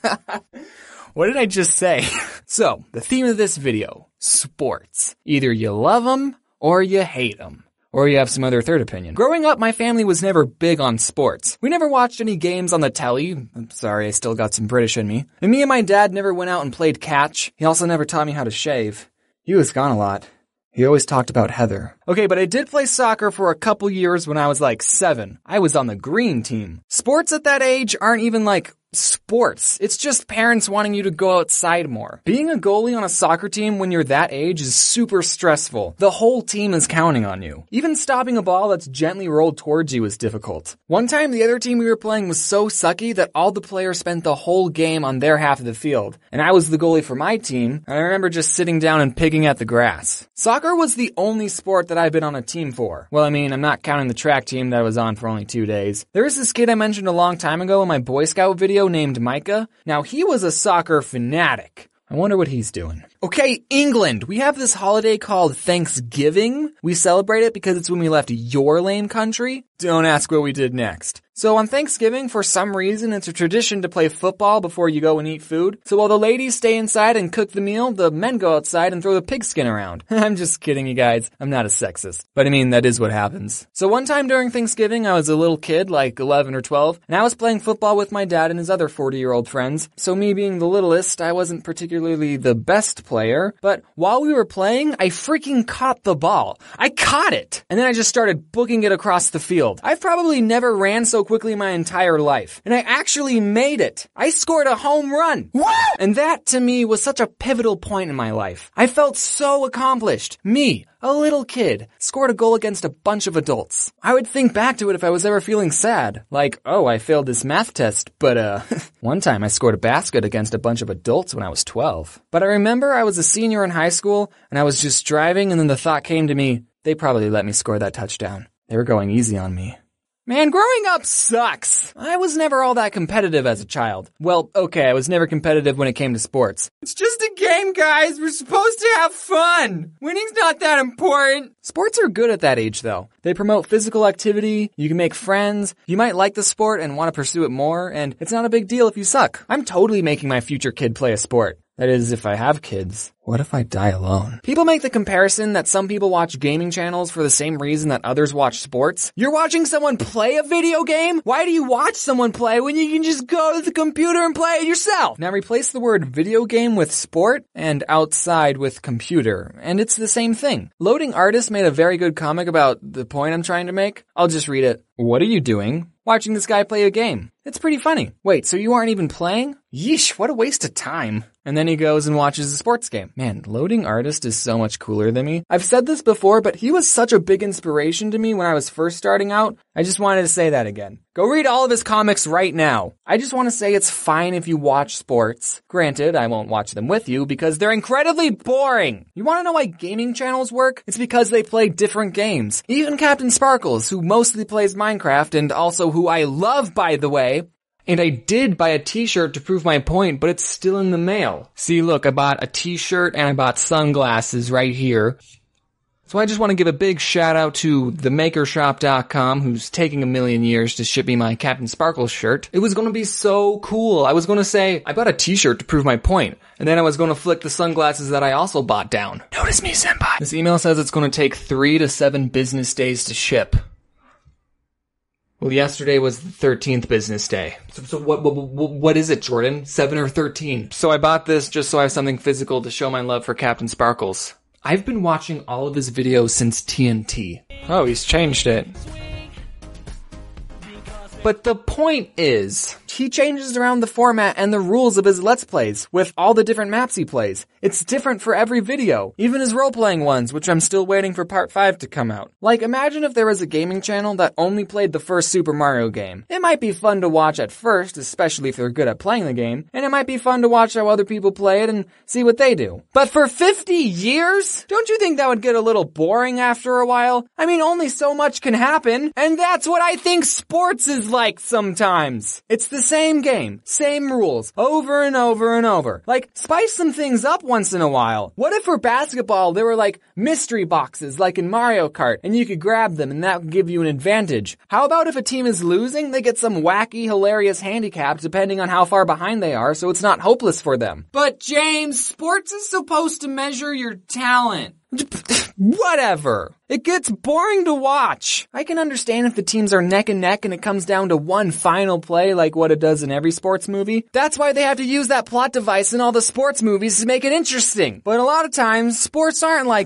What did I just say? So, the theme of this video, sports. Either you love them or you hate them. Or you have some other third opinion. Growing up, my family was never big on sports. We never watched any games on the telly. I'm sorry, I still got some British in me. And me and my dad never went out and played catch. He also never taught me how to shave. He was gone a lot. He always talked about Heather. Okay, but I did play soccer for a couple years when I was like seven. I was on the green team. Sports at that age aren't even like sports. It's just parents wanting you to go outside more. Being a goalie on a soccer team when you're that age is super stressful. The whole team is counting on you. Even stopping a ball that's gently rolled towards you is difficult. One time the other team we were playing was so sucky that all the players spent the whole game on their half of the field. And I was the goalie for my team, and I remember just sitting down and picking at the grass. Soccer was the only sport that I've been on a team for. Well, I mean, I'm not counting the track team that I was on for only two days. There was this kid I mentioned a long time ago in my Boy Scout video named Micah. Now, he was a soccer fanatic. I wonder what he's doing. Okay, England. We have this holiday called Thanksgiving. We celebrate it because it's when we left your lame country. Don't ask what we did next. So on Thanksgiving, for some reason, it's a tradition to play football before you go and eat food. So while the ladies stay inside and cook the meal, the men go outside and throw the pigskin around. I'm just kidding, you guys. I'm not a sexist. But I mean, that is what happens. So one time during Thanksgiving, I was a little kid, like eleven or twelve, and I was playing football with my dad and his other forty-year-old friends. So me being the littlest, I wasn't particularly the best player. But while we were playing, I freaking caught the ball. I caught it! And then I just started booking it across the field. I've probably never ran so quickly my entire life. And I actually made it. I scored a home run. Woo! And that to me was such a pivotal point in my life. I felt so accomplished. Me, a little kid, scored a goal against a bunch of adults. I would think back to it if I was ever feeling sad. Like, oh, I failed this math test, but uh, one time I scored a basket against a bunch of adults when I was twelve. But I remember I was a senior in high school, and I was just driving, and then the thought came to me, they probably let me score that touchdown. They were going easy on me. Man, growing up sucks. I was never all that competitive as a child. Well, okay, I was never competitive when it came to sports. It's just a game, guys. We're supposed to have fun. Winning's not that important. Sports are good at that age, though. They promote physical activity, you can make friends, you might like the sport and want to pursue it more, and it's not a big deal if you suck. I'm totally making my future kid play a sport. That is, if I have kids. What if I die alone? People make the comparison that some people watch gaming channels for the same reason that others watch sports. You're watching someone play a video game? Why do you watch someone play when you can just go to the computer and play it yourself? Now replace the word video game with sport and outside with computer, and it's the same thing. Loading Artist made a very good comic about the point I'm trying to make. I'll just read it. What are you doing? Watching this guy play a game. It's pretty funny. Wait, so you aren't even playing? Yeesh, what a waste of time. And then he goes and watches a sports game. Man, Loading Artist is so much cooler than me. I've said this before, but he was such a big inspiration to me when I was first starting out. I just wanted to say that again. Go read all of his comics right now. I just want to say it's fine if you watch sports. Granted, I won't watch them with you because they're incredibly boring. You want to know why gaming channels work? It's because they play different games. Even Captain Sparkles, who mostly plays Minecraft and also who I love, by the way. And I did buy a t-shirt to prove my point, but it's still in the mail. See, look, I bought a t-shirt and I bought sunglasses right here. So I just want to give a big shout out to the maker shop dot com, who's taking a million years to ship me my Captain Sparkles shirt. It was going to be so cool. I was going to say, I bought a t-shirt to prove my point, and then I was going to flick the sunglasses that I also bought down. Notice me, senpai. This email says it's going to take three to seven business days to ship. Well, yesterday was the thirteenth business day. So, so what, what, what is it, Jordan? seven or thirteen? So I bought this just so I have something physical to show my love for Captain Sparkles. I've been watching all of his videos since T N T. Oh, he's changed it. But the point is, he changes around the format and the rules of his Let's Plays with all the different maps he plays. It's different for every video, even his role-playing ones, which I'm still waiting for part five to come out. Like, imagine if there was a gaming channel that only played the first Super Mario game. It might be fun to watch at first, especially if they're good at playing the game, and it might be fun to watch how other people play it and see what they do. But for fifty years? Don't you think that would get a little boring after a while? I mean, only so much can happen, and that's what I think sports is like sometimes. It's the same game, same rules, over and over and over. Like, spice some things up once in a while. What if for basketball there were like mystery boxes like in Mario Kart and you could grab them and that would give you an advantage? How about if a team is losing, they get some wacky, hilarious handicap depending on how far behind they are so it's not hopeless for them? But James, sports is supposed to measure your talent. Whatever. It gets boring to watch. I can understand if the teams are neck and neck and it comes down to one final play like what it does in every sports movie. That's why they have to use that plot device in all the sports movies to make it interesting. But a lot of times, sports aren't like that.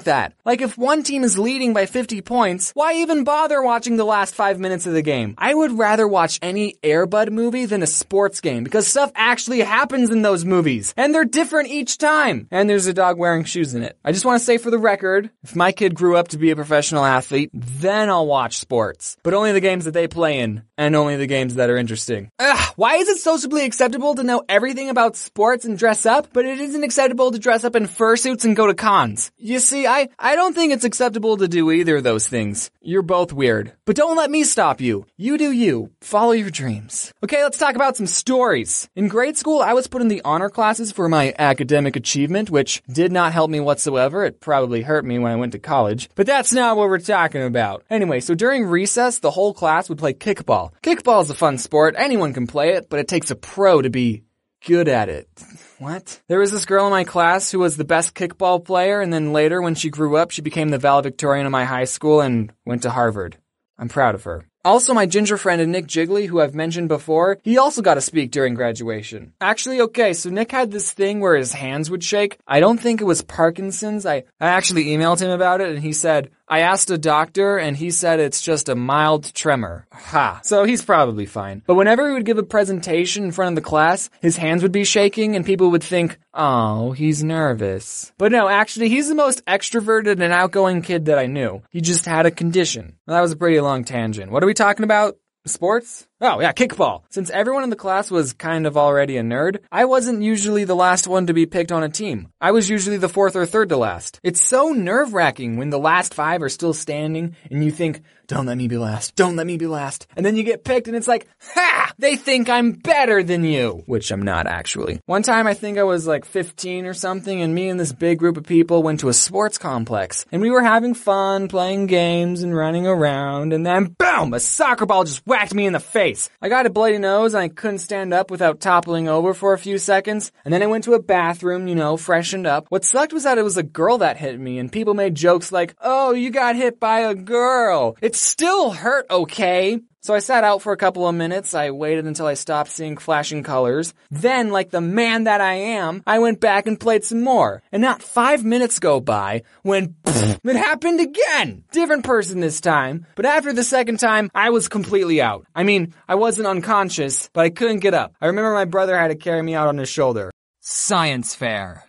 Like if one team is leading by fifty points, why even bother watching the last five minutes of the game? I would rather watch any Air Bud movie than a sports game because stuff actually happens in those movies and they're different each time. And there's a dog wearing shoes in it. I just want to say for the record, if my kid grew up to be a professional athlete, then I'll watch sports. But only the games that they play in and only the games that are interesting. Ugh, why is it socially acceptable to know everything about sports and dress up, but it isn't acceptable to dress up in fursuits and go to cons? You see, I, I don't think it's acceptable to do either of those things. You're both weird. But don't let me stop you. You do you. Follow your dreams. Okay, let's talk about some stories. In grade school, I was put in the honor classes for my academic achievement, which did not help me whatsoever. It probably hurt me when I went to college. But that's not what we're talking about. Anyway, so during recess, the whole class would play kickball. Kickball is a fun sport. Anyone can play it, but it takes a pro to be good at it. What? There was this girl in my class who was the best kickball player, and then later when she grew up, she became the valedictorian of my high school and went to Harvard. I'm proud of her. Also, my ginger friend Nick Jiggly, who I've mentioned before, he also got to speak during graduation. Actually, okay, so Nick had this thing where his hands would shake. I don't think it was Parkinson's. I, I actually emailed him about it, and he said, I asked a doctor, and he said it's just a mild tremor. Ha. So he's probably fine. But whenever he would give a presentation in front of the class, his hands would be shaking, and people would think, oh, he's nervous. But no, actually, he's the most extroverted and outgoing kid that I knew. He just had a condition. Well, that was a pretty long tangent. What are we talking about? Sports? Oh, yeah, kickball. Since everyone in the class was kind of already a nerd, I wasn't usually the last one to be picked on a team. I was usually the fourth or third to last. It's so nerve-wracking when the last five are still standing and you think, don't let me be last, don't let me be last. And then you get picked and it's like, ha! They think I'm better than you. Which I'm not actually. One time I think I was like fifteen or something and me and this big group of people went to a sports complex. And we were having fun, playing games and running around. And then boom! A soccer ball just whacked me in the face. I got a bloody nose and I couldn't stand up without toppling over for a few seconds. And then I went to a bathroom, you know, freshened up. What sucked was that it was a girl that hit me and people made jokes like, oh, you got hit by a girl. It still hurt, okay? So I sat out for a couple of minutes. I waited until I stopped seeing flashing colors. Then, like the man that I am, I went back and played some more. And not five minutes go by when pfft, it happened again. Different person this time. But after the second time, I was completely out. I mean, I wasn't unconscious, but I couldn't get up. I remember my brother had to carry me out on his shoulder. Science fair.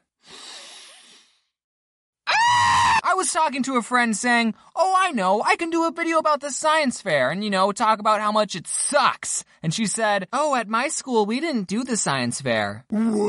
I was talking to a friend saying, oh, I know, I can do a video about the science fair and, you know, talk about how much it sucks. And she said, oh, at my school, we didn't do the science fair.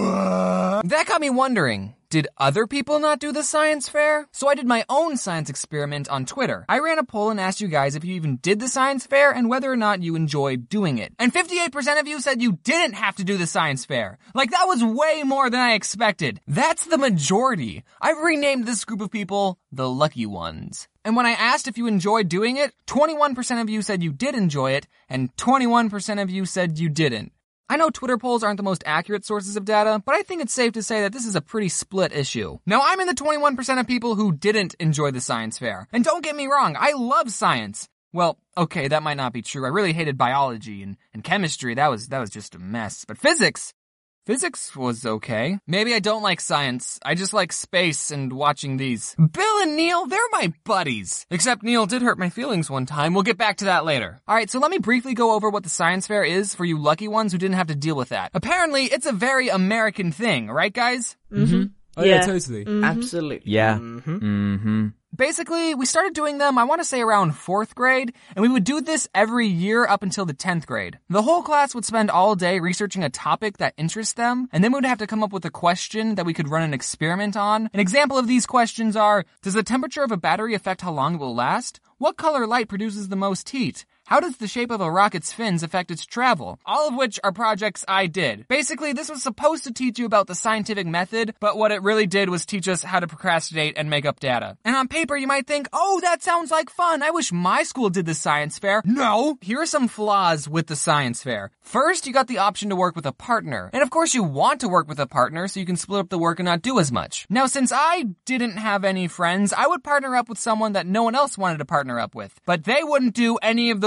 What? That got me wondering. Did other people not do the science fair? So I did my own science experiment on Twitter. I ran a poll and asked you guys if you even did the science fair and whether or not you enjoyed doing it. And fifty-eight percent of you said you didn't have to do the science fair. Like, that was way more than I expected. That's the majority. I've renamed this group of people the lucky ones. And when I asked if you enjoyed doing it, twenty-one percent of you said you did enjoy it, and twenty-one percent of you said you didn't. I know Twitter polls aren't the most accurate sources of data, but I think it's safe to say that this is a pretty split issue. Now, I'm in the twenty-one percent of people who didn't enjoy the science fair. And don't get me wrong, I love science. Well, okay, that might not be true. I really hated biology and, and chemistry. That was, that was just a mess. But physics, physics was okay. Maybe I don't like science. I just like space and watching these. Bill and Neil, they're my buddies. Except Neil did hurt my feelings one time. We'll get back to that later. Alright, so let me briefly go over what the science fair is for you lucky ones who didn't have to deal with that. Apparently, it's a very American thing, right guys? Mm-hmm. Oh yeah, yeah totally. Mm-hmm. Absolutely. Yeah. Mm-hmm. Mm-hmm. Basically, we started doing them, I want to say around fourth grade, and we would do this every year up until the tenth grade. The whole class would spend all day researching a topic that interests them, and then we would have to come up with a question that we could run an experiment on. An example of these questions are, does the temperature of a battery affect how long it will last? What color light produces the most heat? How does the shape of a rocket's fins affect its travel? All of which are projects I did. Basically, this was supposed to teach you about the scientific method, but what it really did was teach us how to procrastinate and make up data. And on paper, you might think, oh, that sounds like fun. I wish my school did the science fair. No! Here are some flaws with the science fair. First, you got the option to work with a partner. And of course, you want to work with a partner so you can split up the work and not do as much. Now, since I didn't have any friends, I would partner up with someone that no one else wanted to partner up with. But they wouldn't do any of the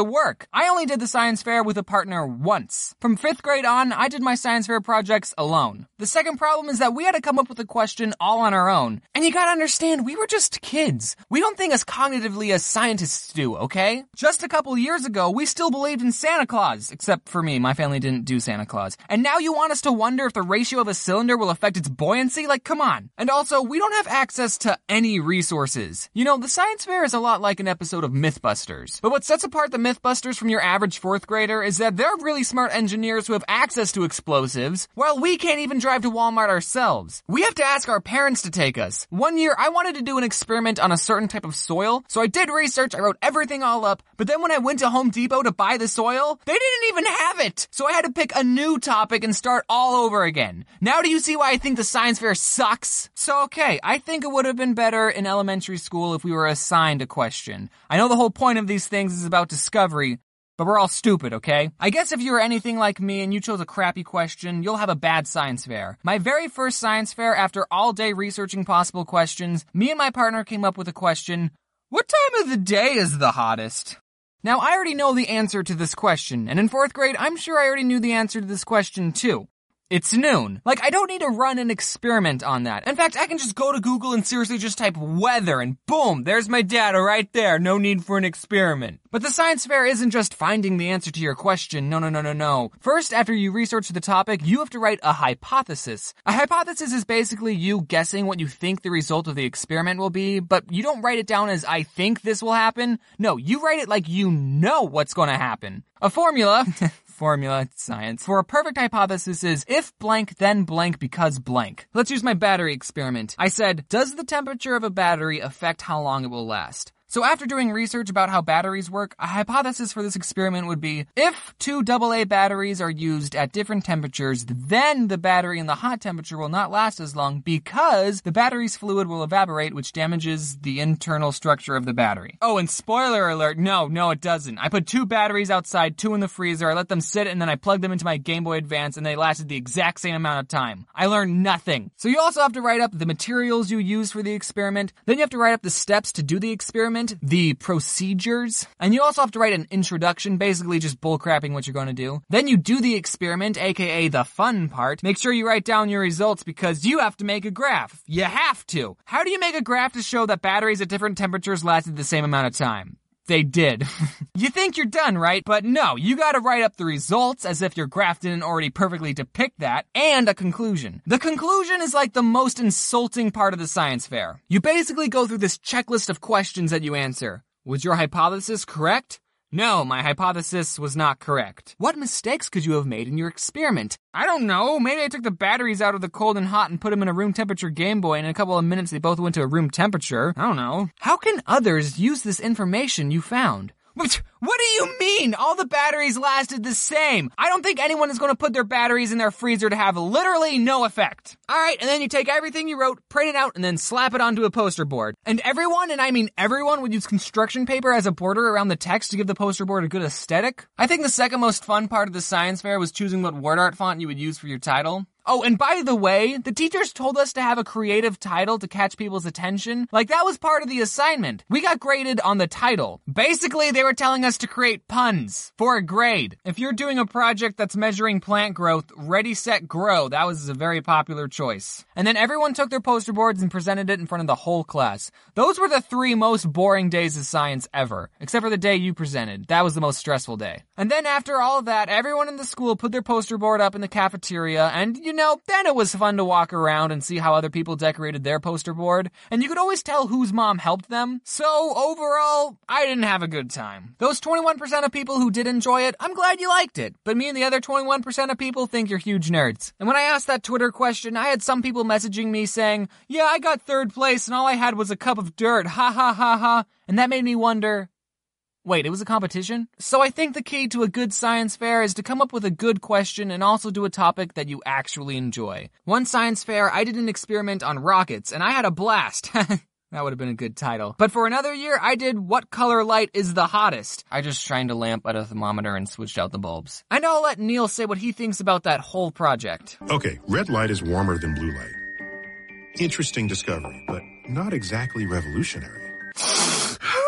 work. I only did the science fair with a partner once. From fifth grade on, I did my science fair projects alone. The second problem is that we had to come up with a question all on our own. And you gotta understand, we were just kids. We don't think as cognitively as scientists do, okay? Just a couple years ago, we still believed in Santa Claus. Except for me, my family didn't do Santa Claus. And now you want us to wonder if the ratio of a cylinder will affect its buoyancy? Like, come on. And also, we don't have access to any resources. You know, the science fair is a lot like an episode of Mythbusters. But what sets apart the Mythbusters from your average fourth grader is that they're really smart engineers who have access to explosives, while we can't even drive to Walmart ourselves. We have to ask our parents to take us. One year, I wanted to do an experiment on a certain type of soil, so I did research, I wrote everything all up, but then when I went to Home Depot to buy the soil, they didn't even have it! So I had to pick a new topic and start all over again. Now do you see why I think the science fair sucks? So okay, I think it would have been better in elementary school if we were assigned a question. I know the whole point of these things is about discovery, but we're all stupid, okay? I guess if you were anything like me and you chose a crappy question, you'll have a bad science fair. My very first science fair, after all day researching possible questions, me and my partner came up with a question: what time of the day is the hottest? Now, I already know the answer to this question, and in fourth grade, I'm sure I already knew the answer to this question too. It's noon. Like, I don't need to run an experiment on that. In fact, I can just go to Google and seriously just type weather and boom, there's my data right there. No need for an experiment. But the science fair isn't just finding the answer to your question. No, no, no, no, no. First, after you research the topic, you have to write a hypothesis. A hypothesis is basically you guessing what you think the result of the experiment will be, but you don't write it down as I think this will happen. No, you write it like you know what's going to happen. A formula... Formula, science, for a perfect hypothesis is if blank, then blank because blank. Let's use my battery experiment. I said, does the temperature of a battery affect how long it will last? So after doing research about how batteries work, a hypothesis for this experiment would be, if two double A batteries are used at different temperatures, then the battery in the hot temperature will not last as long because the battery's fluid will evaporate, which damages the internal structure of the battery. Oh, and spoiler alert, no, no it doesn't. I put two batteries outside, two in the freezer, I let them sit, and then I plugged them into my Game Boy Advance, and they lasted the exact same amount of time. I learned nothing. So you also have to write up the materials you use for the experiment, then you have to write up the steps to do the experiment, the procedures, and you also have to write an introduction, basically just bullcrapping what you're going to do. Then you do the experiment, aka the fun part. Make sure you write down your results because you have to make a graph. You have to. How do you make a graph to show that batteries at different temperatures lasted the same amount of time? They did. You think you're done, right? But no, you gotta write up the results as if your graph didn't already perfectly depict that, and a conclusion. The conclusion is like the most insulting part of the science fair. You basically go through this checklist of questions that you answer. Was your hypothesis correct? No, my hypothesis was not correct. What mistakes could you have made in your experiment? I don't know. Maybe I took the batteries out of the cold and hot and put them in a room temperature Game Boy, and in a couple of minutes they both went to a room temperature. I don't know. How can others use this information you found? What do you mean? All the batteries lasted the same. I don't think anyone is going to put their batteries in their freezer to have literally no effect. Alright, and then you take everything you wrote, print it out, and then slap it onto a poster board. And everyone, and I mean everyone, would use construction paper as a border around the text to give the poster board a good aesthetic. I think the second most fun part of the science fair was choosing what word art font you would use for your title. Oh, and by the way, the teachers told us to have a creative title to catch people's attention. Like, that was part of the assignment. We got graded on the title. Basically, they were telling us to create puns for a grade. If you're doing a project that's measuring plant growth, Ready, Set, Grow, that was a very popular choice. And then everyone took their poster boards and presented it in front of the whole class. Those were the three most boring days of science ever, except for the day you presented. That was the most stressful day. And then after all of that, everyone in the school put their poster board up in the cafeteria, and you know, then it was fun to walk around and see how other people decorated their poster board, and you could always tell whose mom helped them. So overall, I didn't have a good time. Those twenty-one percent of people who did enjoy it, I'm glad you liked it, but me and the other twenty-one percent of people think you're huge nerds. And when I asked that Twitter question, I had some people messaging me saying, yeah, I got third place and all I had was a cup of dirt, ha ha ha ha, and that made me wonder, wait, it was a competition? So I think the key to a good science fair is to come up with a good question and also do a topic that you actually enjoy. One science fair, I did an experiment on rockets, and I had a blast. That would have been a good title. But for another year, I did What Color Light is the Hottest? I just shined a lamp at a thermometer and switched out the bulbs. And I'll let Neil say what he thinks about that whole project. Okay, red light is warmer than blue light. Interesting discovery, but not exactly revolutionary. Thanks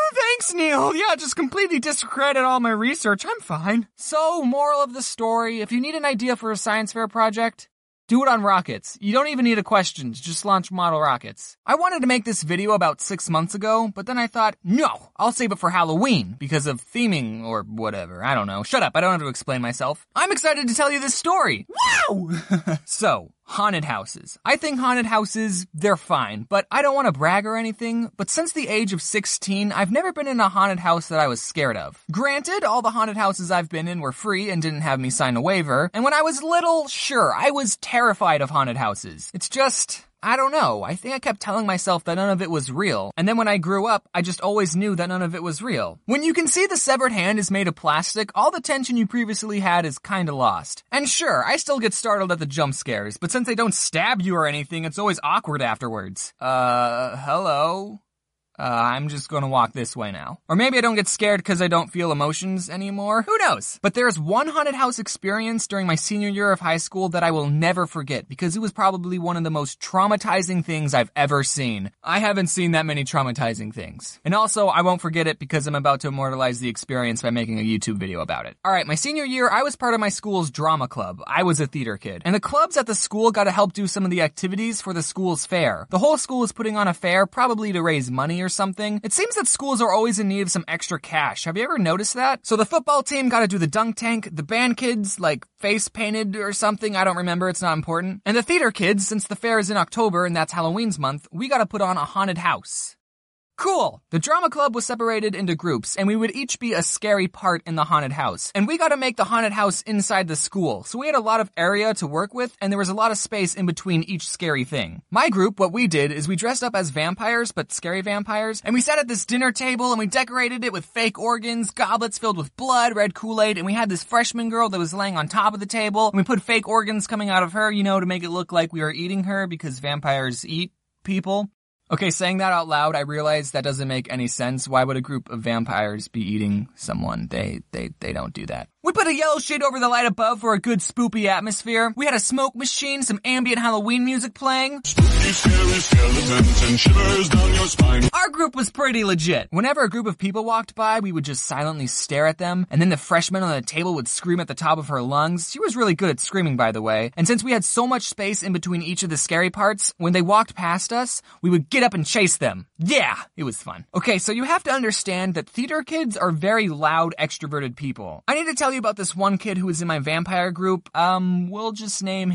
Thanks, Neil. Yeah, just completely discredit all my research. I'm fine. So, moral of the story, if you need an idea for a science fair project, do it on rockets. You don't even need a question, just launch model rockets. I wanted to make this video about six months ago, but then I thought, no, I'll save it for Halloween because of theming or whatever. I don't know. Shut up, I don't have to explain myself. I'm excited to tell you this story. Wow! So, haunted houses. I think haunted houses, they're fine, but I don't want to brag or anything, but since the age of sixteen, I've never been in a haunted house that I was scared of. Granted, all the haunted houses I've been in were free and didn't have me sign a waiver, and when I was little, sure, I was terrified of haunted houses. It's just, I don't know, I think I kept telling myself that none of it was real, and then when I grew up, I just always knew that none of it was real. When you can see the severed hand is made of plastic, all the tension you previously had is kinda lost. And sure, I still get startled at the jump scares, but since they don't stab you or anything, it's always awkward afterwards. Uh, hello? Uh, I'm just gonna walk this way now. Or maybe I don't get scared because I don't feel emotions anymore. Who knows? But there's one haunted house experience during my senior year of high school that I will never forget because it was probably one of the most traumatizing things I've ever seen. I haven't seen that many traumatizing things. And also, I won't forget it because I'm about to immortalize the experience by making a YouTube video about it. Alright, my senior year, I was part of my school's drama club. I was a theater kid. And the clubs at the school got to help do some of the activities for the school's fair. The whole school was putting on a fair, probably to raise money or something. It seems that schools are always in need of some extra cash. Have you ever noticed that? So the football team got to do the dunk tank, the band kids, like, face painted or something, I don't remember, it's not important. And the theater kids, since the fair is in October and that's Halloween's month, we got to put on a haunted house. Cool! The drama club was separated into groups, and we would each be a scary part in the haunted house. And we got to make the haunted house inside the school, so we had a lot of area to work with, and there was a lot of space in between each scary thing. My group, what we did is we dressed up as vampires, but scary vampires, and we sat at this dinner table, and we decorated it with fake organs, goblets filled with blood, red Kool-Aid, and we had this freshman girl that was laying on top of the table, and we put fake organs coming out of her, you know, to make it look like we were eating her, because vampires eat people. Okay, saying that out loud, I realize that doesn't make any sense. Why would a group of vampires be eating someone? They, they, they don't do that. We put a yellow shade over the light above for a good spoopy atmosphere. We had a smoke machine, some ambient Halloween music playing. Spooky, scary skeletons and shivers down your spine. Our group was pretty legit. Whenever a group of people walked by, we would just silently stare at them, and then the freshman on the table would scream at the top of her lungs. She was really good at screaming, by the way. And since we had so much space in between each of the scary parts, when they walked past us, we would get up and chase them. Yeah, it was fun. Okay, so you have to understand that theater kids are very loud, extroverted people. I need to tell you about this one kid who was in my vampire group. Um, we'll just name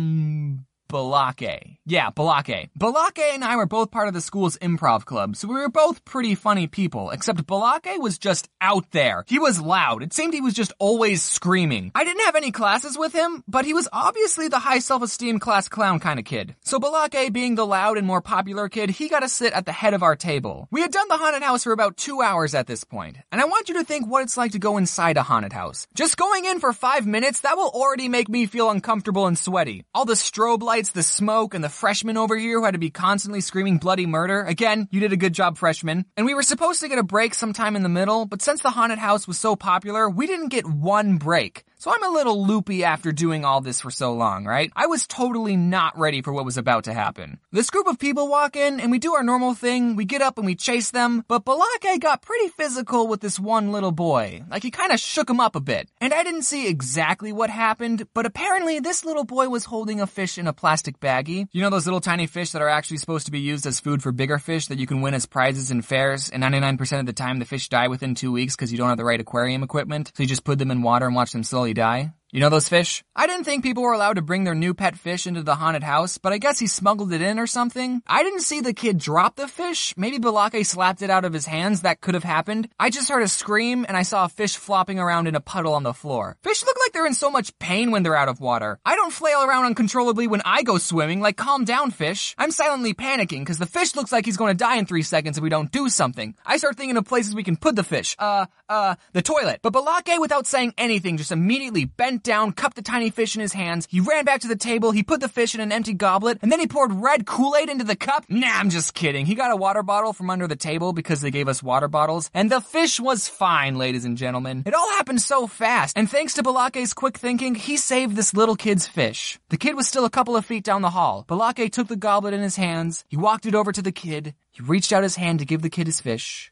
him Balake. Yeah, Balake. Balake and I were both part of the school's improv club, so we were both pretty funny people, except Balake was just out there. He was loud. It seemed he was just always screaming. I didn't have any classes with him, but he was obviously the high self-esteem class clown kind of kid. So Balake, being the loud and more popular kid, he got to sit at the head of our table. We had done the haunted house for about two hours at this point, and I want you to think what it's like to go inside a haunted house. Just going in for five minutes, that will already make me feel uncomfortable and sweaty. All the strobe lights, the smoke, and the freshman over here who had to be constantly screaming bloody murder. Again, you did a good job, freshman. And we were supposed to get a break sometime in the middle, but since the haunted house was so popular, we didn't get one break. So I'm a little loopy after doing all this for so long, right? I was totally not ready for what was about to happen. This group of people walk in, and we do our normal thing. We get up and we chase them, but Balake got pretty physical with this one little boy. Like, he kind of shook him up a bit. And I didn't see exactly what happened, but apparently this little boy was holding a fish in a plastic baggie. You know those little tiny fish that are actually supposed to be used as food for bigger fish that you can win as prizes in fairs, and ninety-nine percent of the time the fish die within two weeks because you don't have the right aquarium equipment, so you just put them in water and watch them slowly die? You know those fish? I didn't think people were allowed to bring their new pet fish into the haunted house, but I guess he smuggled it in or something. I didn't see the kid drop the fish. Maybe Balake slapped it out of his hands. That could have happened. I just heard a scream, and I saw a fish flopping around in a puddle on the floor. Fish look like they're in so much pain when they're out of water. I don't flail around uncontrollably when I go swimming. Like, calm down, fish. I'm silently panicking because the fish looks like he's going to die in three seconds if we don't do something. I start thinking of places we can put the fish. Uh, uh, the toilet. But Balake, without saying anything, just immediately bent down, cupped the tiny fish in his hands. He ran back to the table, he put the fish in an empty goblet, and then he poured red Kool-Aid into the cup. Nah, I'm just kidding. He got a water bottle from under the table because they gave us water bottles, and the fish was fine, ladies and gentlemen. It all happened so fast, and thanks to Balake's quick thinking, he saved this little kid's fish. The kid was still a couple of feet down the hall. Balake took the goblet in his hands, he walked it over to the kid, he reached out his hand to give the kid his fish.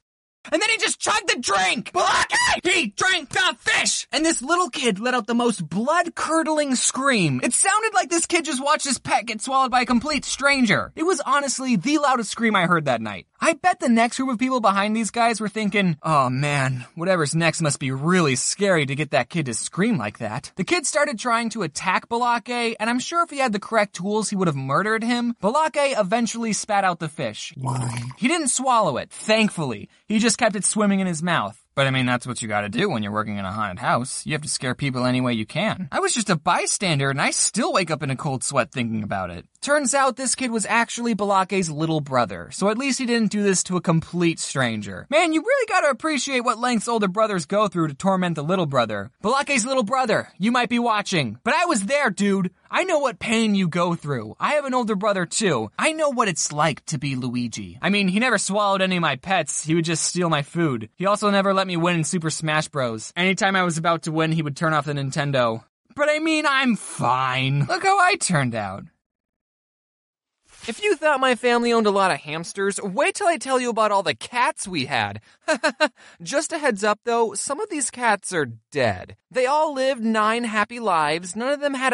and then he just chugged the drink. Balake! He drank the fish! And this little kid let out the most blood-curdling scream. It sounded like this kid just watched his pet get swallowed by a complete stranger. It was honestly the loudest scream I heard that night. I bet the next group of people behind these guys were thinking, oh man, whatever's next must be really scary to get that kid to scream like that. The kid started trying to attack Balake, and I'm sure if he had the correct tools, he would have murdered him. Balake eventually spat out the fish. He didn't swallow it, thankfully. He just kept it swimming in his mouth. But I mean, that's what you gotta do when you're working in a haunted house. You have to scare people any way you can. I was just a bystander, and I still wake up in a cold sweat thinking about it. Turns out this kid was actually Balake's little brother, so at least he didn't do this to a complete stranger. Man, you really gotta appreciate what lengths older brothers go through to torment the little brother. Balake's little brother, you might be watching, but I was there, dude. I know what pain you go through. I have an older brother too. I know what it's like to be Luigi. I mean, he never swallowed any of my pets. He would just steal my food. He also never let me win in Super Smash Bros. Anytime I was about to win, he would turn off the Nintendo. But I mean, I'm fine. Look how I turned out. If you thought my family owned a lot of hamsters, wait till I tell you about all the cats we had. Just a heads up though, some of these cats are dead. They all lived nine happy lives, none of them had a